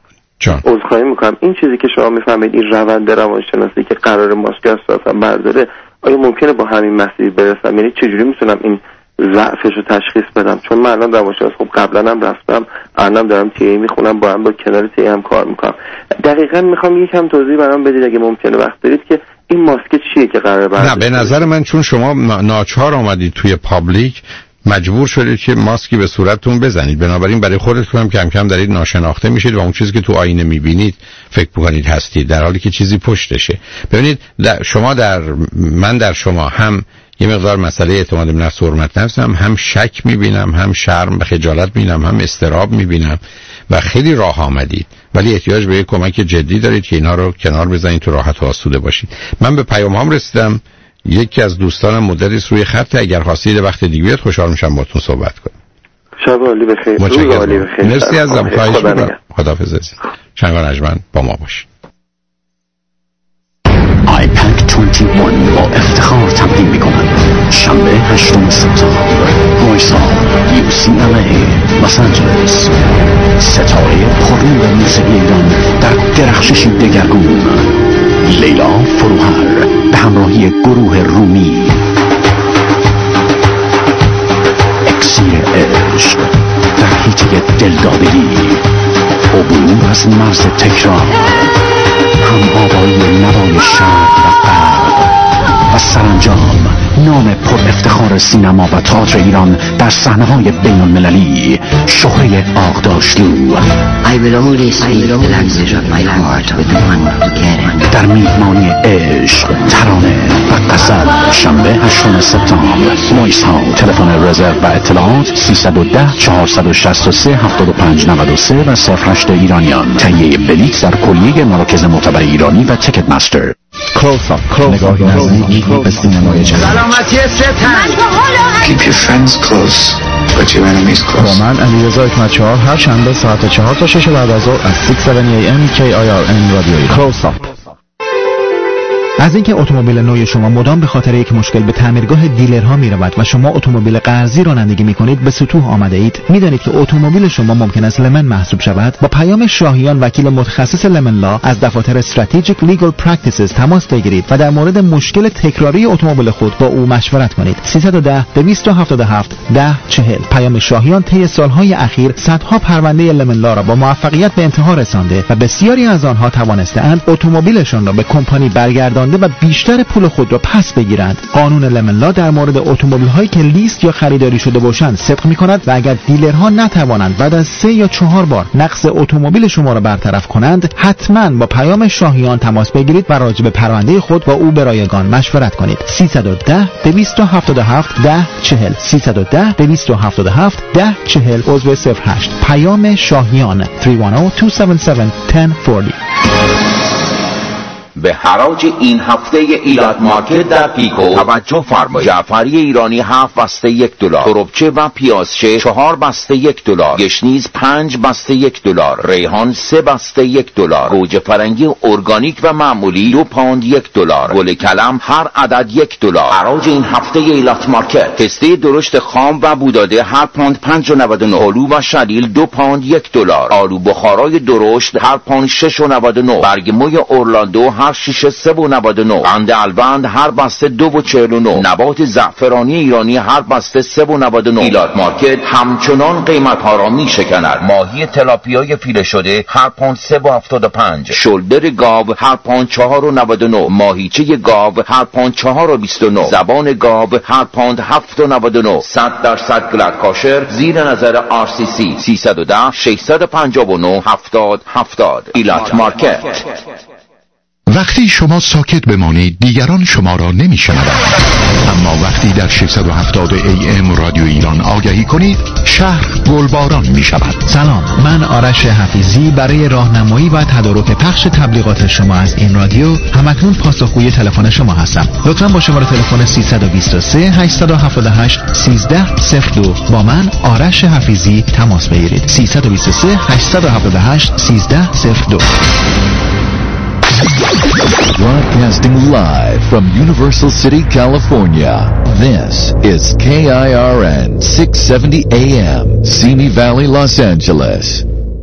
عذرخواهی میکنم، این چیزی که شما میفهمید، این روند روانشناسی که قرار ماسک از صورتم برداره، آیا ممکنه با همین مسیر برسم؟ یعنی چجوری میتونم این ضعفش رو تشخیص بدم؟ چون من الان روانشناس خب قبلا هم رفتم، الانم دارم تی ای میخونم، با کنار تی ای هم کار میکنم. دقیقاً میخوام یکم توضیح برام بدید اگه ممکنه وقت دارید که این ماسک چیه که قراره برداره. نه، به نظر من چون شما ناچار آمدید توی پابلیک، مجبور شدید که ماسکی به صورتتون بزنید. بنابراین برای خودتون هم کم کم دارید ناشناخته میشید و اون چیزی که تو آینه میبینید فکر میکنید هستید، در حالی که چیزی پشتشه. ببینید من در شما هم یه مقدار مسئله اعتماد به نفس و حرمت نفس هم شک میبینم، هم شرم و خجالت میبینم، هم اضطراب میبینم و خیلی راه آمدید، ولی احتیاج به یک کمک جدی دارید که اینا رو کنار بزنید تو راحت و آسوده باشید. من به پیام‌هام رسیدم. یکی از دوستانم مدتی روی خط، اگر خواستید وقت دیگه بیاد خوشحال میشم باهاتون صحبت کنم. شب عالی بخیر. روز عالی بخیر. مرسی عزیزم. خواهش می‌کنم. خداحافظ عزیز. شنگان ارجمند با ما باشید. آیپک 21 با افتخار تقدیم می‌کند شنبه 8 سپتامبر رویسال UCLA لس آنجلس، ستاره پرنور موسیقی ایران در درخششی دگرگون، لیلا فروهر به همراهی گروه رومی، اکسیر عشق در حیطه دلدادگی، عبور از مرز تکرار، هم آوایی نوای شرق و غرب و سرانجام نام پر افتخار سینما و تئاتر ایران در صحنه‌های بین‌المللی، شهره آغداشلو. در میهمانی عشق، ترانه و غزل، شنبه 8 سپتامبر، نویس ها. تلفن رزرو و اطلاعات 310 463 7593 و 08 ایرانیان. تهیه بلیط در کلیه مراکز معتبر ایرانی و تیکت مستر. نگاهی نزدیک به سینمای جدید. سلامتی ستن. Keep your friends close but your enemies close. با من علیرضا حکمت‌چهار هر شنبه ساعت 4 تا 6 بعد از ظهر از 6:70 AM KIRN رادیویی کلوز آپ. از اینکه اتومبیل نو شما مدام به خاطر یک مشکل به تعمیرگاه دیلرها میرود و شما اتومبیل قرضی رانندگی میکنید به سطوح آمده اید، میدانید که اتومبیل شما ممکن است لمن محسوب شود؟ با پیام شاهیان وکیل متخصص لمن لا از دفاتر استراتژیک لیگل پرکتیسز تماس بگیرید و در مورد مشکل تکراری اتومبیل خود با او مشورت کنید. 310 277 1040. پیام شاهیان طی سالهای اخیر صدها پرونده لمن لا را با موفقیت به انتها رسانده و بسیاری از آنها توانسته‌اند اتومبیلشان را به کمپانی برگردان و بیشتر پول خود را پس بگیرند. قانون لمن لا در مورد اتومبیل هایی که لیست یا خریداری شده باشند صدق می‌کند و اگر دیلرها نتوانند بعد از 3 یا 4 بار نقص اتومبیل شما را برطرف کنند، حتما با پیام شاهیان تماس بگیرید و راجع به پرونده خود با او به رایگان مشورت کنید. 310 277 1040 310 277 1040 عضو 08. پیام شاهیان 310 277 1040. به حراج این هفته ایلات مارکت در پیکو توجه فرمایید. جعفری ایرانی 7 بسته $1، تربچه و پیازچه 4 بسته $1، گشنیز 5 بسته $1، ریحان 3 بسته $1، گوجه فرنگی ارگانیک و معمولی 2 پوند $1، گل کلم هر عدد $1. حراج این هفته ایلات مارکت. تسته درشت خام و بوداده هر پوند 5.99، آلو و شلیل 2 پوند $1، آلو بخارای درشت هر پوند 6.99، برگ موی اورلاندو هر شیشه 3.99، قند الوند هر بسته 2.49، نبات زعفرانی ایرانی هر بسته 3.99. ایلات مارکت همچنان قیمت ها را می شکند. ماهی تلاپیای فیله شده هر پوند 3.75، شلدر گاو هر پوند 4.99، ماهیچه گاو هر پوند 4.29، زبان گاو هر پوند 7.99. 100% گلد کاشر زیر نظر RCC. 310 659 70 70. ایلات مارکت. وقتی شما ساکت بمانید دیگران شما را نمیشنوند، اما وقتی در 670 AM رادیو ایران آگهی کنید شهر گلباران می شود. سلام، من آرش حفیظی برای راهنمایی و تدارک پخش تبلیغات شما از این رادیو همکنون پاسخگوی تلفن شما هستم. لطفاً با شماره تلفن 323 878 1302 با من آرش حفیظی تماس بگیرید. 323 878 1302. Broadcasting live from Universal City, California. This is KIRN 670 AM, Simi Valley, Los Angeles.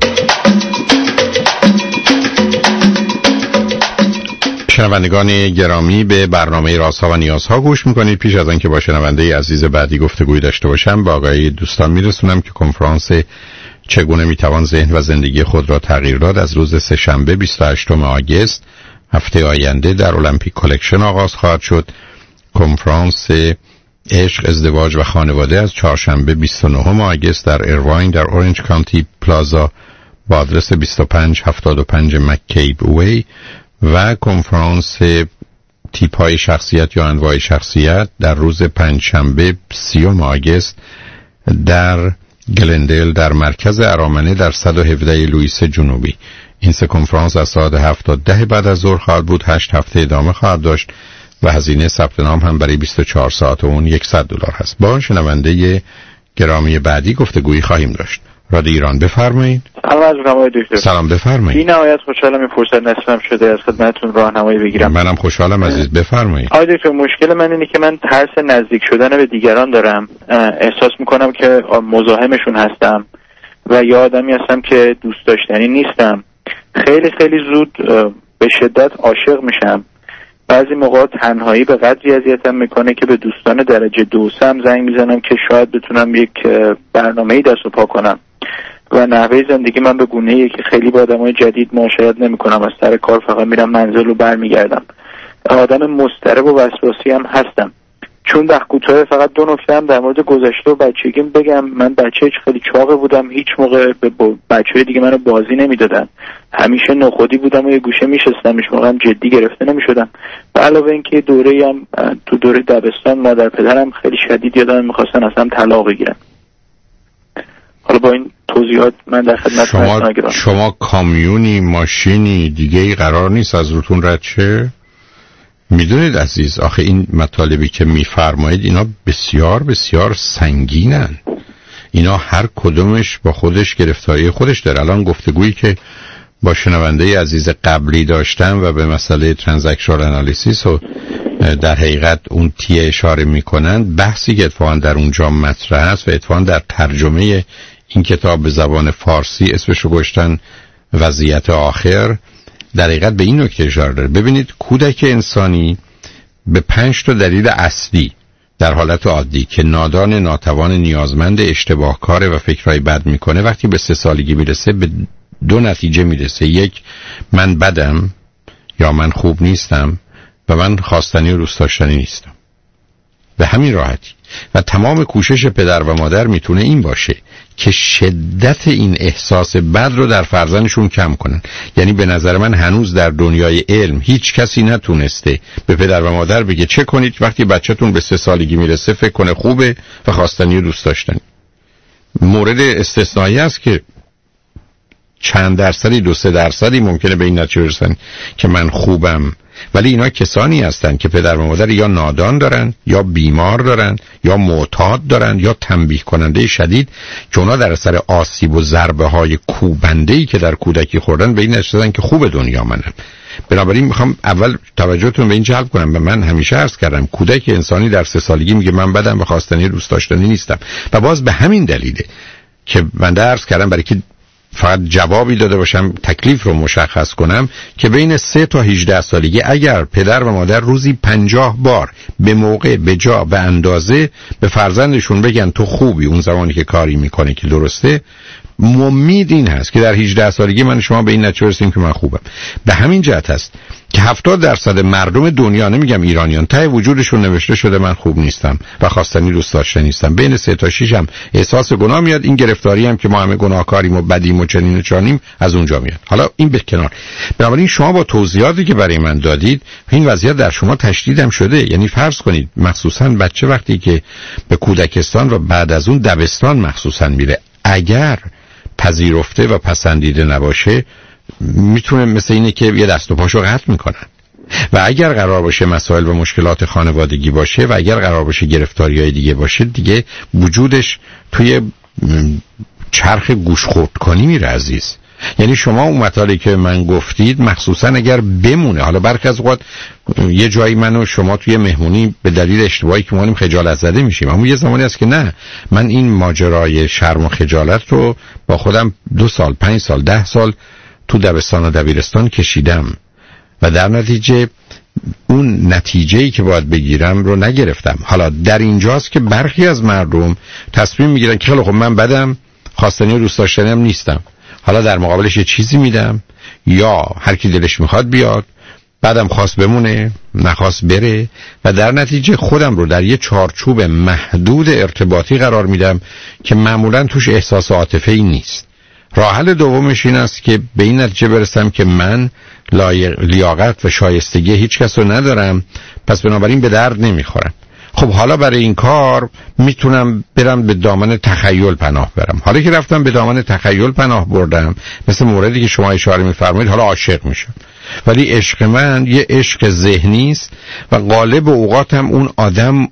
شنوندگان گرامی، به برنامه رازها و نیازها گوش میکنید. پیش از آنکه با شنونده عزیز بعدی گفتگوی داشته باشم، با آقای دوستان میرسونم که کنفرانس چگونه میتوان ذهن و زندگی خود را تغییر داد از روز سه‌شنبه 28 آگوست هفته آینده در المپیک کالکشن آغاز خواهد شد. کنفرانس عشق، ازدواج و خانواده از چهارشنبه 29 آگوست در ایرواین در اورنج کانتی پلازا با آدرس 2575 مککیب وی و کنفرانس تیپ های شخصیت یا انواع شخصیت در روز پنجشنبه 30 آگوست در گلندل در مرکز ارامنه در 117 لوئیس جنوبی. این سه کنفرانس از ساعت 7 تا 10 بعد از ظهر خواهد بود. 8 هفته ادامه خواهد داشت و هزینه ثبت نام هم برای 24 ساعت اون $100 هست. با شنونده گرامی بعدی گفتگویی خواهیم داشت. رادیو ایران بفرمایید. سلام بفرمایید. این نهایت خوشحالم این فرصت نصیبم شده از خدمتتون راهنمایی بگیرم. منم خوشحالم عزیز، بفرمایید. آقای دکتر مشکل من اینه که من ترس نزدیک شدن به دیگران دارم. احساس میکنم که مزاحمشون هستم و یا آدمی هستم که دوست داشتنی نیستم. خیلی خیلی زود به شدت عاشق میشم. بعضی موقع تنهایی به قدری اذیتم میکنه که به دوستان درجه 2 هم زنگ میزنم که شاید بتونم یک برنامه‌ای دست و پا کنم و نحوه زندگی من به گونه‌ایه که خیلی با آدمای جدید معاشرت نمیکنم. از سر کار فقط میرم منزل و برمیگردم. آدم مضطرب و وسواسی هم هستم. چون در کوتاه فقط 2 نکته هم در مورد گذشته و بچگیم بگم. من بچه خیلی چاق بودم، هیچ موقع به بچه‌های دیگه منو بازی نمیدادن. همیشه نخودی بودم و یه گوشه میشستم، هیچ موقع هم جدی گرفته نمیشدم. و علاوه اینکه دوره‌ای هم تو دوره دبستان مادر پدرم خیلی شدید یادم می‌خواستن اصلا طلاق بگیرن. حالا با این توضیحات من در خدمت شما کامیونی، ماشینی دیگه‌ای قرار نیست از روتون رد شه؟ میدونید عزیز، آخه این مطالبی که میفرمایید اینا بسیار بسیار سنگینن. اینا هر کدومش با خودش گرفتاری خودش داره. الان گفتگویی که با شنونده عزیز قبلی داشتم و به مسئله ترانزکشنال انالیسیس و در حقیقت اون تی اشاره میکنن، بحثی که اتفاقا در اونجا مطرح است و اتفاقا در ترجمه این کتاب به زبان فارسی اسمشو گذاشتن وضعیت آخر، در حقیقت به این نکته اشاره داره. ببینید کودک انسانی به 5 تا دلیل اصلی در حالت عادی که نادان، ناتوان، نیازمند، اشتباهکار و فکرهای بد میکنه، وقتی به 3 سالگی میرسه به 2 نتیجه میرسه. یک، من بدم یا من خوب نیستم و من خواستنی و دوست داشتنی نیستم. به همین راحتی. و تمام کوشش پدر و مادر میتونه این باشه که شدت این احساس بد رو در فرزندشون کم کنن. یعنی به نظر من هنوز در دنیای علم هیچ کسی نتونسته به پدر و مادر بگه چه کنید وقتی بچه‌تون به 3 سالگی میرسه فکر کنه خوبه و خواستنی و دوست داشتنی. مورد استثنایی است که چند درصدی 2-3% ممکنه به این نتیجه برسن که من خوبم، ولی اینا کسانی هستن که پدر و مادر یا نادان دارن یا بیمار دارن یا معتاد دارن یا تنبیه کننده شدید که اونا در اثر آسیب و ضربه های کوبنده‌ای که در کودکی خوردن به این نتیجه رسیدن که خوب دنیا منم. بنابراین میخوام اول توجهتون به این جلب کنم. و من همیشه عرض کردم کودک انسانی در 3 سالگی میگه من بدم و خواستنی دوست داشتنی نیستم و باز به همین دلیله که من عرض کردم برای که فقط جوابی داده باشم تکلیف رو مشخص کنم که بین 3 تا 18 سالگی اگر پدر و مادر روزی 50 بار به موقع، به جا، به اندازه به فرزندشون بگن تو خوبی اون زمانی که کاری میکنه که درسته، امید این هست که در 18 سالگی من شما به این نتیجه رسیدیم که من خوبم. به همین جهت هست که 70% مردم دنیا، نمیگم ایرانیان، ته وجودشون نوشته شده من خوب نیستم و خواستنی دوست داشتنی نیستم. بین 3 تا 6 هم احساس گناه میاد. این گرفتاری هم که ما همه گناهکاریم و بدیم و چنین و چانیم از اونجا میاد. حالا این به کنار. بنابراین شما با توضیحاتی که برای من دادید این وضعیت در شما تشدیدم شده. یعنی فرض کنید مخصوصا بچه وقتی که به کودکستان و بعد از اون دبستان مخصوصا میره، اگر پذیرفته و پسندیده نباشه میتونه مثل اینه که یه دست و پاشو قطع میکنن. و اگر قرار باشه مسائل و مشکلات خانوادگی باشه و اگر قرار باشه گرفتاری‌های دیگه باشه، دیگه وجودش توی چرخ گوش خورد کنی میره عزیز. یعنی شما اون مطالبی که من گفتید مخصوصا اگر بمونه، حالا برخی از اوقات یه جایی من و شما توی مهمونی به دلیل اشتباهی که ما خجالت زده میشیم، اما یه زمانی هست که نه، من این ماجرای شرم و خجالت رو با خودم 2 سال 5 سال 10 سال تو دبستان و دبیرستان کشیدم و در نتیجه اون نتیجه‌ای که باید بگیرم رو نگرفتم. حالا در اینجاست که برخی از مردم تصمیم میگیرن که خیلی خب من بدم، خواستنی و دوست داشتنی هم نیستم، حالا در مقابلش یه چیزی میدم یا هر کی دلش میخواد بیاد بعدم خواست بمونه، نخواست بره و در نتیجه خودم رو در یه چارچوب محدود ارتباطی قرار میدم که معمولا توش احساس عاطفه‌ای نیست. راه حل دومش این است که به این نتیجه برسم که من لیاقت و شایستگی هیچ کس رو ندارم، پس بنابراین به درد نمیخورم. خب حالا برای این کار میتونم برم به دامن تخیل پناه برم. حالا که رفتم به دامن تخیل پناه بردم، مثل موردی که شما اشاره میفرمایید، حالا عاشق میشم. ولی عشق من یه عشق ذهنی است و غالب اوقاتم اون آدم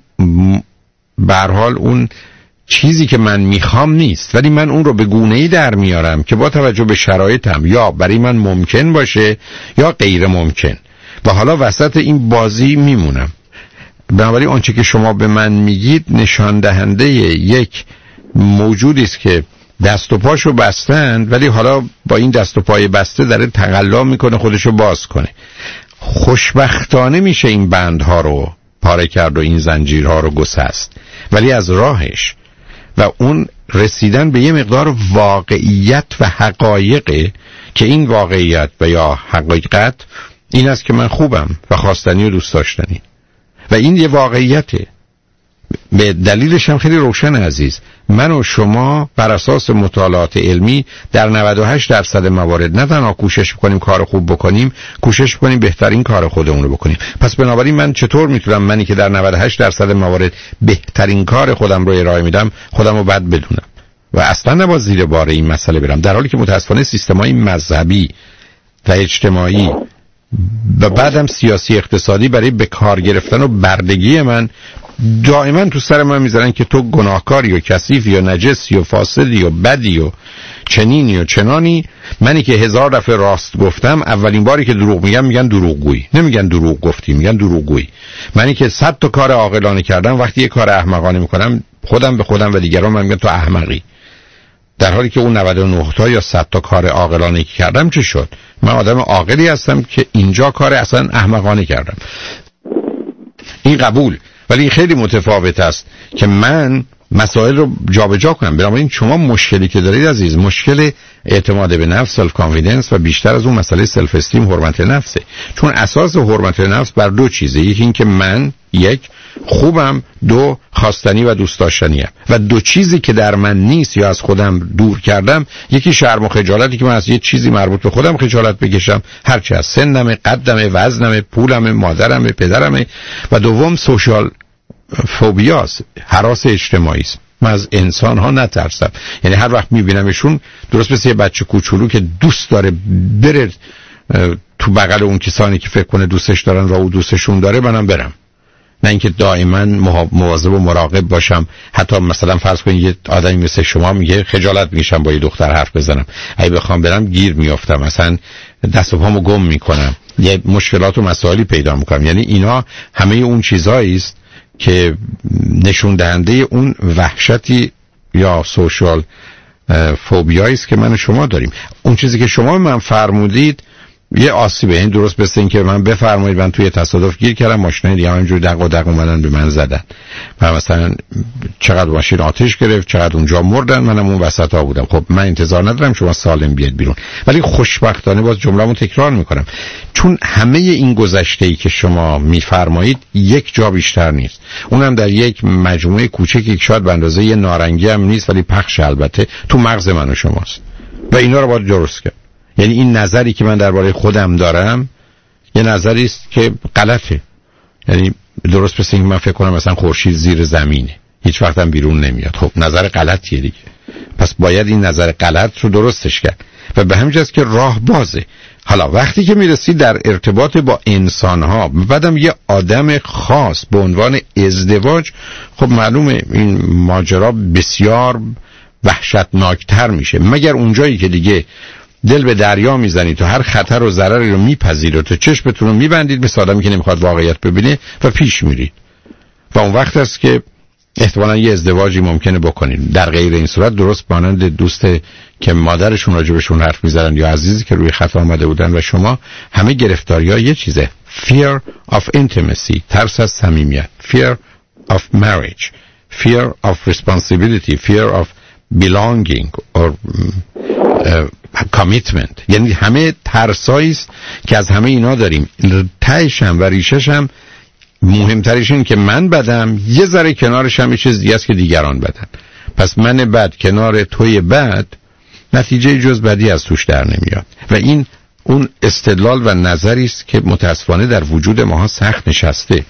به هر حال اون چیزی که من میخوام نیست، ولی من اون رو به گونه‌ای در میارم که با توجه به شرایطم یا برای من ممکن باشه یا غیر ممکن و حالا وسط این بازی میمونم. بنابراین آنچه که شما به من میگید نشان دهنده یک موجودی است که دست و پاشو بستند، ولی حالا با این دست و پای بسته داره تقلا میکنه خودشو باز کنه. خوشبختانه میشه این بندها رو پاره کرد و این زنجیرها رو گسست، ولی از راهش و اون رسیدن به یه مقدار واقعیت و حقایقه که این واقعیت و یا حقیقت این است که من خوبم و خواستنی و دوست داشتنی و این یه واقعیته. به دلیلش هم خیلی روشن عزیز، من و شما بر اساس مطالعات علمی در 98% موارد نه تنها کوشش بکنیم کار خوب بکنیم، کوشش بکنیم بهترین کار خودمون رو بکنیم. پس بنابراین من چطور میتونم منی که در 98% موارد بهترین کار خودم رو ارائه میدم خودم رو بد بدونم و اصلا نباید زیر بار این مسئله برم، در حالی که متاسفانه سیستم‌های مذهبی و اجتماعی و بعدم سیاسی اقتصادی برای به کار گرفتن و بردگی من دائما تو سر من میذارن که تو گناهکاری و کثیفی و نجسی و فاسدی و بدی و چنینی و چنانی. منی که 1000 دفعه راست گفتم، اولین باری که دروغ میگم میگن دروغگویی، نمیگن دروغ گفتی، میگن دروغگویی. منی که 100 تا کار عاقلانه کردم، وقتی یه کار احمقانه میکنم خودم به خودم و دیگران من میگن تو احمقی، در حالی که اون 99 تا یا 100 تا کار عاقلانه که کردم چه شد؟ من آدم عاقلی هستم که اینجا کار اصلا احمقانه کردم. این قبول، ولی این خیلی متفاوت است که من مسائل رو جابجا کنم. بنابراین شما مشکلی که دارید عزیز، مشکل اعتماد به نفس، سلف کانفیدنس و بیشتر از اون مسئله سلف استیم، حرمت نفسه. چون اساس حرمت نفس بر دو چیزه، یکی این که من یک خوبم، دو خواستنی و دوست داشتنیم و دو چیزی که در من نیست یا از خودم دور کردم، یکی شرم و خجالتی که من از یه چیزی مربوط به خودم خجالت بکشم، هرچی از سنم، قدم، وزنم، پولم، مادرم، پدرم، و دوم سوشال فوبیاست، هراس اجتماعی است. من از انسان ها نترسم، یعنی هر وقت میبینمشون درست مثل یه بچه کوچولو که دوست داره بره تو بغل اون کسانی که فکر کنه دوستش دارن و او دوستشون داره، منم برم. نه اینکه دائما مواظب و مراقب باشم. حتی مثلا فرض کنید یه آدمی مثل شما میگه خجالت میکشم با یه دختر حرف بزنم، اگه بخوام برم گیر میافتم، مثلا دست و پامو گم میکنم، یه مشکلات و مسائلی پیدا میکنم. یعنی اینا همه اون چیزایی است که نشون دهنده اون وحشتی یا سوشال فوبیایی است که من و شما داریم. اون چیزی که شما من فرمودید یه آسیبه. این درست مثل این که من بفرمایید من توی تصادف گیر کردم، ماشینای دیگه همینجوری دق و دق اومدن به من زدن و مثلا چقدر ماشین آتش گرفت، چقدر اونجا مردن، منم اون وسطا بودم. خب من انتظار ندارم شما سالم بیاد بیرون، ولی خوشبختانه باز جمله‌مو تکرار میکنم، چون همه این گذشته‌ای که شما میفرمایید یک جا بیشتر نیست، اونم در یک مجموعه کوچکی که شاید به اندازه یه نارنگی هم نیست، ولی پخش البته تو مغز من و شماست و اینا رو باید درست کرد. یعنی این نظری که من درباره خودم دارم یه نظری است که غلطه. یعنی درست مثل این که من فکر کنم مثلا خورشید زیر زمینه، هیچ وقت هم بیرون نمیاد. خب نظر غلطیه دیگه، پس باید این نظر غلط رو درستش کرد و به همین جاست که راه بازه. حالا وقتی که میرسی در ارتباط با انسان‌ها، بعدم یه آدم خاص به عنوان ازدواج، خب معلومه این ماجرا بسیار وحشتناکتر میشه، مگر اونجایی که دیگه دل به دریا میزنید و هر خطر و ضرری رو میپذیرید و تو چشمتون رو میبندید مثل آدمی که نمیخواد واقعیت ببینه و پیش میرید و اون وقت است که احتمالاً یه ازدواجی ممکنه بکنید. در غیر این صورت درست مانند دوست که مادرشون راجبشون حرف میزنن یا عزیزی که روی خط آمده بودن و شما، همه گرفتاری‌ها یه چیزه، fear of intimacy، ترس از صمیمیت، fear of marriage، fear of responsibility، fear of belonging or commitment. یعنی همه ترسایی است که از همه اینا داریم. تهش هم و ریشش هم مهمترش این که من بدم، یه ذره کنارش هم یه چیز دیگه است که دیگران بدن. پس من بد کنار توی بد، نتیجه جز بدی از توش در نمیاد. و این اون استدلال و نظری است که متاسفانه در وجود ماها سخت نشسته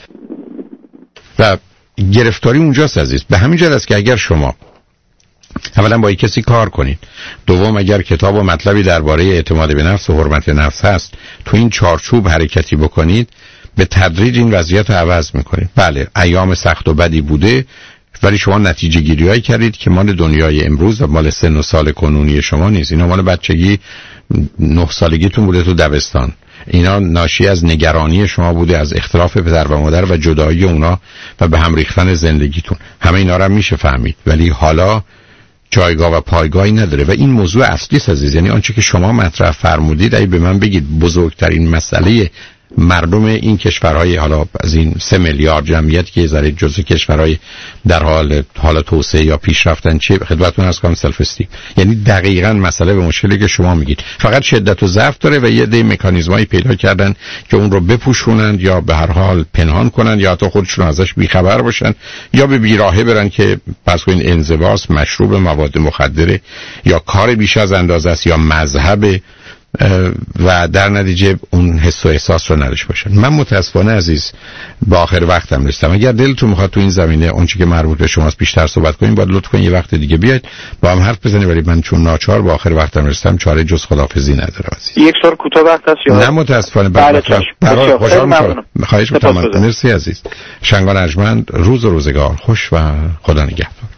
و گرفتاری اونجاست عزیز. به همین جهت است که اگر شما اولا با یک کسی کار کنید، دوم اگر کتاب و مطلبی درباره اعتماد به نفس و حرمت نفس هست تو این چارچوب حرکتی بکنید، به تدریج این وضعیت رو عوض میکنید. بله ایام سخت و بدی بوده، ولی شما نتیجه گیری‌هایی کردید که مال دنیای امروز و مال سن و سال کنونی شما نیست. اینا مال بچگی 9 سالگیتون بوده تو دبستان. اینا ناشی از نگرانی شما بوده، از اختلاف پدر و مادر و جدایی اونا و به هم ریختن زندگیتون. همه اینا رو میشه فهمید، ولی حالا جایگاه و پایگاهی نداره و این موضوع اصلی است عزیز. یعنی آنچه که شما مطرح فرمودید، اگه به من بگید بزرگترین مسئله مردم این کشورهای حالا از این 3 میلیارد جمعیت که ذره جزء کشورهای در حال توسعه یا پیشرفتن چه خدمتتون عرض کنم سلف استیم، یعنی دقیقاً مسئله به مشکلی که شما میگید فقط شدت و ضعف داره و یه عده مکانیزمایی پیدا کردن که اون رو بپوشونن یا به هر حال پنهان کنن یا حتی خودشون ازش بیخبر باشن یا به بیراهه برن که پس این انزواست، مشروب مواد مخدره یا کار بیش از اندازه است یا مذهب و در نتیجه اون حس و احساس رو نداشته باشن. من متاسفانه عزیز با آخر وقتم رسیدم. اگر دلتون میخواد تو این زمینه اونچه که مربوط به شماست بیشتر صحبت کنیم، باید لطف کنید یه وقت دیگه بیاید با هم حرف بزنیم، ولی من چون ناچار با آخر وقتم رسیدم چاره جز خداحافظی نداره عزیز. یک سوال کوتاه وقت هست یا نه؟ متاسفانه بله خوشحال میشم. خواهش می‌کنم. مرسی عزیز. شنگان ارجمند، روز و روزگار خوش و خدا نگهدار.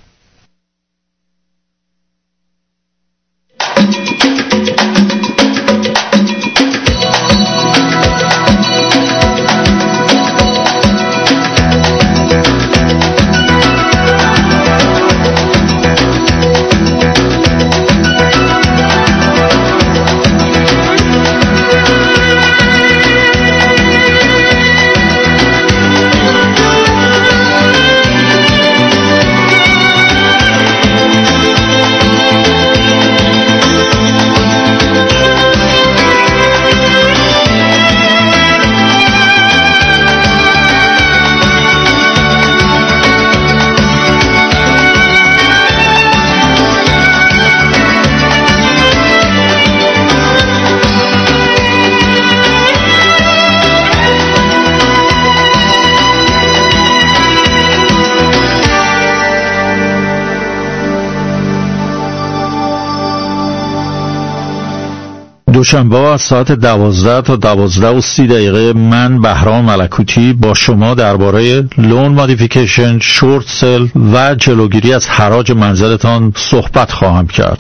دوشنبه از ساعت 12 تا 12:30 من بهرام ملکوتی با شما درباره لون مودیفیکیشن، شورت سل و جلوگیری از حراج منزلتان صحبت خواهم کرد.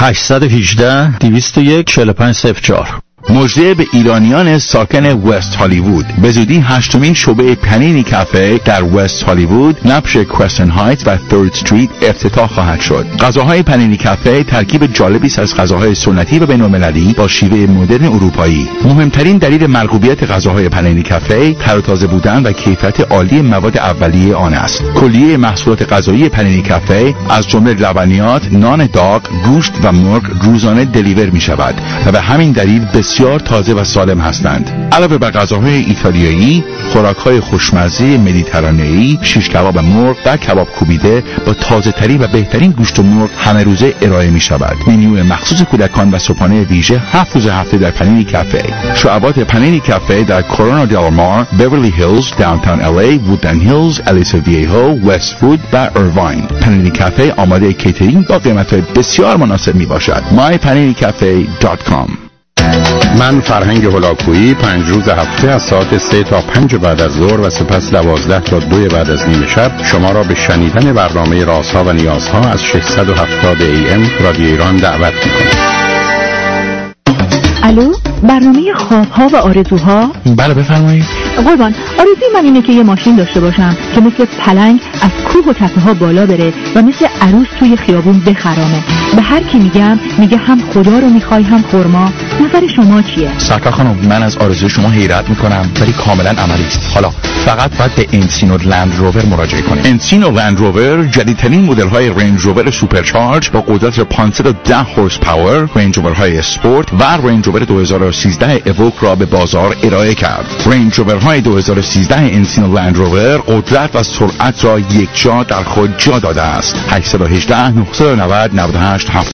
818-201-4504. مژده به ایرانیان ساکن وست هالیوود. به زودی 8مین شعبه پنینی کافه در وست هالیوود نبش کوستن هایتس و 3rd استریت افتتاح خواهد شد. غذاهای پنینی کافه ترکیب جالبی است از غذاهای سنتی و بین‌المللی با شیوه مدرن اروپایی. مهمترین دلیل مرغوبیت غذاهای پنینی کافه تر و تازه بودن و کیفیت عالی مواد اولیه آن است. کلیه محصولات غذایی پنینی کافه از جمله لبنیات، نان داغ، گوشت و مرغ روزانه دلیور می شود و به همین دلیل بسیار تازه و سالم هستند. علاوه بر غذاهای ایتالیایی، خوراک‌های خوشمزه مدیترانه‌ای، شیش کباب مرغ و کباب کوبیده با تازه‌ترین و بهترین گوشت مرغ همه روزه ارائه می‌شود. منیو مخصوص کودکان و صبحانه ویژه 7 روز هفته در پنینی کافه. شعبات پنینی کافه در کورونا دل مار، بیورلی هیلز، داونتاون LA، وودلند هیلز، الیسا ویهو، وست‌وود و ایرواین. پنینی کافه آماده کیترینگ با قیمت‌های بسیار مناسب میباشد. mypaninicafe.com. من فرهنگ هلاکویی 5 روز هفته از ساعت 3 تا 5 بعد از ظهر و سپس 12 تا 2 بعد از نیم شب شما را به شنیدن برنامه رازها و نیازها از 670 AM رادیو ایران دعوت می‌کنم. الو، برنامه خوابها و آرزوها؟ بله بفرمایید. قربان، آرزوی من اینه که یه ماشین داشته باشم که مثل پلنگ از کوه و تپه ها بالا بره و مثل عروس توی خیابون بخرامه. به هر کی میگم میگه هم خدا رو میخوای هم خرما، نظر شما چیه؟ سرکار خانم، من از آرزوی شما حیرت میکنم ولی کاملا عملی است. حالا فقط باید به انسینو لند روور مراجعه کنید. انسینو لند روور جدیدترین مدل های رنج روور سوپرچارج با قدرت 510 هورس پاور، رنج روور های اسپورت و رنج روور 2013 اووک را به بازار ارائه کرد. رنج روور های 2013 انسینو لند روور قدرت و سرعت را یک جا در خود جا داده است. 818 990 98